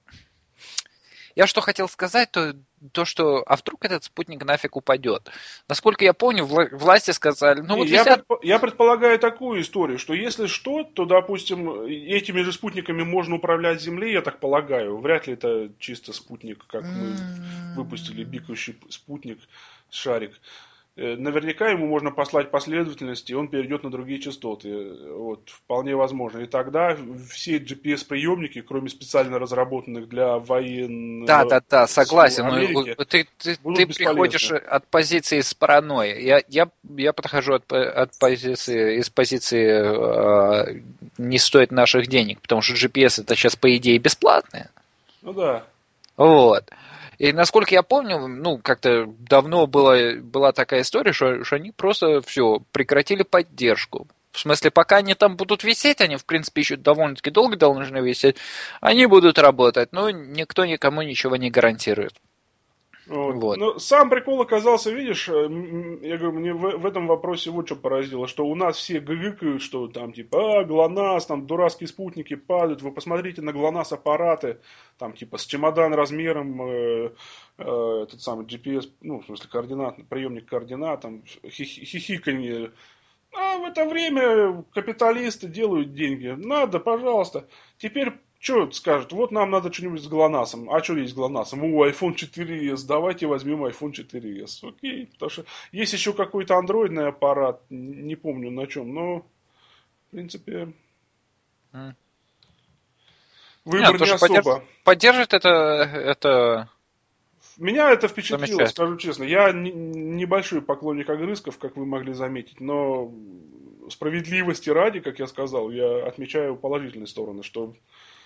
я что хотел сказать, то, то что, а вдруг этот спутник нафиг упадет? Насколько я помню, вла- власти сказали, ну вот я, висят... предп- я предполагаю такую историю, что если что, то, допустим, этими же спутниками можно управлять Землей, я так полагаю. Вряд ли это чисто спутник, как мы выпустили бикающий спутник, шарик. Наверняка ему можно послать последовательность, и он перейдет на другие частоты. Вот, вполне возможно. И тогда все джи пи эс-приемники, кроме специально разработанных для военных... Да, да, да, согласен. Америки, ты ты, ты приходишь от позиции с паранойей. Я, я, я подхожу от, от позиции, из позиции э, не стоит наших денег, потому что джи пи эс это сейчас, по идее, бесплатное. Ну да. Вот. И насколько я помню, ну, как-то давно была, была такая история, что, что они просто все прекратили поддержку. В смысле, пока они там будут висеть, они, в принципе, еще довольно-таки долго должны висеть, они будут работать, но никто никому ничего не гарантирует. Вот. Вот. Но сам прикол оказался, видишь, я говорю, мне в, в этом вопросе вот что поразило, что у нас все гыгыкают, что там типа, а, ГЛОНАСС, там дурацкие спутники падают, вы посмотрите на ГЛОНАСС аппараты, там типа с чемодан размером, э, э, этот самый джи пи эс, ну, в смысле, координат, приемник координат, там хихиканье. А в это время капиталисты делают деньги. Надо, пожалуйста. Теперь что скажут? Вот нам надо что-нибудь с ГЛОНАССом. А что есть с ГЛОНАССом? О, айфон четыре эс. Давайте возьмем айфон четыре эс. Окей. Потому что есть еще какой-то андроидный аппарат. Не помню на чем. Но, в принципе, mm. выбор Нет, не особо. Поддерж... Поддержит это... это... Меня это впечатлило, скажу честно. Я небольшой поклонник огрызков, как вы могли заметить, но справедливости ради, как я сказал, я отмечаю положительные стороны, что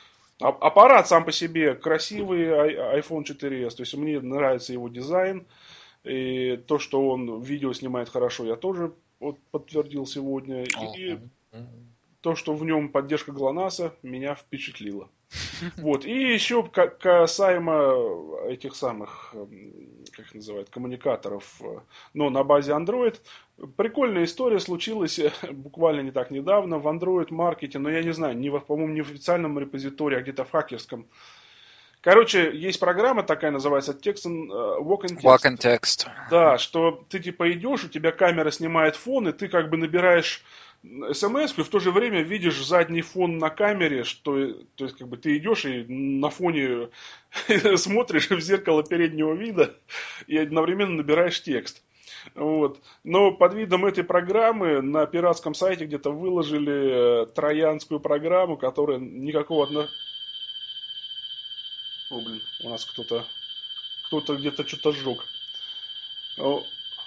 аппарат сам по себе красивый, айфон четыре эс, то есть мне нравится его дизайн, и то, что он видео снимает хорошо, я тоже вот подтвердил сегодня, и то, что в нем поддержка ГЛОНАССа, меня впечатлило. Вот. И еще касаемо этих самых, как их называют, коммуникаторов, но на базе Android. Прикольная история случилась буквально не так недавно в Android маркете, но я не знаю, не, по-моему, не в официальном репозитории, а где-то в хакерском. Короче, есть программа такая, называется Text and, uh, Walk and Text. Walk and Text. Да, что ты типа идешь, у тебя камера снимает фон, и ты как бы набираешь смс, и в то же время видишь задний фон на камере, что, то есть, как бы ты идешь и на фоне смотришь в зеркало переднего вида и одновременно набираешь текст. Вот. Но под видом этой программы на пиратском сайте где-то выложили троянскую программу, которая никакого отношения... О, блин, у нас кто-то кто-то где-то что-то сжег. О.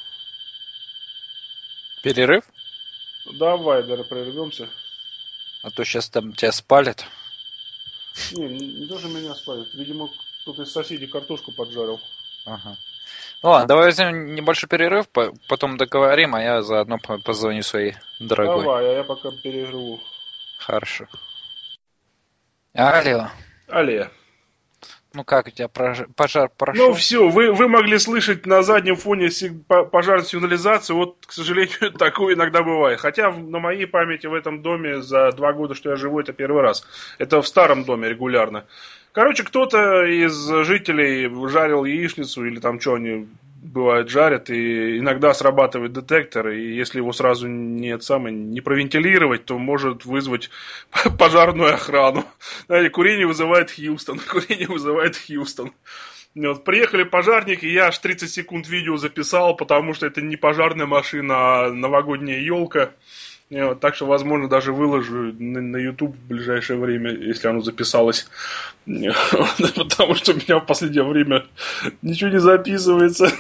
Перерыв? Давай, Дара, прервемся. А то сейчас там тебя спалят. Не, не, не даже меня спалят. Видимо, кто-то из соседей картошку поджарил. Ага. Ну ладно, давай возьмем небольшой перерыв, потом договорим, а я заодно позвоню своей дорогой. Давай, а я пока перерву. Хорошо. Алло. Алло. Ну как у тебя пожар прошел? Ну все, вы, вы могли слышать на заднем фоне пожарную сигнализацию. Вот, к сожалению, такое иногда бывает. Хотя на моей памяти в этом доме за два года, что я живу, это первый раз. Это в старом доме регулярно. Короче, кто-то из жителей жарил яичницу или там что они бывает жарят, и иногда срабатывает детектор, и если его сразу не, самое, не провентилировать, то может вызвать пожарную охрану. Знаете, курение вызывает Хьюстон, курение вызывает Хьюстон. Вот, приехали пожарники, я аж тридцать секунд видео записал, потому что это не пожарная машина, а новогодняя елка. Вот, так что, возможно, даже выложу на, на YouTube в ближайшее время, если оно записалось. Потому что у меня в последнее время ничего не записывается.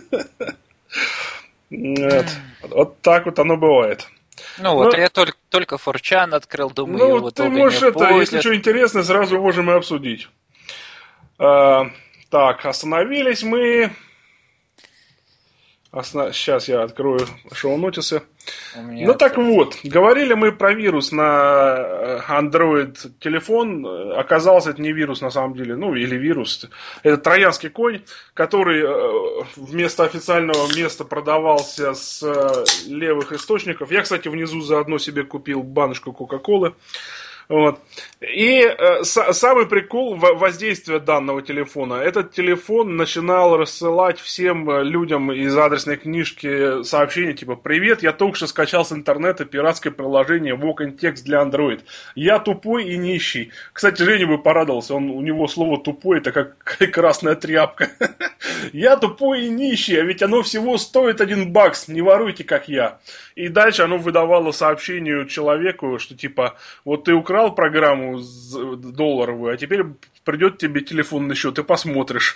Вот. Вот так вот оно бывает. Ну вот, я только, только форчан открыл, думаю, ну, вот ты можешь это, если что интересное, сразу можем и обсудить. А, так, остановились мы... Сейчас я открою шоу-нотисы. Ну это... так вот, говорили мы про вирус на Android телефон. Оказалось, это не вирус на самом деле, ну или вирус. Это троянский конь, который вместо официального места продавался с левых источников. Я, кстати, внизу заодно себе купил баночку Кока-Колы. Вот. И э, с, самый прикол воздействия данного телефона. Этот телефон начинал рассылать всем людям из адресной книжки сообщения типа: «Привет, я только что скачал с интернета пиратское приложение Walk and Text для Android. Я тупой и нищий». Кстати, Женя бы порадовался, он, у него слово «тупой» это как красная тряпка. «Я тупой и нищий, а ведь оно всего стоит один бакс, не воруйте, как я». И дальше оно выдавало сообщению человеку, что типа: «Вот ты украл программу долларовую, а теперь придет тебе телефонный счет, и посмотришь,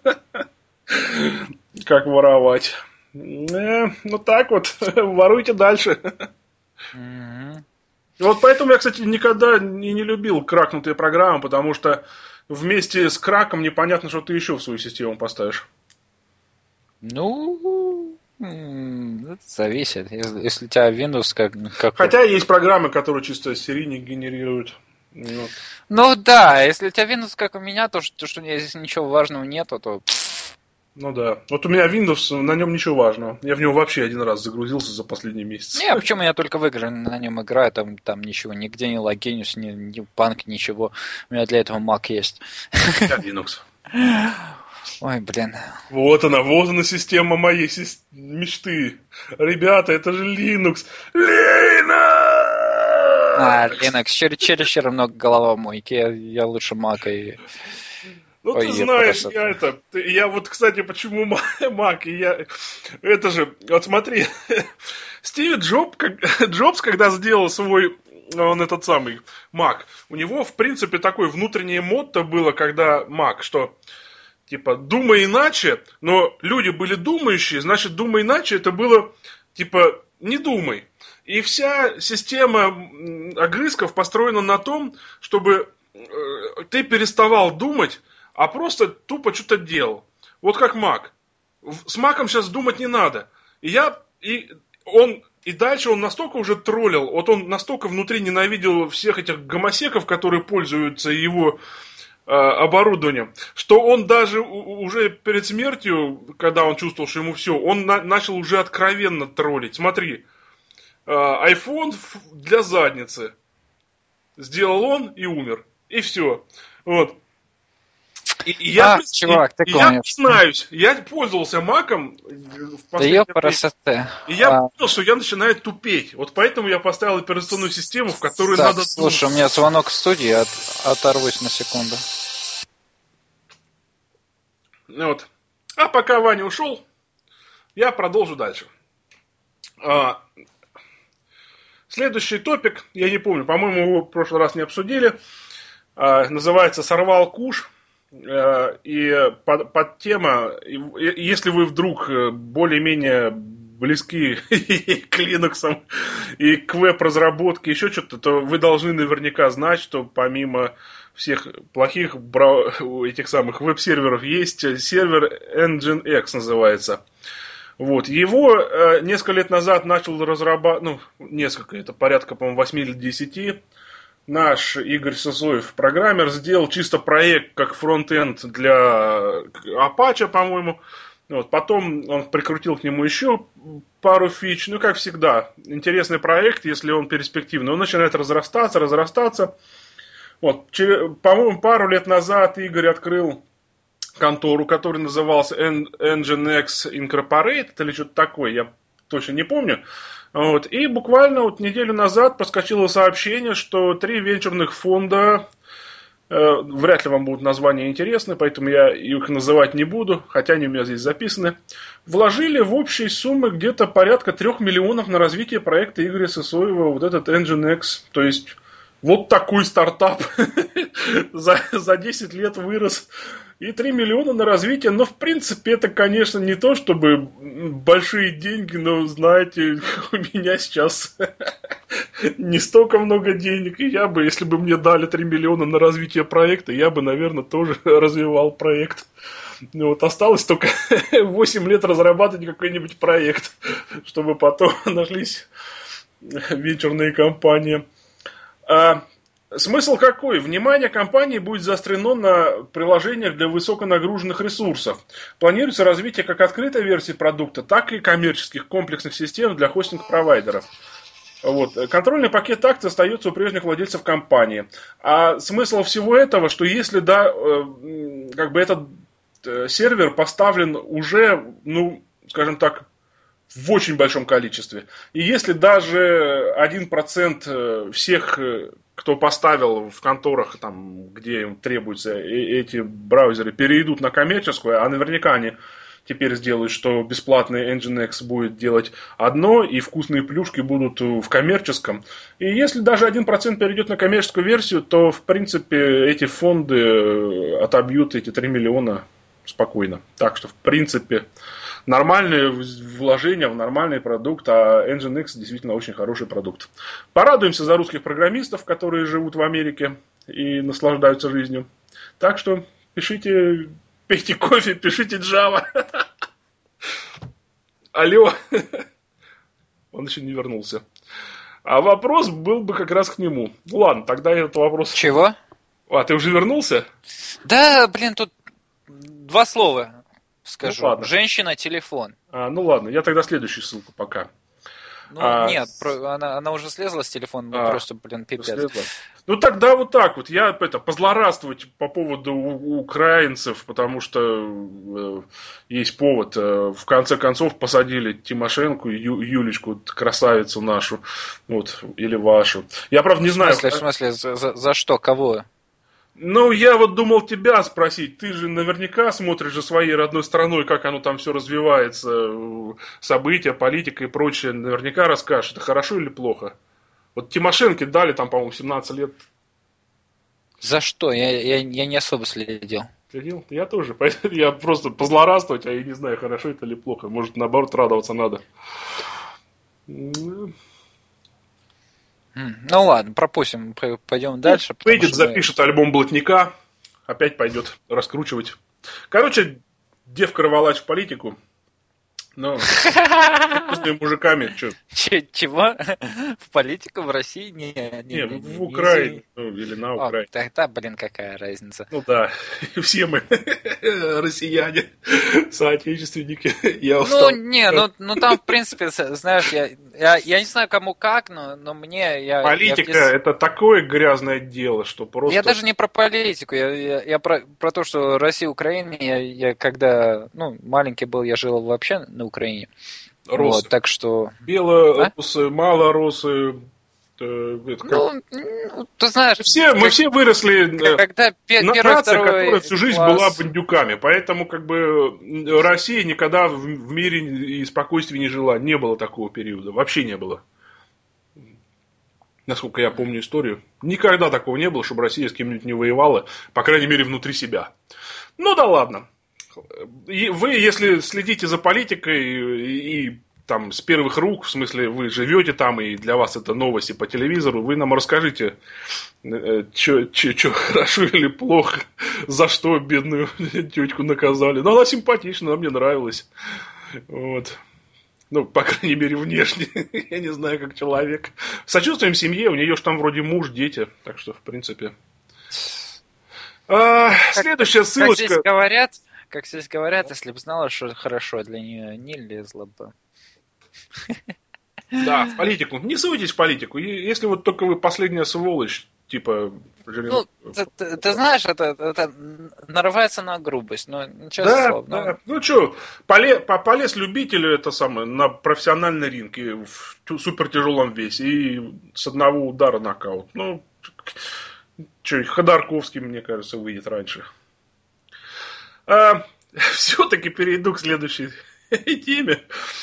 как воровать». Ну так вот, воруйте дальше. Вот поэтому я, кстати, никогда и не любил кракнутые программы, потому что вместе с краком непонятно, что ты еще в свою систему поставишь. Ну, это зависит. Если, если у тебя Windows как, как... Хотя есть программы, которые чисто серийник генерируют. Вот. Ну да, если у тебя Windows как у меня, то, то что у меня здесь ничего важного нету, то... Ну да. Вот у меня Windows, на нем ничего важного. Я в него вообще один раз загрузился за последний месяц. Не, почему я только в игры на нем играю, там, там ничего, нигде не логинюсь, ни, ни панк, ничего. У меня для этого Mac есть. Я Linux. Ой, блин. Вот она, вот она система моей си- мечты. Ребята, это же Linux. Linux! А, Linux, чересчур много головомойки, я, я лучше Mac и... Ну, Ой, ты знаешь, просто... я это... Я вот, кстати, почему Mac, и я... Это же... Вот смотри, Стив Джоб, как, Джобс, когда сделал свой... Он этот самый Mac, у него, в принципе, такое внутреннее мотто было, когда Mac, что... Типа, думай иначе, но люди были думающие, значит, думай иначе, это было, типа, не думай. И вся система огрызков построена на том, чтобы ты переставал думать, а просто тупо что-то делал. Вот как Mac. С Mac'ом сейчас думать не надо. И я, и он, и дальше он настолько уже троллил, вот он настолько внутри ненавидел всех этих гомосеков, которые пользуются его... оборудованием, что он даже уже перед смертью, когда он чувствовал, что ему все, он на- начал уже откровенно троллить. Смотри, iPhone для задницы сделал он и умер. И все. Вот. И, и я, а, чувак, ты и, я признаюсь, я пользовался Маком в последнее время. И я а... понял, что я начинаю тупеть. Вот поэтому я поставил операционную систему, в которую так, надо... Слушай, думать. У меня звонок в студии, от, оторвусь на секунду. Вот. А пока Ваня ушел, я продолжу дальше. А, следующий топик, я не помню, по-моему, его в прошлый раз не обсудили. А, называется «Сорвал куш». И под, под тема, если вы вдруг более-менее близки к Linux и к веб-разработке, еще что-то, то вы должны наверняка знать, что помимо всех плохих этих самых веб-серверов есть сервер Nginx называется. Вот. Его несколько лет назад начал разрабатывать, ну, несколько, это порядка, по-моему, восемь или десять. Наш Игорь Сысоев, программер, сделал чисто проект как фронт-энд для Apache, по-моему. Вот. Потом он прикрутил к нему еще пару фич. Ну, как всегда, интересный проект, если он перспективный. Он начинает разрастаться, разрастаться. Вот. Через, по-моему, пару лет назад Игорь открыл контору, которая называлась Nginx Incorporated или что-то такое, я точно не помню. Вот. И буквально вот неделю назад проскочило сообщение, что три венчурных фонда, э, вряд ли вам будут названия интересны, поэтому я их называть не буду, хотя они у меня здесь записаны, вложили в общей суммы где-то порядка трех миллионов на развитие проекта Игоря Сысоева, вот этот Nginx. То есть вот такой стартап за, за десять лет вырос. И три миллиона на развитие. Но, в принципе, это, конечно, не то, чтобы большие деньги. Но, знаете, у меня сейчас не столько много денег. И я бы, если бы мне дали три миллиона на развитие проекта, я бы, наверное, тоже развивал проект. Вот, осталось только восемь лет разрабатывать какой-нибудь проект, чтобы потом нашлись венчурные компании. А, смысл какой? Внимание компании будет заострено на приложениях для высоконагруженных ресурсов. Планируется развитие как открытой версии продукта, так и коммерческих комплексных систем для хостинг-провайдеров. Вот. Контрольный пакет акций остается у прежних владельцев компании. А смысл всего этого, что если да, как бы этот сервер поставлен уже, ну, скажем так, в очень большом количестве. И если даже один процент всех, кто поставил в конторах, там, где им требуются эти браузеры, перейдут на коммерческую, а наверняка они теперь сделают, что бесплатный Nginx будет делать одно, и вкусные плюшки будут в коммерческом. И если даже один процент перейдет на коммерческую версию, то, в принципе, эти фонды отобьют эти три миллиона спокойно. Так что, в принципе, нормальное вложение в нормальный продукт, а Nginx действительно очень хороший продукт. Порадуемся за русских программистов, которые живут в Америке и наслаждаются жизнью. Так что пишите, пейте кофе, пишите Java. Алло. Он еще не вернулся. А вопрос был бы как раз к нему. Ну ладно, тогда этот вопрос... Чего? А, ты уже вернулся? Да, блин, тут два слова скажу. Ну, ладно. Женщина, телефон. А, ну ладно, я тогда следующую ссылку пока. Ну а, нет, про, она, она уже слезла с телефона, а, просто, блин, пипец. Слезла. Ну тогда вот так вот. Я это, позлорадствовать по поводу у, украинцев, потому что э, есть повод. Э, в конце концов посадили Тимошенко, Ю, Юлечку, красавицу нашу, вот, или вашу. Я правда не в знаю. Смысле, в смысле, за, за, за что, кого? Ну, я вот думал тебя спросить. Ты же наверняка смотришь за своей родной страной, как оно там все развивается, события, политика и прочее. Наверняка расскажешь, это хорошо или плохо. Вот Тимошенко дали там, по-моему, семнадцать лет. За что? Я, я, я не особо следил. Следил? Я тоже. Поэтому я просто позлорадствовать, а я не знаю, хорошо это или плохо. Может, наоборот, радоваться надо. Ну ладно, пропустим, пойдем дальше. Пейдит запишет мы... альбом Блатника, опять пойдет раскручивать. Короче, девка рвалась в политику, но с мужиками. Чего? В политику в России? Не, не, в Украине или на Украине. Тогда, блин, какая разница. Ну да, все мы россияне, соотечественники. Ну не, ну, ну там в принципе, знаешь, я, я, я не знаю кому как, но, но мне... Я, Политика я... это такое грязное дело, что просто... Я даже не про политику, я, я, я про, про то, что Россия, Украина, я, я когда ну, маленький был, я жил вообще на Украине. Росы. Вот, так что... Белорусы, а? малорусы... Это ну, ну, ты знаешь... Все, мы все выросли когда пер, на первый, нация, второй которая всю жизнь класс... была бандюками. Поэтому как бы Россия никогда в, в мире и спокойствии не жила. Не было такого периода. Вообще не было. Насколько я помню историю. Никогда такого не было, чтобы Россия с кем-нибудь не воевала. По крайней мере, внутри себя. Ну да ладно. Вы, если следите за политикой и, и там с первых рук, в смысле, вы живете там, и для вас это новости по телевизору, вы нам расскажите, что хорошо или плохо, за что бедную тетку наказали. Ну, она симпатичная, она мне нравилась. Вот. Ну, по крайней мере, внешне. Я не знаю, как человек. Сочувствуем семье, у нее же там вроде муж, дети. Так что, в принципе. А, как, следующая ссылочка. Как здесь говорят, как здесь говорят, если бы знала, что хорошо для нее, не лезла бы. Да, в политику. Не суйтесь в политику. Если вот только вы последняя сволочь, типа... Ну, ты, ты, ты знаешь, это, это нарывается на грубость, но ничего да, слова. Да. Ну, ну что, полез, полез любителю это самое, на профессиональный ринг и в супер тяжелом весе, и с одного удара нокаут. Ну, что, Ходорковский, мне кажется, выйдет раньше. А, все-таки перейду к следующей теме.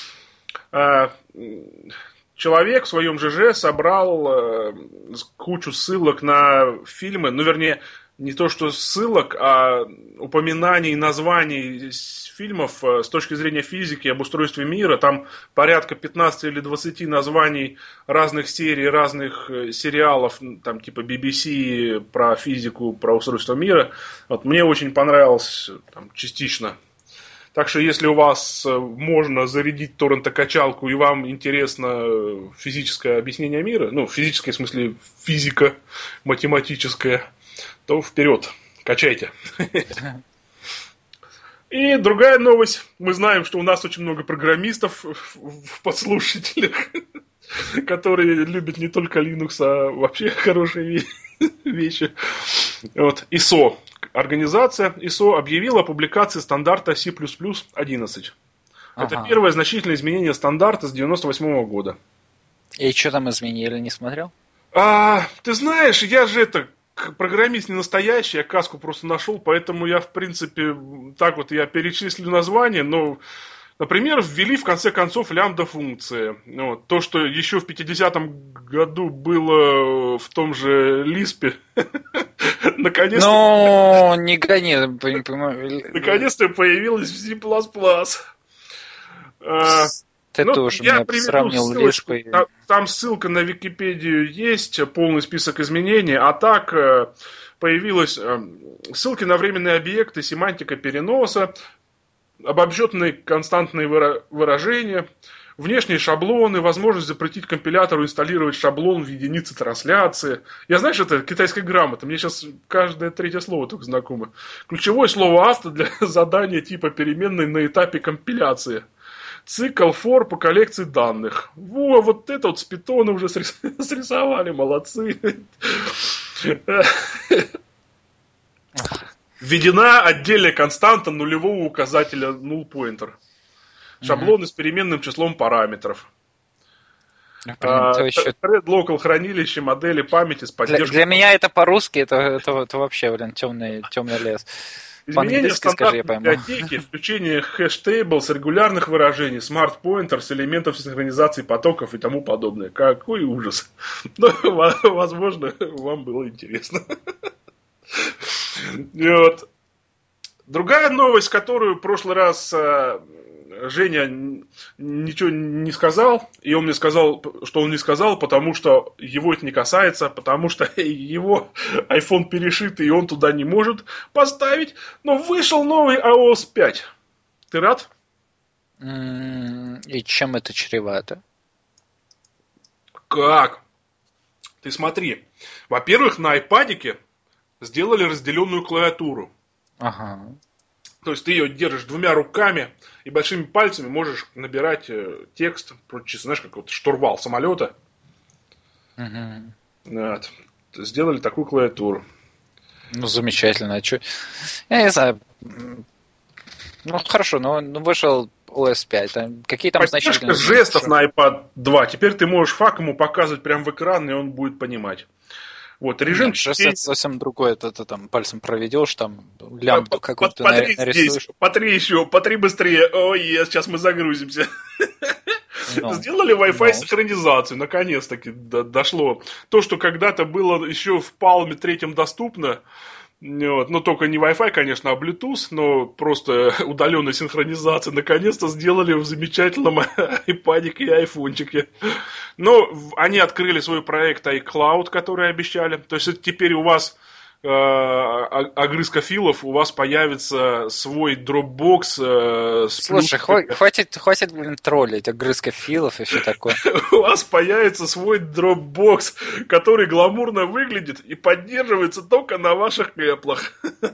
Человек в своем ЖЖ собрал кучу ссылок на фильмы, ну, вернее, не то что ссылок, а упоминаний, названий фильмов с точки зрения физики и обустройства мира. Там порядка пятнадцать или двадцать названий разных серий, разных сериалов, там типа би би си про физику, про устройство мира. Вот, мне очень понравилось там, частично. Так что, если у вас можно зарядить торрентокачалку и вам интересно физическое объяснение мира, ну, физическое в смысле физика, математическая, то вперед, качайте. И другая новость. Мы знаем, что у нас очень много программистов в подслушателях, которые любят не только Linux, а вообще хорошие вещи. Вот. ай эс о. Организация ай эс о объявила о публикации стандарта си плюс плюс одиннадцать. Ага. Это первое значительное изменение стандарта с девяносто восьмого года. И что там изменили, не смотрел? А, ты знаешь, я же это программист не настоящий, я каску просто нашел, поэтому я в принципе так вот я перечислю название, но Например, ввели в конце концов лямбда-функции. Вот. То, что еще в пятидесятом году было в том же Лиспе, наконец-то... Ну, не гони. Наконец-то появилось в C++. Ты ну, тоже я меня сравнил Лисп. Там, там ссылка на Википедию есть, полный список изменений, а так появилась ссылки на временные объекты, семантика переноса, обобщенные константные выражения, внешние шаблоны, возможность запретить компилятору инсталлировать шаблон в единице трансляции. Я, знаешь, это китайская грамота, мне сейчас каждое третье слово только знакомо. Ключевое слово авто для задания типа переменной на этапе компиляции. Цикл for по коллекции данных. Во, вот это вот с питона уже срисовали, молодцы. Введена отдельная константа нулевого указателя null pointer. Шаблоны mm-hmm. с переменным числом параметров. Thread local хранилище, модели памяти с поддержкой. Для, для меня это по-русски, это, это, это вообще, блин, темный, темный лес. Изменение в стандартной библиотеке, включение хэш-тейбл с регулярных выражений, смарт-поинтер с элементов синхронизации потоков и тому подобное. Какой ужас. Но, возможно, вам было интересно. И вот. Другая новость, которую в прошлый раз Женя ничего не сказал, и он мне сказал, что он не сказал, потому что его это не касается, потому что его iPhone перешит, и он туда не может поставить, но вышел новый ай о эс пять. Ты рад? И чем это чревато? Как? Ты смотри. Во-первых, на iPad'ике сделали разделенную клавиатуру. Ага. То есть ты ее держишь двумя руками и большими пальцами можешь набирать текст, знаешь, как вот штурвал самолета. Угу. Вот. Сделали такую клавиатуру. Ну, замечательно. А чё? Я не знаю. Ну, хорошо, но вышел о эс пять. Там, какие там значительные... жестов на iPad два. Теперь ты можешь фак ему показывать прямо в экран, и он будет понимать. Вот, режим Нет, чтения... это совсем другое. Это ты там пальцем проведешь, там лямбду какую-то нарисуешь. Здесь, потри еще, потри быстрее. Ой, сейчас мы загрузимся. No. Сделали Wi-Fi no. синхронизацию, наконец-таки дошло. То, что когда-то было еще в Palm третьем доступно, вот, но только не Wi-Fi, конечно, а Bluetooth, но просто удаленная синхронизация, наконец-то сделали в замечательном iPad'ике и айфончике. Но они открыли свой проект iCloud, который обещали. То есть теперь у вас э, огрызка филов, у вас появится свой Dropbox. Э, с Слушай, плюс... хватит, хватит, блин, троллить огрызка филов и все такое. У вас появится свой Dropbox, который гламурно выглядит и поддерживается только на ваших Apple'ах.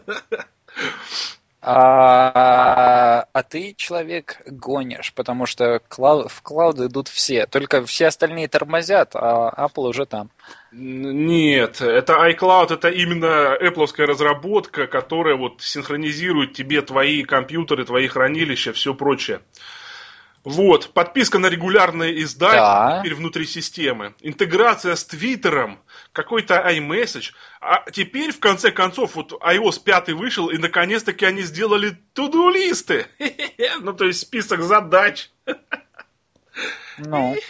А, а ты, человек, гонишь, потому что клауд, в клауд идут все. Только все остальные тормозят, а Apple уже там. Нет, это iCloud, это именно Apple'овская разработка, которая вот синхронизирует тебе твои компьютеры, твои хранилища, все прочее. Вот, подписка на регулярные издания, да. Теперь внутри системы, интеграция с Твиттером, какой-то iMessage. А теперь, в конце концов, вот ай о эс пять вышел, и наконец-таки они сделали to-do-листы. Ну, то есть список задач. Ну.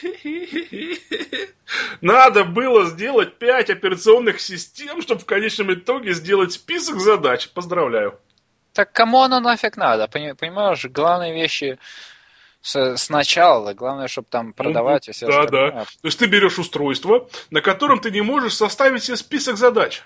Надо было сделать пять операционных систем, чтобы в конечном итоге сделать список задач. Поздравляю. Так кому оно нафиг надо? Понимаешь, главные вещи... С, сначала, главное, чтобы там продавать ну, и все да, остальное. Да. То есть ты берешь устройство, на котором ты не можешь составить себе список задач.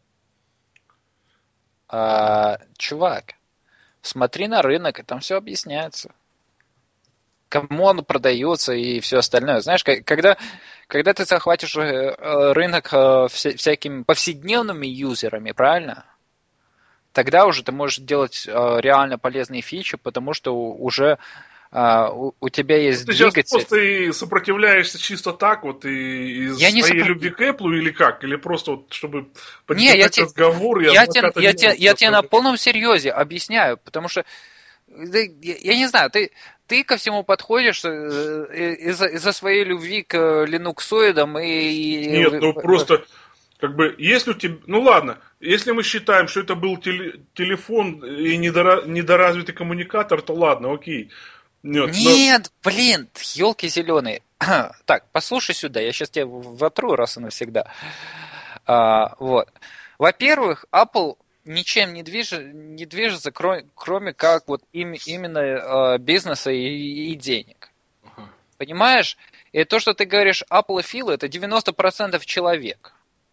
А, чувак, смотри на рынок, и там все объясняется. Кому он продается и все остальное. Знаешь, когда, когда ты захватишь рынок всякими повседневными юзерами, правильно? Тогда уже ты можешь делать реально полезные фичи, потому что уже... Uh, у, у тебя есть ты двигатель. Ты сейчас просто и сопротивляешься чисто так вот и из своей сопротив... любви к Apple или как? Или просто вот чтобы поддержать разговор? Я, я, тебе, я, тебе, я тебе на полном серьезе объясняю, потому что я, я не знаю, ты, ты ко всему подходишь из-за, из-за своей любви к линуксоидам и... Нет, ну просто... Как бы, если у тебя, ну ладно, если мы считаем, что это был теле, телефон и недора, недоразвитый коммуникатор, то ладно, окей. Нет, Нет но... блин, елки зеленые. Так, послушай сюда, я сейчас тебя вотру раз и навсегда. А, вот. Во-первых, Apple ничем не, движет, не движется, кроме, кроме как вот им, именно э, бизнеса и, и денег. Uh-huh. Понимаешь? И то, что ты говоришь Apple-филы, это девяносто процентов человек.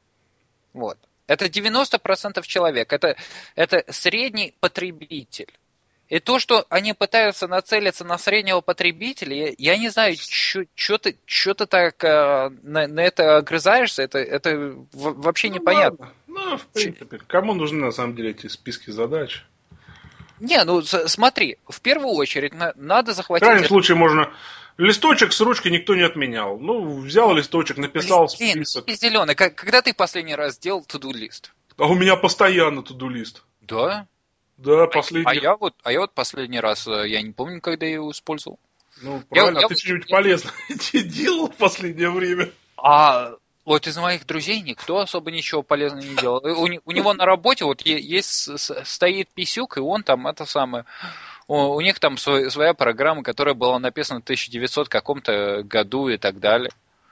Вот. Это девяносто процентов человек. Это, это средний потребитель. И то, что они пытаются нацелиться на среднего потребителя, я, я не знаю, что ты, ты так э, на, на это огрызаешься, это, это вообще ну, непонятно. Ну, в принципе, кому нужны на самом деле эти списки задач? Не, ну смотри, в первую очередь на, надо захватить... В крайнем случае можно... Листочек с ручкой никто не отменял. Ну, взял листочек, написал Блин, список. Зеленый, когда ты последний раз делал to-do-лист? А у меня постоянно to-do-лист. Да? Да, последний. А, а, я вот, а я вот последний раз, я не помню, когда я его использовал. Ну, правильно, я, а ты я, что-нибудь я, полезное делал в последнее время? А вот из моих друзей никто особо ничего полезного не делал. У, у него на работе вот есть, стоит писюк, и он там это самое... У, у них там свой, своя программа, которая была написана в тысяча девятисотом каком-то году и так далее.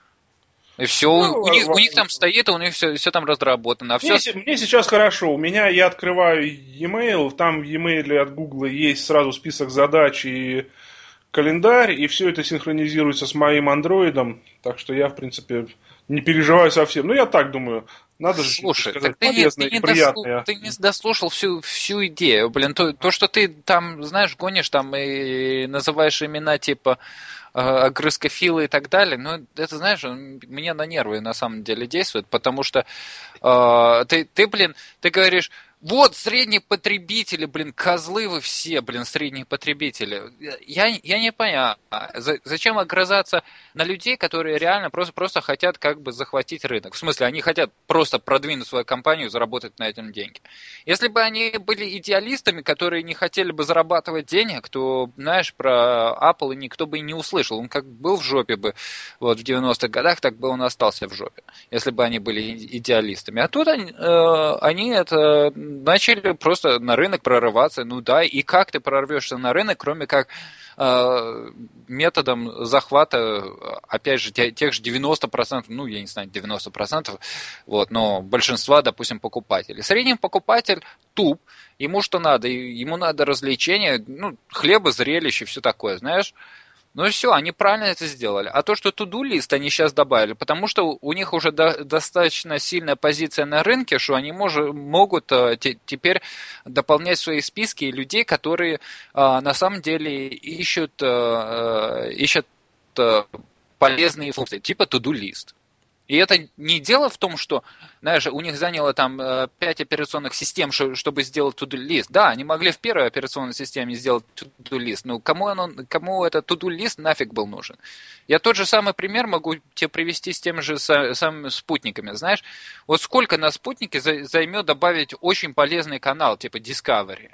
И все, ну, у, у, них, у них там стоит, у них все, все там разработано. А мне, все... мне сейчас хорошо. У меня я открываю e-mail, там в e-mail от Google есть сразу список задач и календарь, и все это синхронизируется с моим андроидом. Так что я, в принципе, не переживаю совсем. Ну, я так думаю. Надо же Слушай, сказать, ты, полезное не, и ты, приятное. Не ты не дослушал всю, всю идею. Блин, то, то, что ты там, знаешь, гонишь там и называешь имена типа огрызкофилы и так далее, ну, это, знаешь, мне на нервы на самом деле действует, потому что э, ты, ты, блин, ты говоришь, вот средние потребители, блин, козлы вы все, блин, средние потребители. Я, я не понимаю, зачем огрызаться на людей, которые реально просто, просто хотят как бы захватить рынок. В смысле, они хотят просто продвинуть свою компанию и заработать на этом деньги. Если бы они были идеалистами, которые не хотели бы зарабатывать денег, то, знаешь, про Apple никто бы и не услышал. Он как был в жопе бы вот в девяностых годах, так бы он остался в жопе, если бы они были идеалистами. А тут они, э, они это... начали просто на рынок прорываться. Ну да, и как ты прорвешься на рынок, кроме как э, методом захвата, опять же, те, тех же девяносто процентов, ну, я не знаю, девяносто процентов, вот, но большинства, допустим, покупателей. Средний покупатель туп, ему что надо? Ему надо развлечения, ну, хлеба, зрелище, все такое, знаешь. Ну и все, они правильно это сделали. А то, что to-do-лист они сейчас добавили, потому что у них уже до, достаточно сильная позиция на рынке, что они мож, могут а, те, теперь дополнять свои списки людей, которые а, на самом деле ищут, а, ищут а, полезные функции, типа to-do-лист. И это не дело в том, что, знаешь, у них заняло там пять операционных систем, чтобы сделать to-do-лист. Да, они могли в первой операционной системе сделать to-do-лист, но кому, оно, кому этот to-do-лист нафиг был нужен? Я тот же самый пример могу тебе привести с теми же самыми спутниками. Знаешь, вот сколько на спутнике займет добавить очень полезный канал, типа Discovery?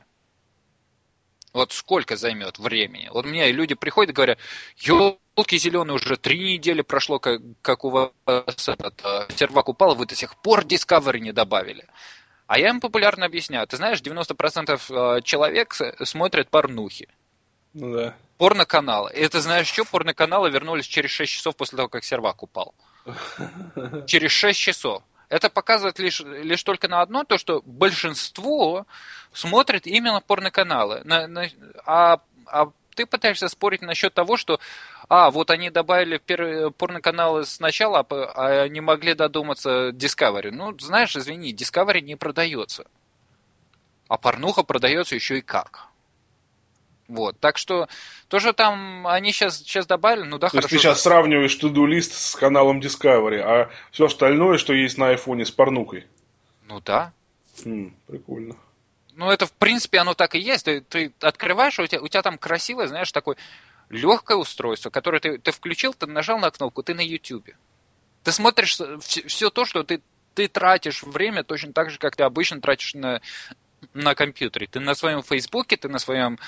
Вот сколько займет времени? Вот мне люди приходят и говорят, елки зеленые, уже три недели прошло, как, как у вас этот сервак упал, вы до сих пор Discovery не добавили. А я им популярно объясняю. Ты знаешь, девяносто процентов человек смотрят порнухи. Ну да. Порноканалы. И ты знаешь что? Порноканалы вернулись через шесть часов после того, как сервак упал. Через шесть часов. Это показывает лишь, лишь только на одно, то, что большинство смотрит именно порноканалы. На, на, а, а ты пытаешься спорить насчет того, что а, вот они добавили порноканалы сначала, а не могли додуматься Discovery. Ну, знаешь, извини, Discovery не продается. А порнуха продается еще и как. Вот, так что то, что там они сейчас, сейчас добавили, ну да, то хорошо. То есть ты сейчас сравниваешь to-do-лист с каналом Discovery, а все остальное, что есть на айфоне, с порнухой. Ну да. Хм, прикольно. Ну это в принципе оно так и есть. Ты, ты открываешь, у тебя, у тебя там красивое, знаешь, такое легкое устройство, которое ты, ты включил, ты нажал на кнопку, ты на YouTube. Ты смотришь все, все то, что ты, ты тратишь время точно так же, как ты обычно тратишь на... на компьютере. Ты на своем Фейсбуке, ты на своем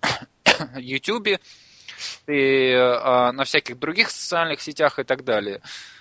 Ютубе, ты а, на всяких других социальных сетях и так далее.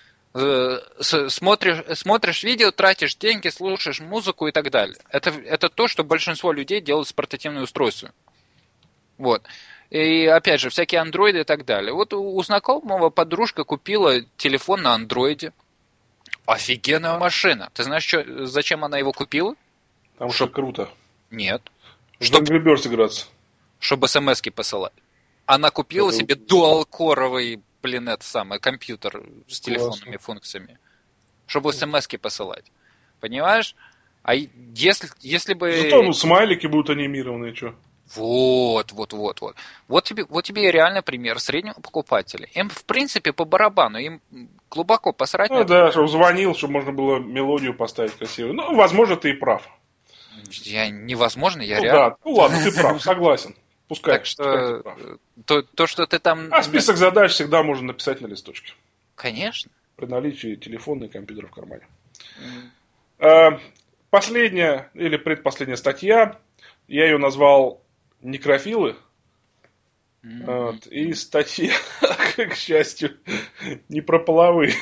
Смотришь, смотришь видео, тратишь деньги, слушаешь музыку и так далее. Это, это то, что большинство людей делают с портативными устройствами. Вот. И опять же, всякие андроиды и так далее. Вот у, у знакомого подружка купила телефон на андроиде. Офигенная машина. Ты знаешь, что, зачем она его купила? Потому что круто. Нет. В Angry Birds играться. Чтобы смс-ки посылать. Она купила это... себе дуал-коровый, блин, это самое, компьютер с телефонными функциями. Чтобы смс-ки посылать. Понимаешь? А если, если бы... Зато ну, смайлики будут анимированные, что? Вот, вот, вот, вот. Вот тебе, вот тебе реально пример среднего покупателя. Им, в принципе, по барабану, им глубоко посрать. Ну да, чтобы звонил, чтобы можно было мелодию поставить красивую. Ну, возможно, ты и прав. Я невозможно, я ну, реально. Да. Ну ладно, ты прав, согласен. Пускай. Так что то, то, что ты там... А список задач всегда можно написать на листочке. Конечно. При наличии телефона и компьютера в кармане. Mm. Последняя или предпоследняя статья, я ее назвал «Некрофилы». Mm-hmm. Вот, и статья, к счастью, не про половые,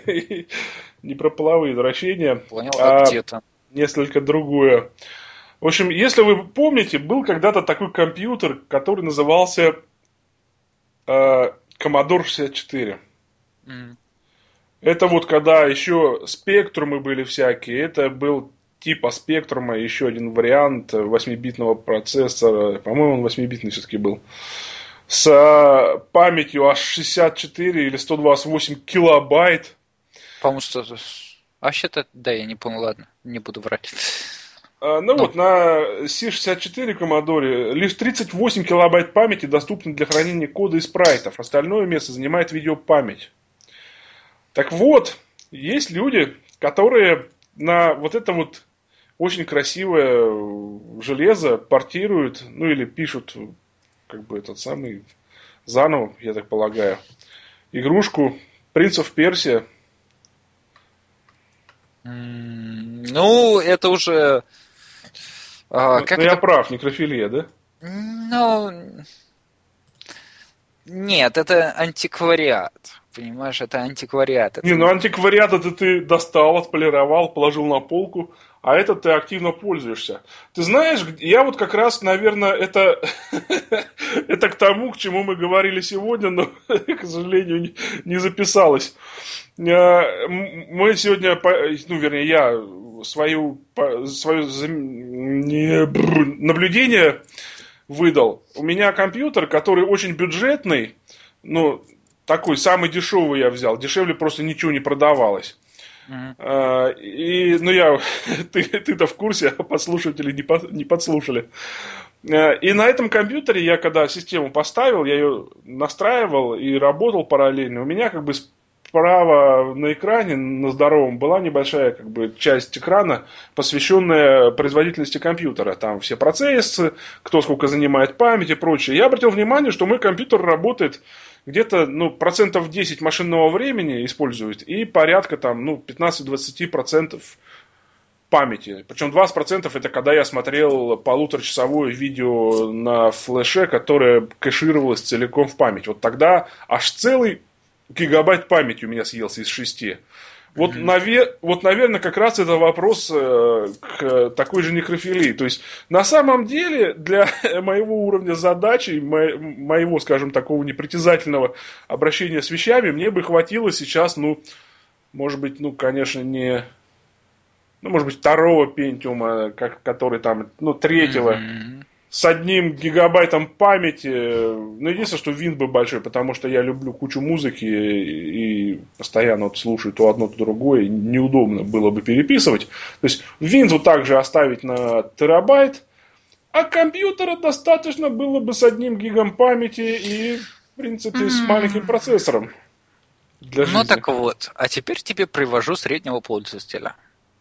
не про половые извращения, Понял, а где-то. Несколько другое. В общем, если вы помните, был когда-то такой компьютер, который назывался э, Commodore шестьдесят четыре. Mm. Это вот когда еще спектрумы были всякие, это был типа спектрума, еще один вариант восьмибитного процессора, по-моему, он восьмибитный все-таки был, с памятью аж шестьдесят четыре или сто двадцать восемь килобайт. По-моему, что... А вообще-то, да, я не понял, ладно, не буду врать. Ну, ну вот, на си шестьдесят четыре Commodore лишь тридцать восемь килобайт памяти доступны для хранения кода и спрайтов. Остальное место занимает видеопамять. Так вот, есть люди, которые на вот это вот очень красивое железо портируют, ну или пишут, как бы этот самый, заново, я так полагаю, игрушку Prince of Persia. Ну, это уже... А, ну, как ну это... я прав, некрофилия, да? Ну, нет, это антиквариат. Понимаешь, это антиквариат. Это... Не, ну антиквариат это ты достал, отполировал, положил на полку, а этот ты активно пользуешься. Ты знаешь, я вот как раз, наверное, это, это к тому, к чему мы говорили сегодня, но, к сожалению, не записалось. Мы сегодня, ну, вернее, я свою, свое наблюдение выдал. У меня компьютер, который очень бюджетный, ну, такой самый дешевый я взял. Дешевле просто ничего не продавалось. Uh-huh. И, ну, я, ты, ты-то в курсе, а подслушиватели не, по, не подслушали. И на этом компьютере я, когда систему поставил, я ее настраивал и работал параллельно. У меня как бы справа на экране, на здоровом, была небольшая как бы часть экрана, посвященная производительности компьютера. Там все процессы, кто сколько занимает память и прочее. Я обратил внимание, что мой компьютер работает где-то, ну, процентов десять машинного времени использует и порядка там, ну, пятнадцать-двадцать процентов памяти. Причем двадцать процентов это когда я смотрел полуторачасовое видео на флеше, которое кэшировалось целиком в память. Вот тогда аж целый гигабайт памяти у меня съелся из шести. Вот, mm-hmm. наве- вот, наверное, как раз это вопрос э, к такой же некрофилии. То есть, на самом деле, для моего уровня задачи, мо- моего, скажем, такого непритязательного обращения с вещами, мне бы хватило сейчас, ну, может быть, ну, конечно, не... Ну, может быть, второго пентиума, как, который там, ну, третьего, mm-hmm. с одним гигабайтом памяти. Ну, единственное, что винт бы большой, потому что я люблю кучу музыки и постоянно вот слушаю то одно, то другое. И неудобно было бы переписывать. То есть, винт вот так же оставить на терабайт, а компьютера достаточно было бы с одним гигом памяти и, в принципе, mm-hmm. с маленьким процессором. Для жизни. Ну, так вот. А теперь тебе привожу среднего пользователя.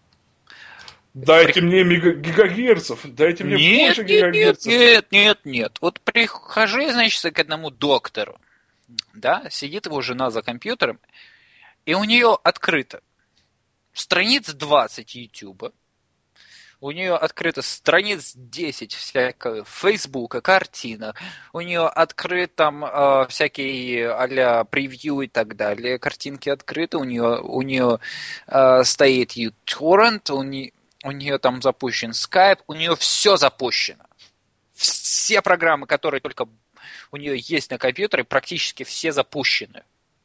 Дайте При... мне мега... гигагерцев, дайте мне нет, больше нет, гигагерцев. Нет, нет, нет. Вот прихожу, значит, к одному доктору, да, сидит его жена за компьютером, и у нее открыто страниц двадцать Ютуба, у нее открыто страниц десять всякого Фейсбука, картинок, у нее открыт там э, всякие а-ля превью и так далее, картинки открыты, у нее, у нее э, стоит uTorrent, у нее У нее там запущен Skype, у нее все запущено. Все программы, которые только у нее есть на компьютере, практически все запущены.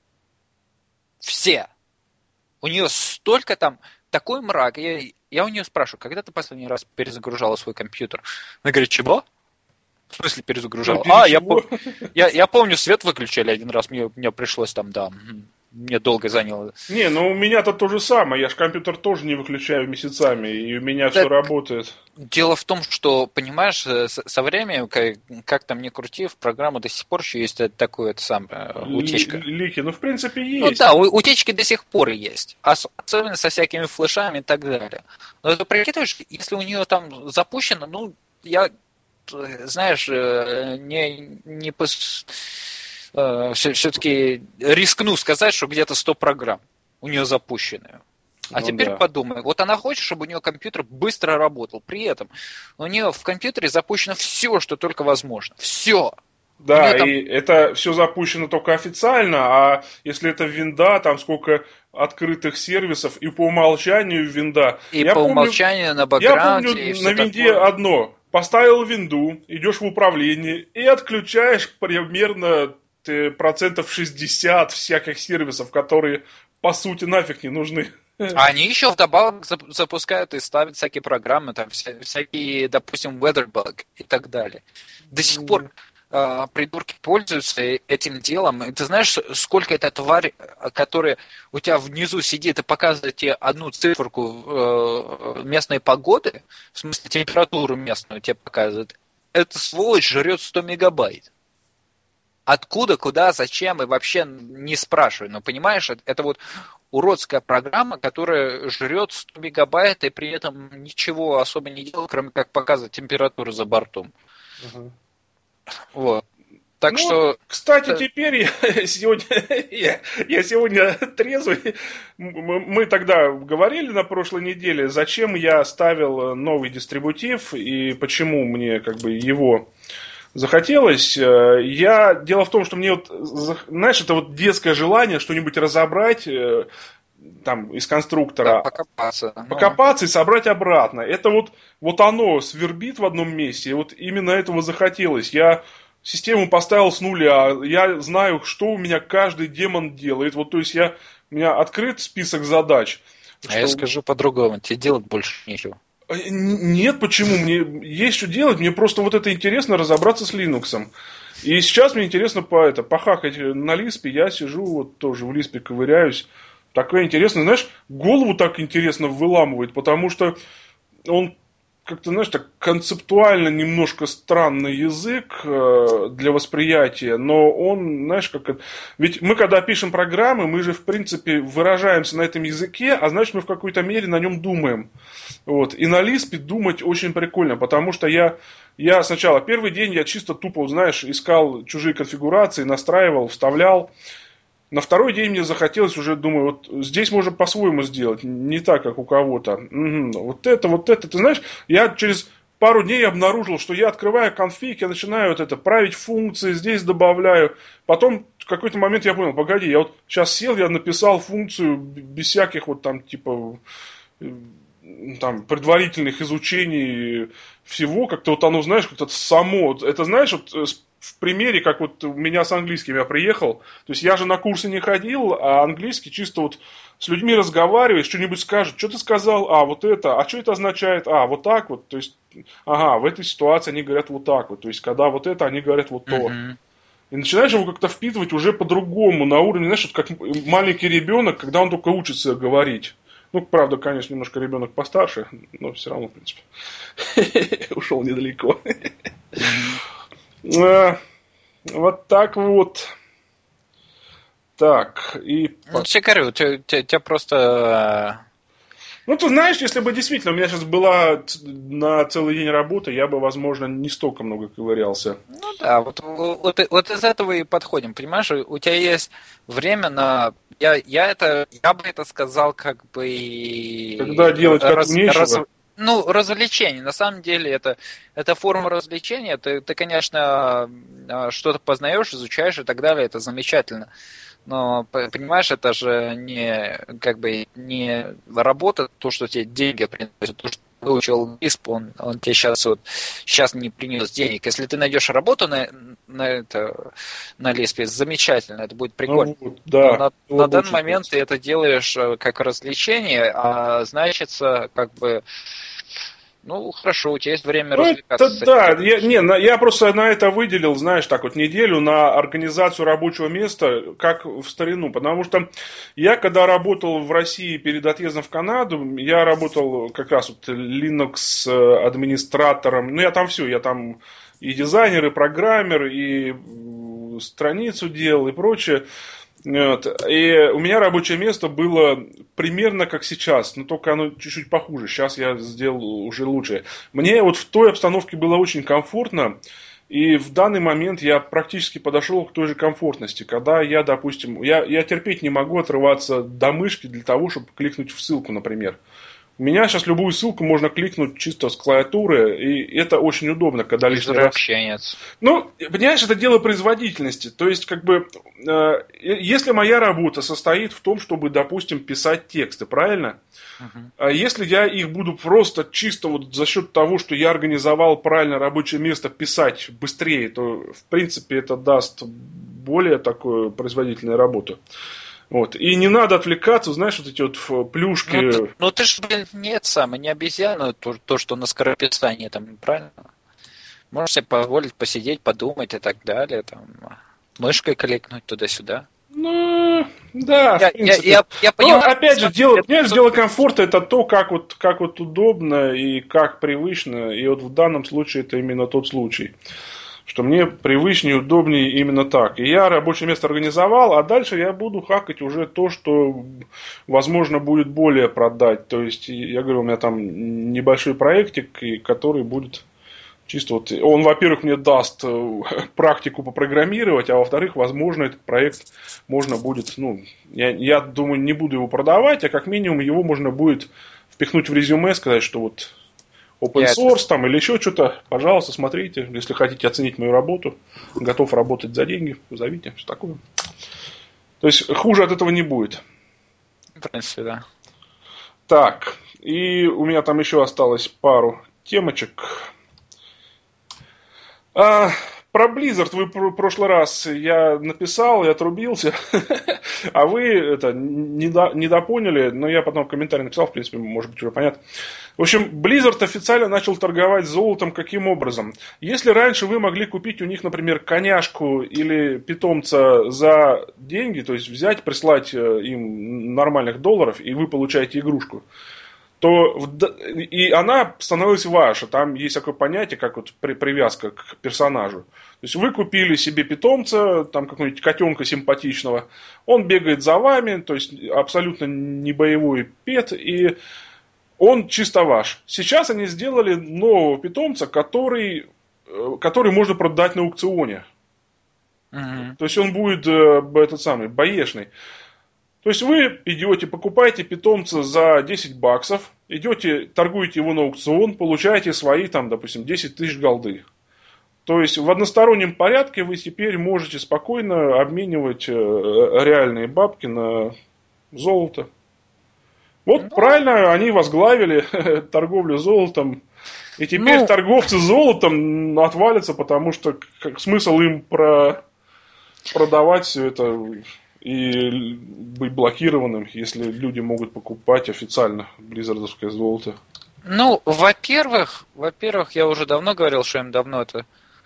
Все. У нее столько там, такой мрак. Я, я у нее спрашиваю, когда ты последний раз перезагружала свой компьютер? Она говорит, чего? В смысле перезагружала? А, я, я, я помню, свет выключали один раз, мне, мне пришлось там, да, мне долго заняло. Не, ну у меня-то то же самое, я же компьютер тоже не выключаю месяцами, и у меня так, все работает. Дело в том, что, понимаешь, со временем, как, как там ни крути, в программе до сих пор еще есть такое это самое, утечка. Лики, ну в принципе есть. Ну да, утечки до сих пор есть, особенно со всякими флешами и так далее. Но ты прикидываешь, если у нее там запущено, ну, я... знаешь, не, не пос... все-таки рискну сказать, что где-то сто программ у нее запущены. А ну, теперь да. подумай, вот она хочет, чтобы у нее компьютер быстро работал. При этом у нее в компьютере запущено все, что только возможно. Все. Да, там... и это все запущено только официально, а если это винда, там сколько открытых сервисов, и по умолчанию винда. И я по помню, умолчанию на бэкграунде. Я помню на винде такое. Одно. Поставил винду, идешь в управление и отключаешь примерно процентов шестьдесят всяких сервисов, которые по сути нафиг не нужны. А они еще вдобавок запускают и ставят всякие программы, там вся, всякие, допустим, WeatherBug и так далее. До сих пор э, придурки пользуются этим делом. И ты знаешь, сколько эта тварь, которая у тебя внизу сидит и показывает тебе одну циферку э, местной погоды, в смысле температуру местную тебе показывает, эта сволочь жрет сто мегабайт. Откуда, куда, зачем и вообще не спрашивай. Но понимаешь, это вот уродская программа, которая жрет сто мегабайт и при этом ничего особо не делает, кроме как показывать температуру за бортом. Угу. Вот. Так ну, что... Кстати, теперь я сегодня, я, я сегодня трезвый. Мы тогда говорили на прошлой неделе, зачем я ставил новый дистрибутив и почему мне как бы его... захотелось. Я... Дело в том, что мне вот, знаешь, это вот детское желание что-нибудь разобрать там из конструктора. Да, покопаться. Покопаться и собрать обратно. Это вот, вот оно свербит в одном месте. И вот именно этого захотелось. Я систему поставил с нуля. Я знаю, что у меня каждый демон делает. Вот, то есть я... у меня открыт список задач. А что... я скажу по-другому. Тебе делать больше нечего. Нет, почему? Мне есть что делать, мне просто вот это интересно разобраться с Linux. И сейчас мне интересно по это, похакать на Лиспе, я сижу вот тоже в Лиспе ковыряюсь. Такое интересно, знаешь, голову так интересно выламывает, потому что он как-то, знаешь, так концептуально немножко странный язык для восприятия, но он, знаешь, как... Ведь мы, когда пишем программы, мы же, в принципе, выражаемся на этом языке, а значит, мы в какой-то мере на нем думаем. Вот. И на Лиспе думать очень прикольно, потому что я, я сначала, первый день я чисто тупо, знаешь, искал чужие конфигурации, настраивал, вставлял. На второй день мне захотелось уже, думаю, вот здесь можно по-своему сделать, не так, как у кого-то. Угу, вот это, вот это. Ты знаешь, я через пару дней обнаружил, что я открываю конфиг, я начинаю вот это, править функции, здесь добавляю. Потом в какой-то момент я понял, погоди, я вот сейчас сел, я написал функцию без всяких вот там типа... там, предварительных изучений всего, как-то вот оно, знаешь, как-то само. Это, знаешь, вот в примере, как вот у меня с английским я приехал, то есть я же на курсы не ходил, а английский чисто вот с людьми разговариваешь, что-нибудь скажет, что ты сказал, а, вот это, а что это означает, а, вот так вот, то есть, ага, в этой ситуации они говорят вот так вот, то есть, когда вот это, они говорят вот то. Mm-hmm. И начинаешь его как-то впитывать уже по-другому, на уровне, знаешь, вот как маленький ребенок, когда он только учится говорить. Ну, правда, конечно, немножко ребенок постарше, но все равно, в принципе, ушел недалеко. Вот так вот. Так, и... Ну, тебе говорю, у тебя просто... Ну, ты знаешь, если бы действительно у меня сейчас была на целый день работа, я бы, возможно, не столько много ковырялся. Ну да, вот, вот, вот из этого и подходим, понимаешь? У тебя есть время на... Я, я, это, я бы это сказал как бы... Когда делать как раз, нечего. Раз, ну, развлечение. На самом деле это, это форма развлечения. Ты, ты, конечно, что-то познаешь, изучаешь и так далее. Это замечательно. Но, понимаешь, это же не, как бы, не работа, то, что тебе деньги приносит, то, что ты выучил лисп, он, он тебе сейчас вот сейчас не принес денег. Если ты найдешь работу на, на, это, на лиспе, замечательно, это будет прикольно. Ну, да, Но на, на данный момент ты это делаешь как развлечение, а значится, как бы, ну, хорошо, у тебя есть время ну, развлекаться. Это, да, я, не, на, я просто на это выделил, знаешь, так вот неделю на организацию рабочего места, как в старину. Потому что я, когда работал в России перед отъездом в Канаду, я работал как раз вот Linux администратором. Ну, я там все, я там и дизайнер, и программер, и страницу делал, и прочее. Вот. И у меня рабочее место было примерно как сейчас, но только оно чуть-чуть похуже. Сейчас я сделал уже лучше. Мне вот в той обстановке было очень комфортно. И в данный момент я практически подошел к той же комфортности. Когда я, допустим, я, я терпеть не могу отрываться до мышки для того, чтобы кликнуть в ссылку, например. У меня сейчас любую ссылку можно кликнуть чисто с клавиатуры, и это очень удобно, когда лишний раз... вообще нет. Ну, понимаешь, это дело производительности. То есть, как бы, э, если моя работа состоит в том, чтобы, допустим, писать тексты, правильно? Uh-huh. А если я их буду просто чисто вот за счет того, что я организовал правильно рабочее место, писать быстрее, то, в принципе, это даст более такую производительную работу. Вот. И не надо отвлекаться, знаешь, вот эти вот плюшки. Ну, ты, ну, ты же, блин, нет, сам, не обезьяна, то, то, что на скорописании, там, правильно? Можешь себе позволить посидеть, подумать и так далее, там, мышкой кликнуть туда-сюда. Ну, да, я, в принципе. Я, я, я понимаю, но, опять же, дело, это, понимаешь, дело комфорта это то, как вот, как вот удобно и как привычно. И вот в данном случае это именно тот случай. Что мне привычнее, удобнее именно так. И я рабочее место организовал, а дальше я буду хакать уже то, что, возможно, будет более продать. То есть, я говорю, у меня там небольшой проектик, который будет чисто вот... Он, во-первых, мне даст практику попрограммировать, а во-вторых, возможно, этот проект можно будет... Ну, я, я думаю, не буду его продавать, а как минимум его можно будет впихнуть в резюме, сказать, что вот... open source там или еще что-то, пожалуйста, смотрите, если хотите оценить мою работу, готов работать за деньги, зовите, все такое. То есть хуже от этого не будет. В принципе, да. Так, и у меня там еще осталось пару темочек. А, про Blizzard вы в прошлый раз я написал и отрубился, а вы это не, до, не допоняли, но я потом комментарий написал, в принципе, может быть, уже понятно. В общем, Blizzard официально начал торговать золотом каким образом? Если раньше вы могли купить у них, например, коняшку или питомца за деньги, то есть взять, прислать им нормальных долларов, и вы получаете игрушку, то и она становилась ваша. Там есть такое понятие, как вот привязка к персонажу. То есть вы купили себе питомца, там какого-нибудь котенка симпатичного, он бегает за вами, то есть абсолютно не боевой пет, и он чисто ваш. Сейчас они сделали нового питомца, который, который можно продать на аукционе. Uh-huh. То есть он будет этот самый боешный. То есть вы идете, покупаете питомца за десять баксов, идете, торгуете его на аукцион, получаете свои, там, допустим, десять тысяч голды. То есть в одностороннем порядке вы теперь можете спокойно обменивать реальные бабки на золото. Вот ну, правильно, они возглавили торговлю золотом. И теперь ну, торговцы золотом отвалятся, потому что как, смысл им про, продавать все это... и быть блокированным, если люди могут покупать официально близзардовское золото? Ну, во-первых, во-первых, я уже давно говорил, что им давно это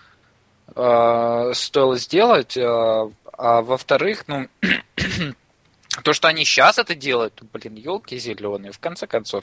э, стоило сделать, э, а во-вторых, ну, то, что они сейчас это делают, блин, елки зеленые, в конце концов,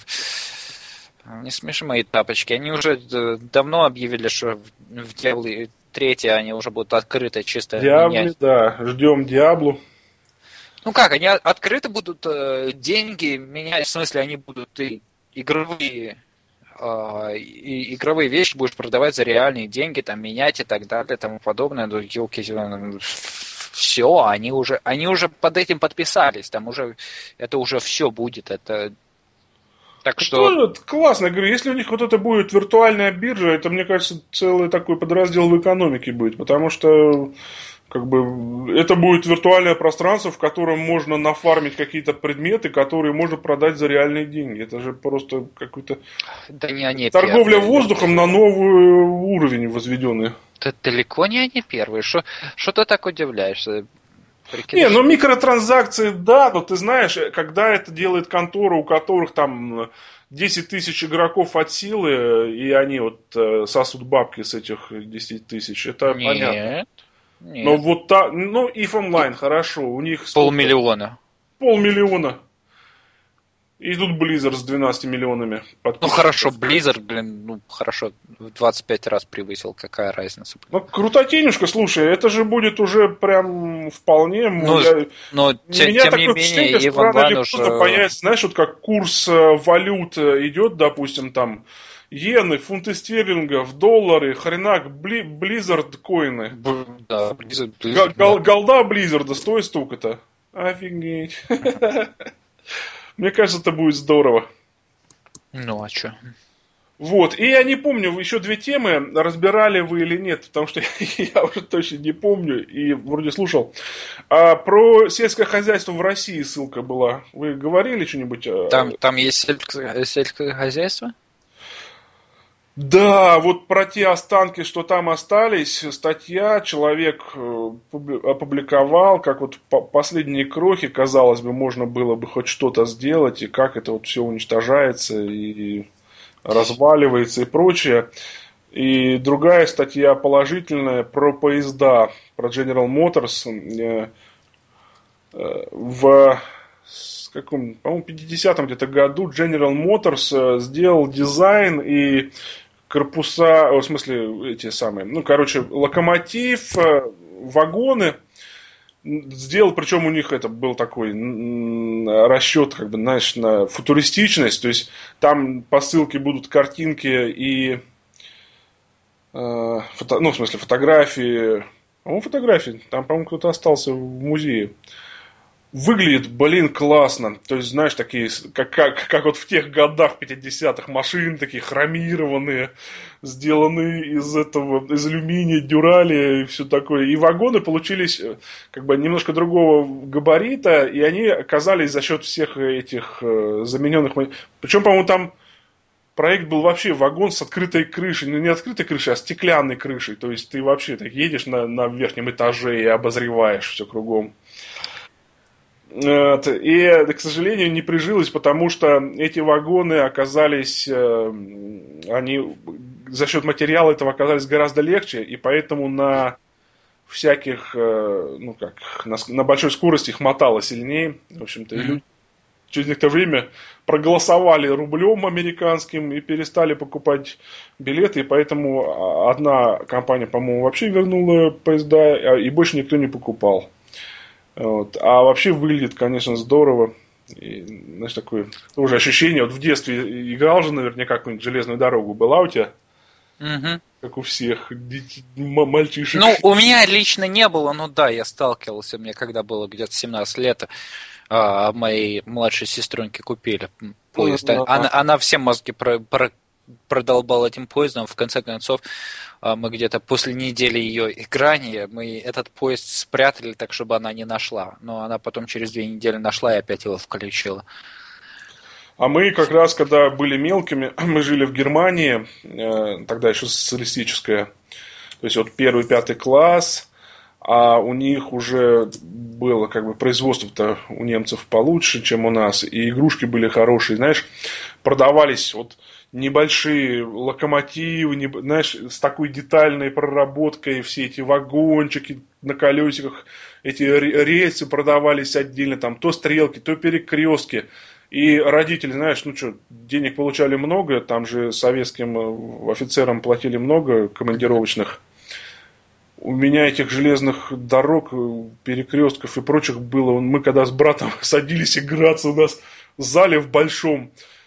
не смеши мои тапочки, они уже давно объявили, что в Diablo три они уже будут открыто чисто Diablo, менять. Да, ждем Diablo. Ну как, они открыты будут э, деньги менять, в смысле, они будут и игровые, э, и игровые вещи будешь продавать за реальные деньги, там, менять и так далее, и тому подобное, ну, елки зеленые. Все, они уже, они уже под этим подписались, там уже, это уже все будет, это... Так что... Ну, классно, говорю, если у них вот это будет виртуальная биржа, это, мне кажется, целый такой подраздел в экономике будет, потому что как бы это будет виртуальное пространство, в котором можно нафармить какие-то предметы, которые можно продать за реальные деньги. Это же просто какой-то да не они торговля первые. воздухом на новый уровень возведенный. Это далеко не они первые. Что, что ты так удивляешься? Прикинь, не, ну микротранзакции, да, но ты знаешь, когда это делает контора, у которых там десять тысяч игроков от силы, и они вот сосут бабки с этих десять тысяч, это нет, понятно. Нет. Но вот та, ну, иф онлайн, хорошо, у них... Полмиллиона. Полмиллиона. И тут Blizzard с двенадцатью миллионами подписчиков. Ну хорошо, Blizzard, блин, ну хорошо, в двадцать пять раз превысил, какая разница? Ну, крутотенюшка, слушай, это же будет уже прям вполне... Ну, я, но тем, меня тем такое не менее, и в рано онлайн или уже... поздно появится, знаешь, вот как курс валют идет, допустим, там, иены, фунты стерлингов, доллары, хренак, бли, Blizzard коины. Б, да, Blizzard, Blizzard, Гол, да. Голда Blizzard стоит столько-то. Офигеть. Мне кажется, это будет здорово. Ну, а что? Вот, и я не помню, еще две темы, разбирали вы или нет, потому что я уже точно не помню и вроде слушал. А про сельское хозяйство в России ссылка была. Вы говорили что-нибудь? Там, там есть сельское, сельское хозяйство? Да, вот про те останки, что там остались, статья человек опубликовал, как вот последние крохи, казалось бы, можно было бы хоть что-то сделать, и как это вот все уничтожается и разваливается и прочее. И другая статья положительная про поезда, про General Motors в каком, по-моему, пятидесятом где-то году General Motors сделал дизайн и корпуса, в смысле, эти самые, ну, короче, локомотив, вагоны сделал, причем у них это был такой расчет, как бы, знаешь, на футуристичность, то есть там по ссылке будут картинки и, э, фото, ну, в смысле, фотографии, по-моему, фотографии, там, по-моему, кто-то остался в музее. Выглядит, блин, классно. То есть, знаешь, такие, как, как, как вот в тех годах, пятидесятых, машины такие хромированные, сделанные из этого, из алюминия, дюрали и все такое. И вагоны получились как бы немножко другого габарита, и они оказались за счет всех этих замененных... Причем, по-моему, там проект был вообще вагон с открытой крышей. Ну, не открытой крышей, а стеклянной крышей. То есть, ты вообще так едешь на, на верхнем этаже и обозреваешь все кругом. И, к сожалению, не прижилось, потому что эти вагоны оказались, они за счет материала этого оказались гораздо легче, и поэтому на всяких, ну как, на, на большой скорости их мотало сильнее. В общем-то, mm-hmm. и люди через некоторое время проголосовали рублем американским и перестали покупать билеты, и поэтому одна компания, по-моему, вообще вернула поезда, и больше никто не покупал. Вот. А вообще выглядит, конечно, здорово. И, знаешь, такое тоже ощущение. Вот в детстве играл же наверняка какую-нибудь железную дорогу. Была у тебя? Угу. Как у всех мальчишек. Ну, у меня лично не было, но да, я сталкивался. Мне когда было где-то семнадцать лет, а, моей младшей сестренке купили поезд. Ну, она, она все мозги про, про, продолбала этим поездом. В конце концов, мы где-то после недели ее играния, мы этот поезд спрятали так, чтобы она не нашла. Но она потом через две недели нашла и опять его включила. А мы как раз, когда были мелкими, мы жили в Германии, тогда еще социалистическая, то есть вот первый, пятый класс, а у них уже было как бы производство-то у немцев получше, чем у нас, и игрушки были хорошие, знаешь, продавались вот небольшие локомотивы, не, знаешь, с такой детальной проработкой, все эти вагончики на колесиках, эти рельсы продавались отдельно, там то стрелки, то перекрестки. И родители, знаешь, ну что, денег получали много, там же советским офицерам платили много командировочных. У меня этих железных дорог, перекрестков и прочих было. Мы когда с братом садились играться у нас в зале в большом,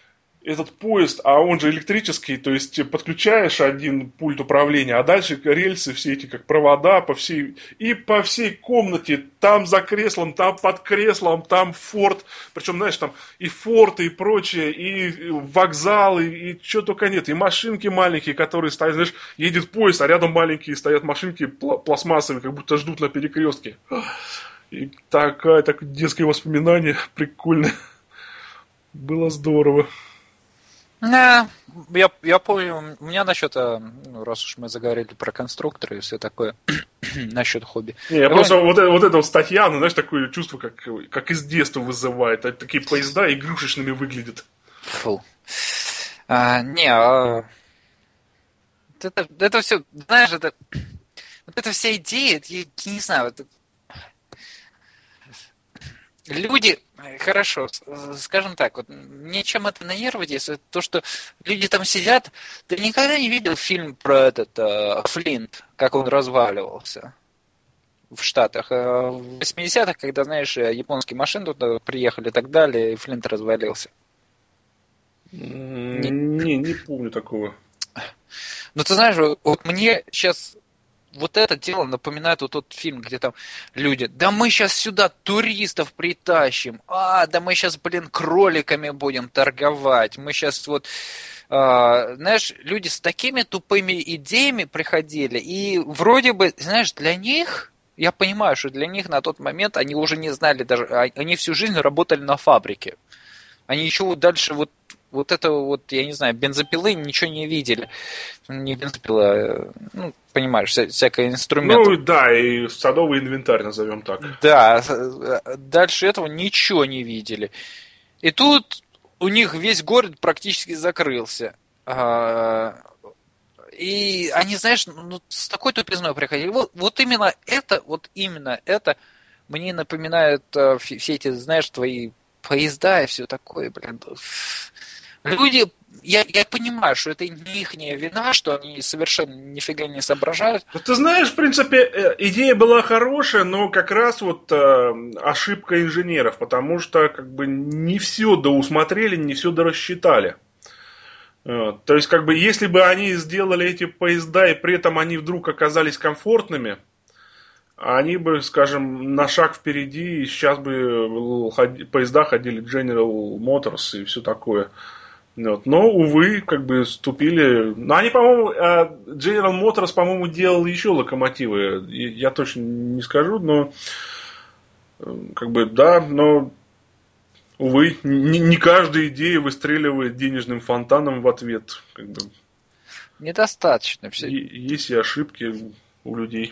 этот поезд, а он же электрический, то есть подключаешь один пульт управления, а дальше рельсы все эти как провода по всей, и по всей комнате, там за креслом, там под креслом, там форт, причем, знаешь, там и форты, и прочее, и вокзалы, и что только нет, и машинки маленькие, которые стоят, знаешь, едет поезд, а рядом маленькие стоят машинки пластмассовые, как будто ждут на перекрестке. И такое, такое детское воспоминание прикольное. Было здорово. Да, я, я помню, у меня насчет, ну, раз уж мы заговорили про конструкторы и все такое, насчет хобби. Не, я, я просто помню... вот, вот эта вот статья, ну, знаешь, такое чувство, как, как из детства вызывает. Такие поезда игрушечными выглядят. Фу. А, не, а... это, это все, знаешь, это, вот эта вся идея, я, я не знаю, это... Люди, хорошо, скажем так, вот мне чем это на нервы действует, то, что люди там сидят, ты никогда не видел фильм про этот э, Флинт, как он разваливался в Штатах. В восьмидесятых, когда, знаешь, японские машины туда приехали и так далее, и Флинт развалился. Не, не, не помню такого. Ну, ты знаешь, вот мне сейчас... Вот это дело напоминает вот тот фильм, где там люди, да мы сейчас сюда туристов притащим, а, да мы сейчас, блин, кроликами будем торговать, мы сейчас вот, а, знаешь, люди с такими тупыми идеями приходили, и вроде бы, знаешь, для них, я понимаю, что для них на тот момент они уже не знали даже, они всю жизнь работали на фабрике, они еще вот дальше вот Вот это вот, я не знаю, бензопилы ничего не видели. Не бензопила, ну, понимаешь, вся, всякие инструменты. Ну, да, и садовый инвентарь, назовем так. Да, дальше этого ничего не видели. И тут у них весь город практически закрылся. И они, знаешь, ну, с такой тупизной приходили. Вот, вот именно это, вот именно это мне напоминает все эти, знаешь, твои поезда и все такое, блин. Люди, я, я понимаю, что это не их вина, что они совершенно нифига не соображают. Ты знаешь, в принципе, идея была хорошая, но как раз вот э, ошибка инженеров, потому что как бы не все доусмотрели, не все дорассчитали. Вот. То есть, как бы, если бы они сделали эти поезда, и при этом они вдруг оказались комфортными, они бы, скажем, на шаг впереди, и сейчас бы ходи, поезда ходили General Motors и все такое. Вот. Но, увы, как бы ступили... Ну, они, по-моему, General Motors, по-моему, делал еще локомотивы. Я точно не скажу, но... Как бы, да, но... Увы, не, не каждая идея выстреливает денежным фонтаном в ответ. Как бы. Недостаточно. Все... Есть и ошибки у людей.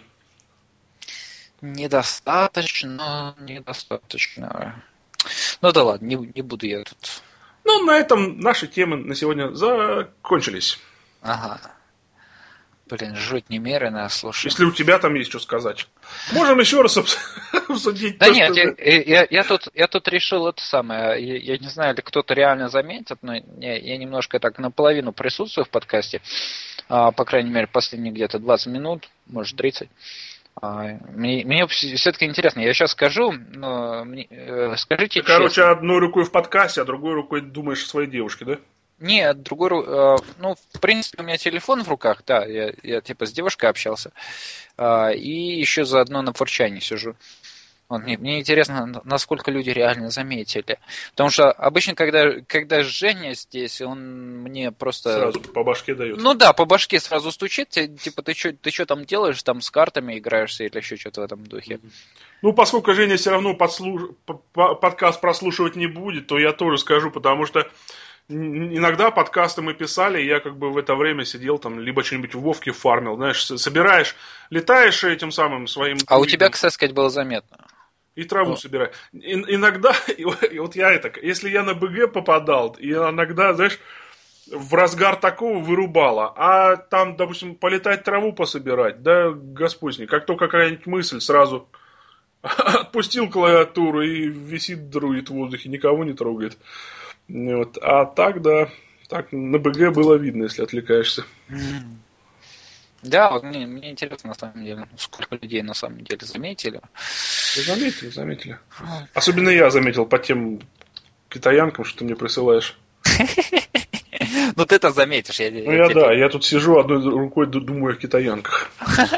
Недостаточно, недостаточно. Ну да ладно, не, не буду я тут... Ну, на этом наши темы на сегодня закончились. Ага. Блин, жуть немерено, слушай. Если у тебя там есть что сказать. Можем еще раз обсудить. Да то, нет, что... я, я, я, тут, я тут решил это самое. Я, я не знаю, ли кто-то реально заметит, но я, я немножко так наполовину присутствую в подкасте. А, по крайней мере, последние где-то двадцать минут, может тридцать. А, мне, мне все-таки интересно, я сейчас скажу, но мне, э, скажите Ты, короче, честно. Одной рукой в подкасте, а другой рукой думаешь о своей девушке, да? Нет, другой, э, ну, в принципе, у меня телефон в руках, да, я, я типа с девушкой общался, э, и еще заодно на форчане сижу. Вот, мне, мне интересно, насколько люди реально заметили. Потому что обычно, когда, когда Женя здесь, он мне просто... Сразу по башке дает. Ну да, по башке сразу стучит, типа, ты что ты что там делаешь, там с картами играешься или еще что-то в этом духе. Ну, поскольку Женя все равно подслуш... подкаст прослушивать не будет, то я тоже скажу, потому что иногда подкасты мы писали, и я как бы в это время сидел там, либо что-нибудь в Вовке фармил, знаешь, собираешь, летаешь этим самым своим... А у тебя, кстати сказать, было заметно. И траву О. собирай. И, иногда, и, и вот я это, если я на БГ попадал, и иногда, знаешь, в разгар такого вырубало, а там, допустим, полетать траву пособирать, да, господь с ней, как только какая-нибудь мысль, сразу отпустил клавиатуру и висит, друит в воздухе, никого не трогает. Вот. А так, да, так на БГ было видно, если отвлекаешься. Да, вот мне, мне интересно, на самом деле, сколько людей на самом деле заметили. Заметили, заметили. Особенно я заметил по тем китаянкам, что ты мне присылаешь. Ну ты-то заметишь. Я, ну я, я да, я тут сижу одной рукой, думаю о китаянках.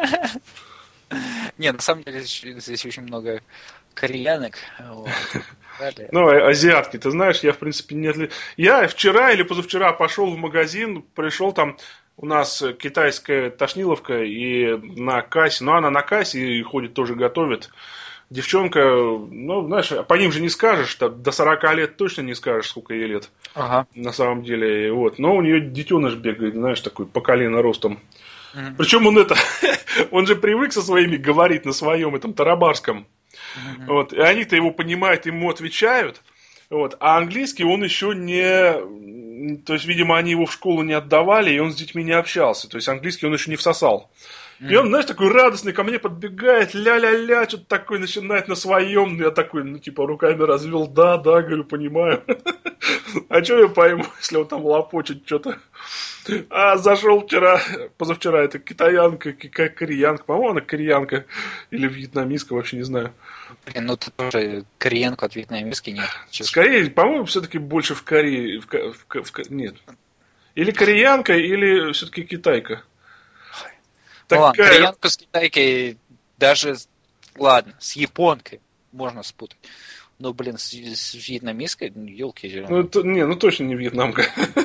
Не, на самом деле здесь очень много кореянок. Ну, азиатки, ты знаешь, я в принципе не... Я вчера или позавчера пошел в магазин, пришел там, у нас китайская тошниловка, и на кассе, ну она на кассе и ходит тоже готовит. Девчонка, ну, знаешь, по ним же не скажешь, до сорока лет точно не скажешь, сколько ей лет. Ага. На самом деле, вот. Но у нее детеныш бегает, знаешь, такой по колено ростом. Mm-hmm. Причем он это, он же привык со своими говорить на своем этом тарабарском. Mm-hmm. Вот. И они-то его понимают, ему отвечают. Вот. А английский он еще не... То есть, видимо, они его в школу не отдавали, и он с детьми не общался. То есть, английский он еще не всосал. И он, знаешь, такой радостный ко мне подбегает, ля-ля-ля, что-то такое начинает на своем. Я такой, ну, типа, руками развел, да, да, говорю, понимаю. А что я пойму, если он там лопочет что-то? А зашел вчера, позавчера, это китаянка, кореянка, по-моему, она кореянка или вьетнамистка, вообще не знаю. Блин, ну ты тоже кореянку от вьетнамистки нет. Скорее, по-моему, все-таки больше в Корее, в, в, в, нет. Или кореянка, или все-таки китайка. Такая... Ладно, кореянку с китайкой даже, ладно, с японкой можно спутать. Но, блин, с, с вьетнамисткой, ну, елки зеленые. Ну, это, не, ну точно не вьетнамка.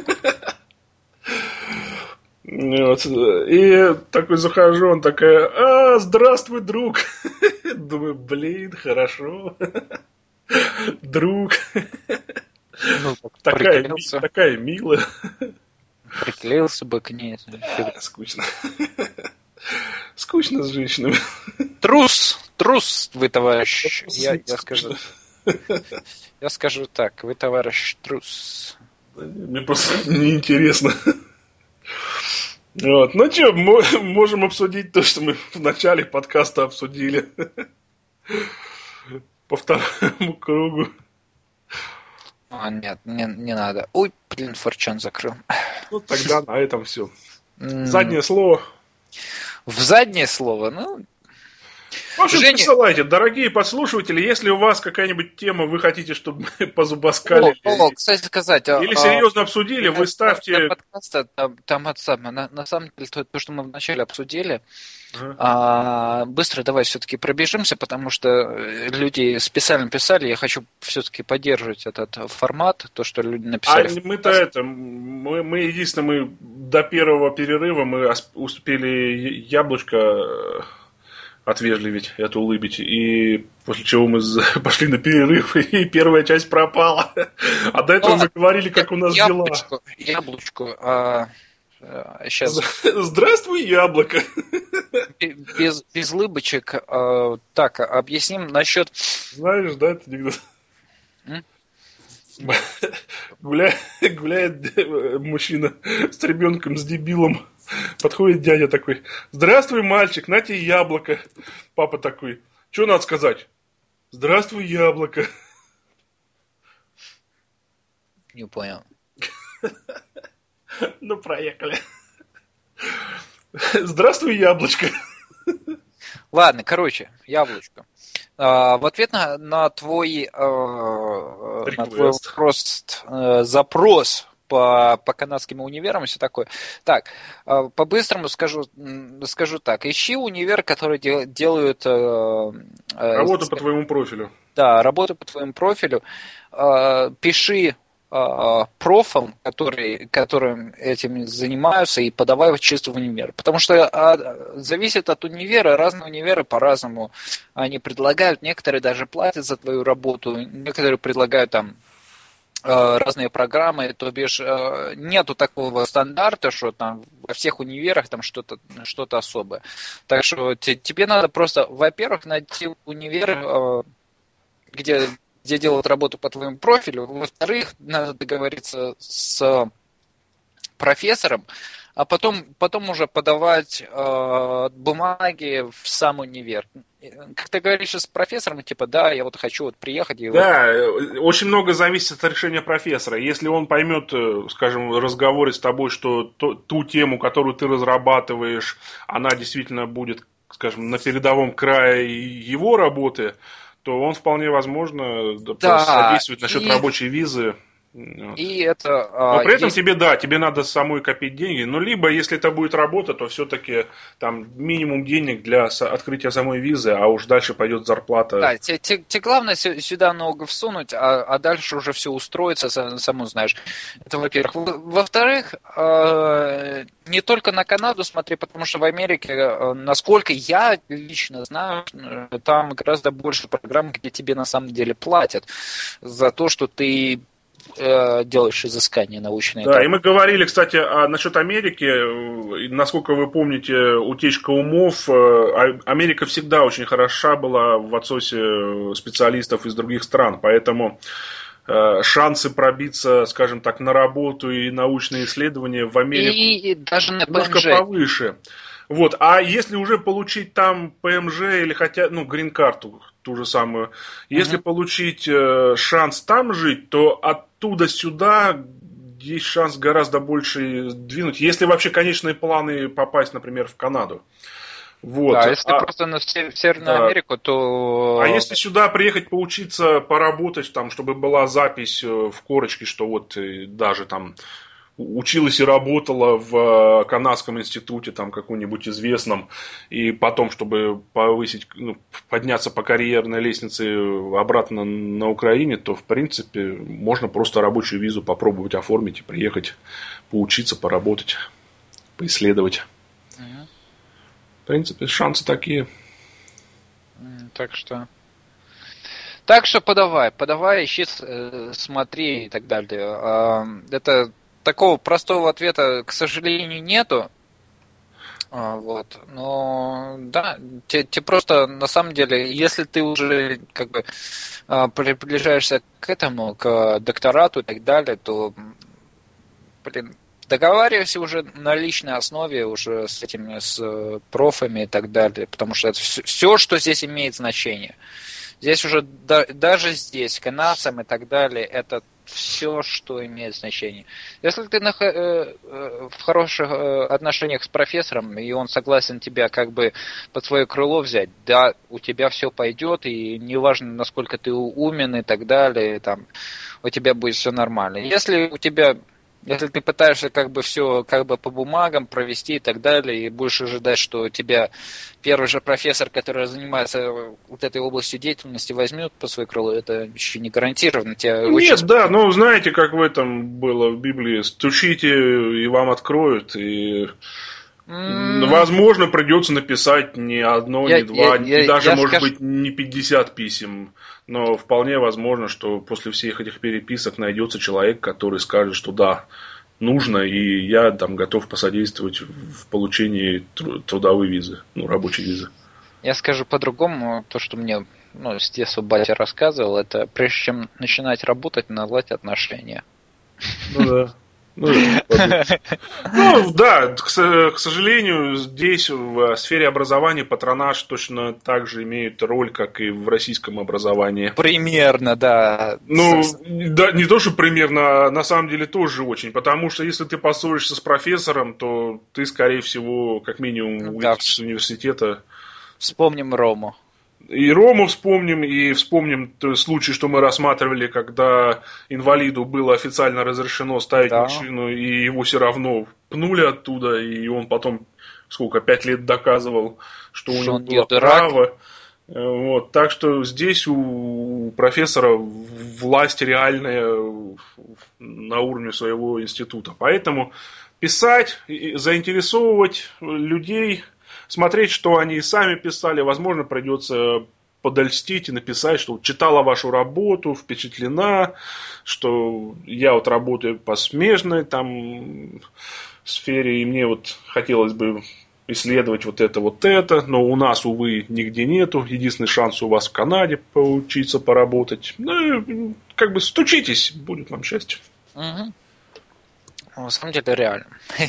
И такой захожу, он такая, а, здравствуй, друг. Думаю, блин, хорошо. Друг. Такая милая. Приклеился бы к ней. Скучно. Скучно с женщинами. Трус, трус вы, товарищ. Я, я скажу. Я скажу так, вы, товарищ, трус. Мне просто неинтересно. Вот. Ну что, можем обсудить то, что мы в начале подкаста обсудили. По второму кругу. А, нет, не, не надо. Ой, блин, Форчан закрыл. Ну тогда на этом все. Заднее слово. В заднее слово, ну... В общем, Женя... присылайте, дорогие подслушиватели, если у вас какая-нибудь тема, вы хотите, чтобы мы позубаскали. О, о, кстати сказать. Или а, серьезно а, обсудили, вы ставьте... Подкаста, там, там от самого, на, на самом деле, то, то, что мы вначале обсудили, uh-huh. а, быстро давай все-таки пробежимся, потому что люди специально писали, я хочу все-таки поддерживать этот формат, то, что люди написали. А мы-то это, мы, мы единственное, мы до первого перерыва мы успели яблочко... отвежливить и отулыбить. И после чего мы пошли на перерыв, и первая часть пропала. А до этого ну, мы говорили, как у нас яблочко, дела. Яблочко. А, а, сейчас. Здравствуй, яблоко. Без, без лыбочек. А, так, объясним насчет... Знаешь, да, это анекдот? Гуляет, гуляет мужчина с ребенком, с дебилом. Подходит дядя такой: здравствуй, мальчик, на тебе яблоко. Папа такой: что надо сказать? Здравствуй, яблоко. Не понял. Ну, проехали. Здравствуй, яблочко. Ладно, короче, яблочко. А, в ответ на, на твой, а, на твой вопрос, а, запрос по, по канадским универам и все такое. Так, а, по-быстрому скажу, скажу так. Ищи универ, который дел, делают... А, работу а, по твоему профилю. Да, работу по твоему профилю. А, пиши профам, которые, которым этим занимаются, и подавай чисто в универ. Потому что а, зависит от универа, разные универы по-разному они предлагают, некоторые даже платят за твою работу, некоторые предлагают там а, разные программы, то бишь а, нету такого стандарта, что там во всех универах там что-то, что-то особое. Так что т- тебе надо просто, во-первых, найти универ, а, где где делают работу по твоему профилю. Во-вторых, надо договориться с профессором, а потом, потом уже подавать э, бумаги в сам универ. Как ты говоришь с профессором, типа, да, я вот хочу вот приехать. И да, вот... очень много зависит от решения профессора. Если он поймет, скажем, в разговоре с тобой, что то, ту тему, которую ты разрабатываешь, она действительно будет, скажем, на передовом крае его работы, то он вполне возможно да, содействует насчет и... рабочей визы. Вот. И это... Но а, при этом есть... тебе, да, тебе надо самой копить деньги. Но либо, если это будет работа, то все-таки там минимум денег для открытия самой визы, а уж дальше пойдет зарплата. Да, тебе, тебе, тебе главное сюда много всунуть, а, а дальше уже все устроится, саму знаешь. Это во-первых. Во-вторых, э, не только на Канаду смотри, потому что в Америке, э, насколько я лично знаю, там гораздо больше программ, где тебе на самом деле платят за то, что ты делаешь изыскания научные. Да, там. И мы говорили, кстати, а, насчет Америки. Насколько вы помните, утечка умов. Америка всегда очень хороша была в отсосе специалистов из других стран, поэтому шансы пробиться, скажем так, на работу и научные исследования в Америку и даже на немножко повыше. Вот. А если уже получить там ПМЖ или хотя, ну, грин-карту, ту же самую, если uh-huh. получить э, шанс там жить, то оттуда сюда есть шанс гораздо больше двинуть, если вообще конечные планы попасть, например, в Канаду. Вот. Да, если а, ты просто на Северную да. Америку, то... А если сюда приехать поучиться, поработать, там, чтобы была запись в корочке, что вот даже там... училась и работала в канадском институте, там, каком-нибудь известном, и потом, чтобы повысить, ну, подняться по карьерной лестнице обратно на Украине, то, в принципе, можно просто рабочую визу попробовать оформить и приехать поучиться, поработать, поисследовать. Угу. В принципе, шансы такие. Так что... Так что подавай, подавай, ищи, смотри и так далее. Это... Такого простого ответа, к сожалению, нету. Вот. Но да, тебе, тебе просто на самом деле, если ты уже как бы приближаешься к этому, к докторату и так далее, то, блин, договаривайся уже на личной основе уже с этими, с профами и так далее, потому что это все, все что здесь имеет значение. Здесь уже, да, даже здесь, канадцам и так далее, это все, что имеет значение. Если ты на, э, э, в хороших э, отношениях с профессором, и он согласен тебя как бы под свое крыло взять, да, у тебя все пойдет, и неважно, насколько ты умен и так далее, там, у тебя будет все нормально. Если у тебя... Если ты пытаешься как бы все как бы по бумагам провести и так далее, и будешь ожидать, что тебя первый же профессор, который занимается вот этой областью деятельности, возьмет по свое крыло, это еще не гарантированно. Тебя Нет, очень... да, но знаете, как в этом было в Библии, стучите, и вам откроют, и... Mm. Возможно, придется написать не одно, я, не два, я, и даже, я может скажу... быть, не пятьдесят писем. Но вполне возможно, что после всех этих переписок найдется человек, который скажет, что да, нужно, и я там готов посодействовать в получении трудовой визы, ну, рабочей визы. Я скажу по-другому, то, что мне, ну, с детства батя рассказывал, это прежде чем начинать работать, наладить отношения. Ну да. Ну, ну да, к, к сожалению, здесь в сфере образования патронаж точно так же имеет роль, как и в российском образовании. Примерно, да. Ну, да, не то, что примерно, а на самом деле тоже очень. Потому что если ты поссоришься с профессором, то ты, скорее всего, как минимум ну, уйдешь да. с университета. Вспомним Рому. И Рому вспомним, и вспомним тот случай, что мы рассматривали, когда инвалиду было официально разрешено ставить да. машину, и его все равно пнули оттуда, и он потом, сколько, пять лет доказывал, что, что у него было право. Вот, так что здесь у профессора власть реальная на уровне своего института. Поэтому писать, заинтересовывать людей... Смотреть, что они сами писали, возможно, придется подольстить и написать, что читала вашу работу, впечатлена, что я вот работаю по смежной там сфере, и мне вот хотелось бы исследовать вот это, вот это, но у нас, увы, нигде нету. Единственный шанс у вас в Канаде поучиться, поработать. Ну, как бы стучитесь, будет вам счастье. Угу. На самом деле, реально.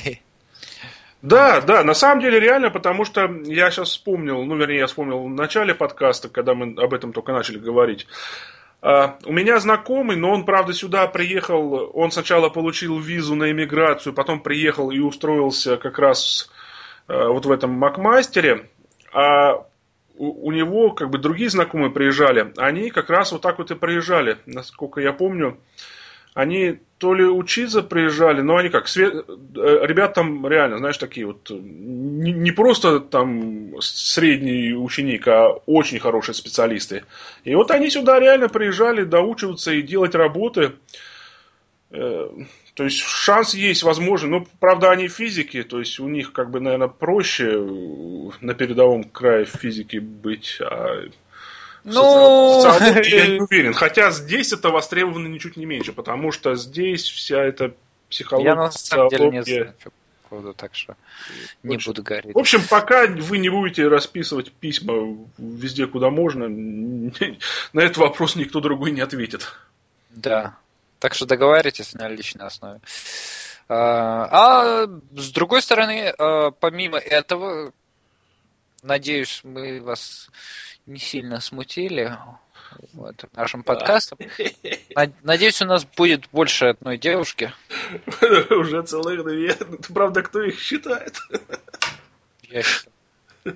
Да, да, на самом деле реально, потому что я сейчас вспомнил, ну, вернее, я вспомнил в начале подкаста, когда мы об этом только начали говорить. Uh, у меня знакомый, но он, правда, сюда приехал, он сначала получил визу на иммиграцию, потом приехал и устроился как раз uh, вот в этом Макмастере, а у, у него, как бы, другие знакомые приезжали, они как раз вот так вот и приезжали, насколько я помню. они то ли учиться приезжали, но они как, свет... ребят там реально, знаешь, такие вот, не, не просто там средний ученик, а очень хорошие специалисты. И вот они сюда реально приезжали доучиваться и делать работы. То есть шанс есть, возможно, но правда они физики, то есть у них как бы, наверное, проще на передовом крае физики быть, а ну... социологии я не уверен. Хотя здесь это востребовано ничуть не меньше, потому что здесь вся эта психология, я на самом деле не знаю, по поводу, так что не общем, буду говорить. В общем, пока вы не будете расписывать письма везде, куда можно, на этот вопрос никто другой не ответит. Да. Так что договаривайтесь на личной основе. А, а с другой стороны, помимо этого, надеюсь, мы вас не сильно смутили вот, нашим подкастом. Надеюсь, у нас будет больше одной девушки. Уже целых две. Правда, кто их считает? Я считаю.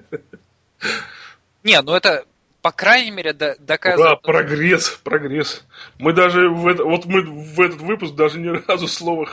Не, ну это... По крайней мере, доказывает... Да, прогресс, прогресс. Мы даже в это, вот мы в этот выпуск даже ни разу слова...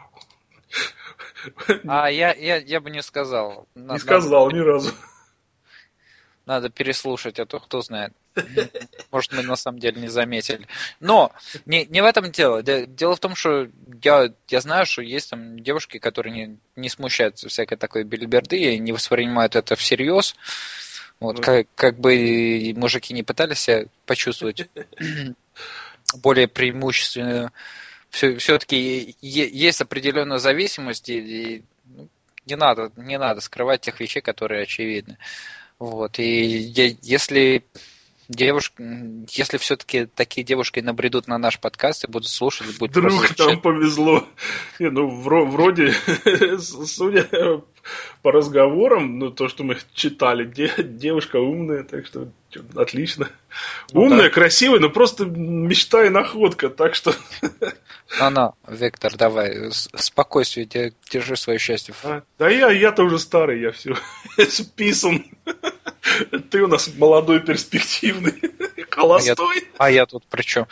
А я, я, я бы не сказал. Не надо, сказал надо, ни разу. Надо переслушать, а то кто знает. Может, мы на самом деле не заметили. Но не, не в этом дело. Дело в том, что я, я знаю, что есть там девушки, которые не, не смущаются всякой такой бельберды и не воспринимают это всерьез. Вот, mm. как, как бы мужики не пытались себя почувствовать более преимущественную, все, все-таки есть определенная зависимость, и не надо, не надо скрывать тех вещей, которые очевидны. Вот, и если девушка, если все-таки такие девушки набредут на наш подкаст и будут слушать, будут вдруг просто... там повезло. Не, ну, вроде, судя по разговорам, ну, то, что мы читали, девушка умная, так что отлично. Ну, умная, да. Красивая, но просто мечта и находка, так что... Ну-ну, Виктор, давай, спокойствие, держи свое счастье. А, да я, я-то уже старый, я все списан. Ты у нас молодой, перспективный, холостой. А я, а я тут при чем?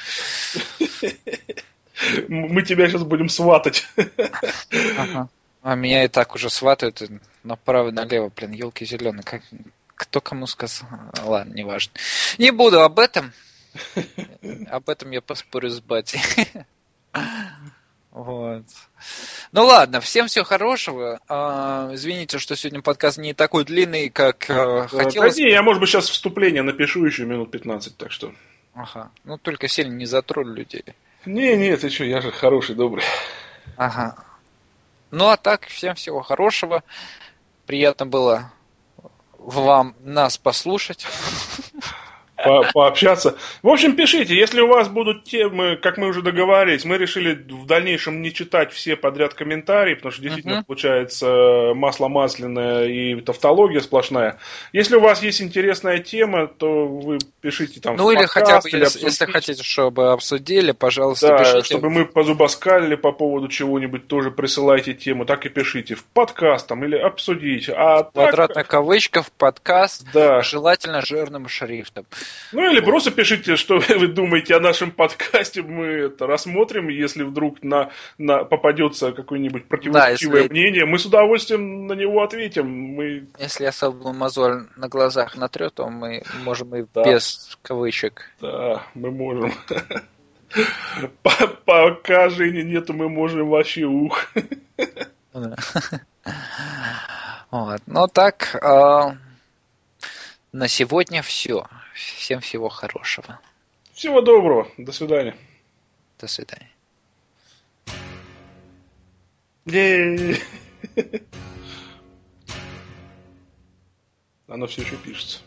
Мы тебя сейчас будем сватать. Ага. А меня и так уже сватают направо и налево, блин, елки зеленые. Как... Кто кому сказал? Ладно, не важно. Не буду об этом. Об этом я поспорю с батей. Вот. Ну ладно, всем всего хорошего. А, извините, что сегодня подкаст не такой длинный, как а, хотелось. Да, не, я, может быть, сейчас вступление напишу еще минут пятнадцать, так что. Ага. Ну только сильно не затролль людей. Не, не, ты что, я же хороший, добрый. Ага. Ну а так, всем всего хорошего. Приятно было вам нас послушать. По- пообщаться. В общем, пишите, если у вас будут темы, как мы уже договорились, мы решили в дальнейшем не читать все подряд комментарии, потому что действительно uh-huh. получается масло масляное и тавтология сплошная. Если у вас есть интересная тема, то вы пишите там. Ну или хотя бы, или если, если хотите, чтобы обсудили, пожалуйста, да, пишите. Чтобы мы позубоскалили по поводу чего-нибудь, тоже присылайте тему, так и пишите в подкаст там, или обсудите. А квадратных так... кавычков, подкаст, да. Желательно жирным шрифтом. Ну или просто пишите, что вы думаете о нашем подкасте, мы это рассмотрим, если вдруг на, на попадется какое-нибудь противоречивое да, если... мнение, мы с удовольствием на него ответим. Мы... Если особую мозоль на глазах натрет, то мы можем и да. без кавычек. Да, мы можем. Пока Жени нету, мы можем вообще ух. Вот, ну так... На сегодня все. Всем всего хорошего. Всего доброго. До свидания. До свидания. Е-е-е. Оно все еще пишется.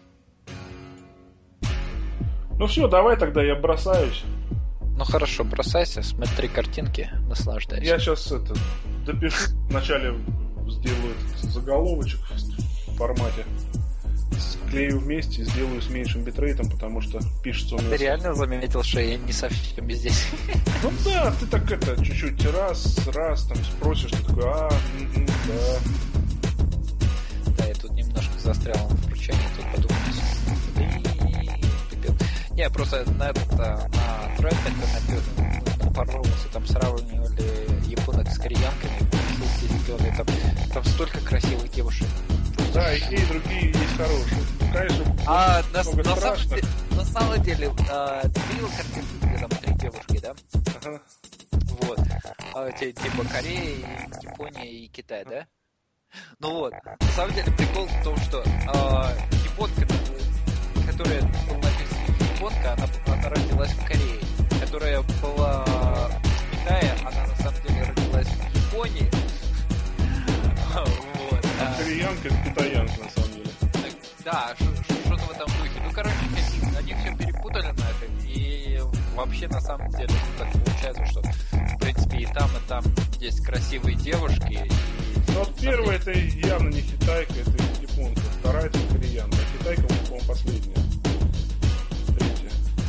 Ну все, давай тогда я бросаюсь. Ну хорошо, бросайся, смотри картинки, наслаждайся. Я сейчас это допишу. Вначале сделаю этот заголовочек в формате. Склею вместе и сделаю с меньшим битрейтом, потому что пишется у меня... А ты реально заметил, что я не совсем здесь? Ну да, ты так это, чуть-чуть раз, раз, там спросишь, что такое, а, м-м, да. Да, я тут немножко застрял в включении, тут подумал, не, просто на этот, на трек это написано, порвался, там сравнивали японок с кореянками, шутки, там, там столько красивых девушек. Да, и те, и другие есть хорошие. Ну, конечно, а на, на, самом деле, на самом деле, а, ты видел картинку, где там три девушки, да? Ага. Вот. А, типа Корея, Япония и Китай, да? Ну вот, на самом деле прикол в том, что а, японка, которая была написана японка, она, она родилась в Корее. Которая была в Китае, она на самом деле родилась в Японии. Вот. А кореянка это китаянка на самом деле. Да, что-то в этом духе. Ну, короче, они все перепутали на это. И вообще, на самом деле, так получается, что в принципе и там, и там есть красивые девушки. Ну, вот первая это явно не китайка, это японка. Вторая это кореянка. А китайка, по-моему, последняя. Третья.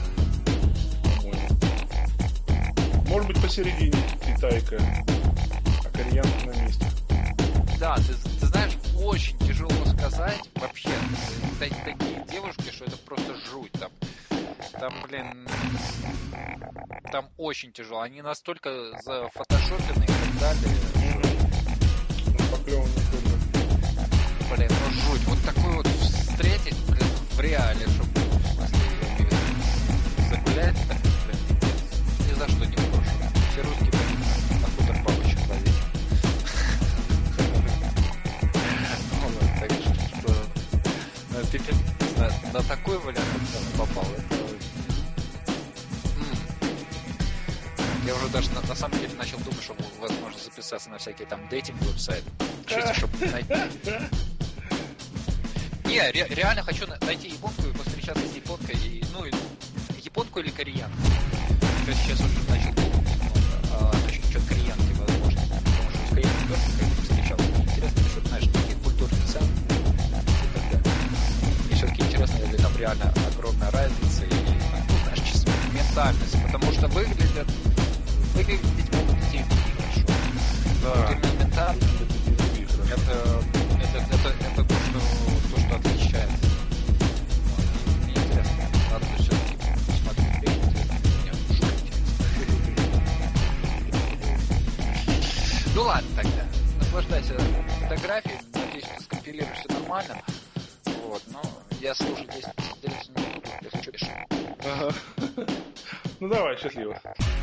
По-моему. Может быть, посередине китайка, а кореянка на месте. Да, ты, ты знаешь, очень тяжело сказать вообще. Такие девушки, что это просто жуть там. Там, блин, там очень тяжело. Они настолько зафотошопены и так далее. Блин, ну жуть. Вот такой вот встретить, блин, в реале, чтобы, в смысле, загулять, так, блин, ни за что не брошу. Все русские пойдут на хутор бабочек ловить. Так что, на такой вариант попал. Я уже даже на, на самом деле начал думать, что возможно записаться на всякие там дейтинг-веб-сайты. Чисто, чтобы найти. Не, ре- реально хочу найти японку и повстречаться с японкой. И, ну, японку или кореянку. Я сейчас уже начал думать немного. А, насчет кореянки, возможно. Потому что с кореянкой тоже никогда не встречался. Мне интересно, насчет, знаешь, таких культурных цен и так далее. Мне все-таки интересно, если там реально огромная разница и, ну, знаешь, чисто ментальность. Потому что выглядят выглядеть могут и те, и другие хорошо. Да. Вот именно ментально это, это, это, это то, что, то, что отличает. Вот. Мне интересно. Надо все-таки посмотреть. Мне жутко интересно. Ну ладно тогда. Наслаждайся фотографией. Надеюсь, ты скомпилируешь все нормально. Вот, но я слушать здесь делиться не буду, если что, пиши. Ага. Ну давай, счастливо.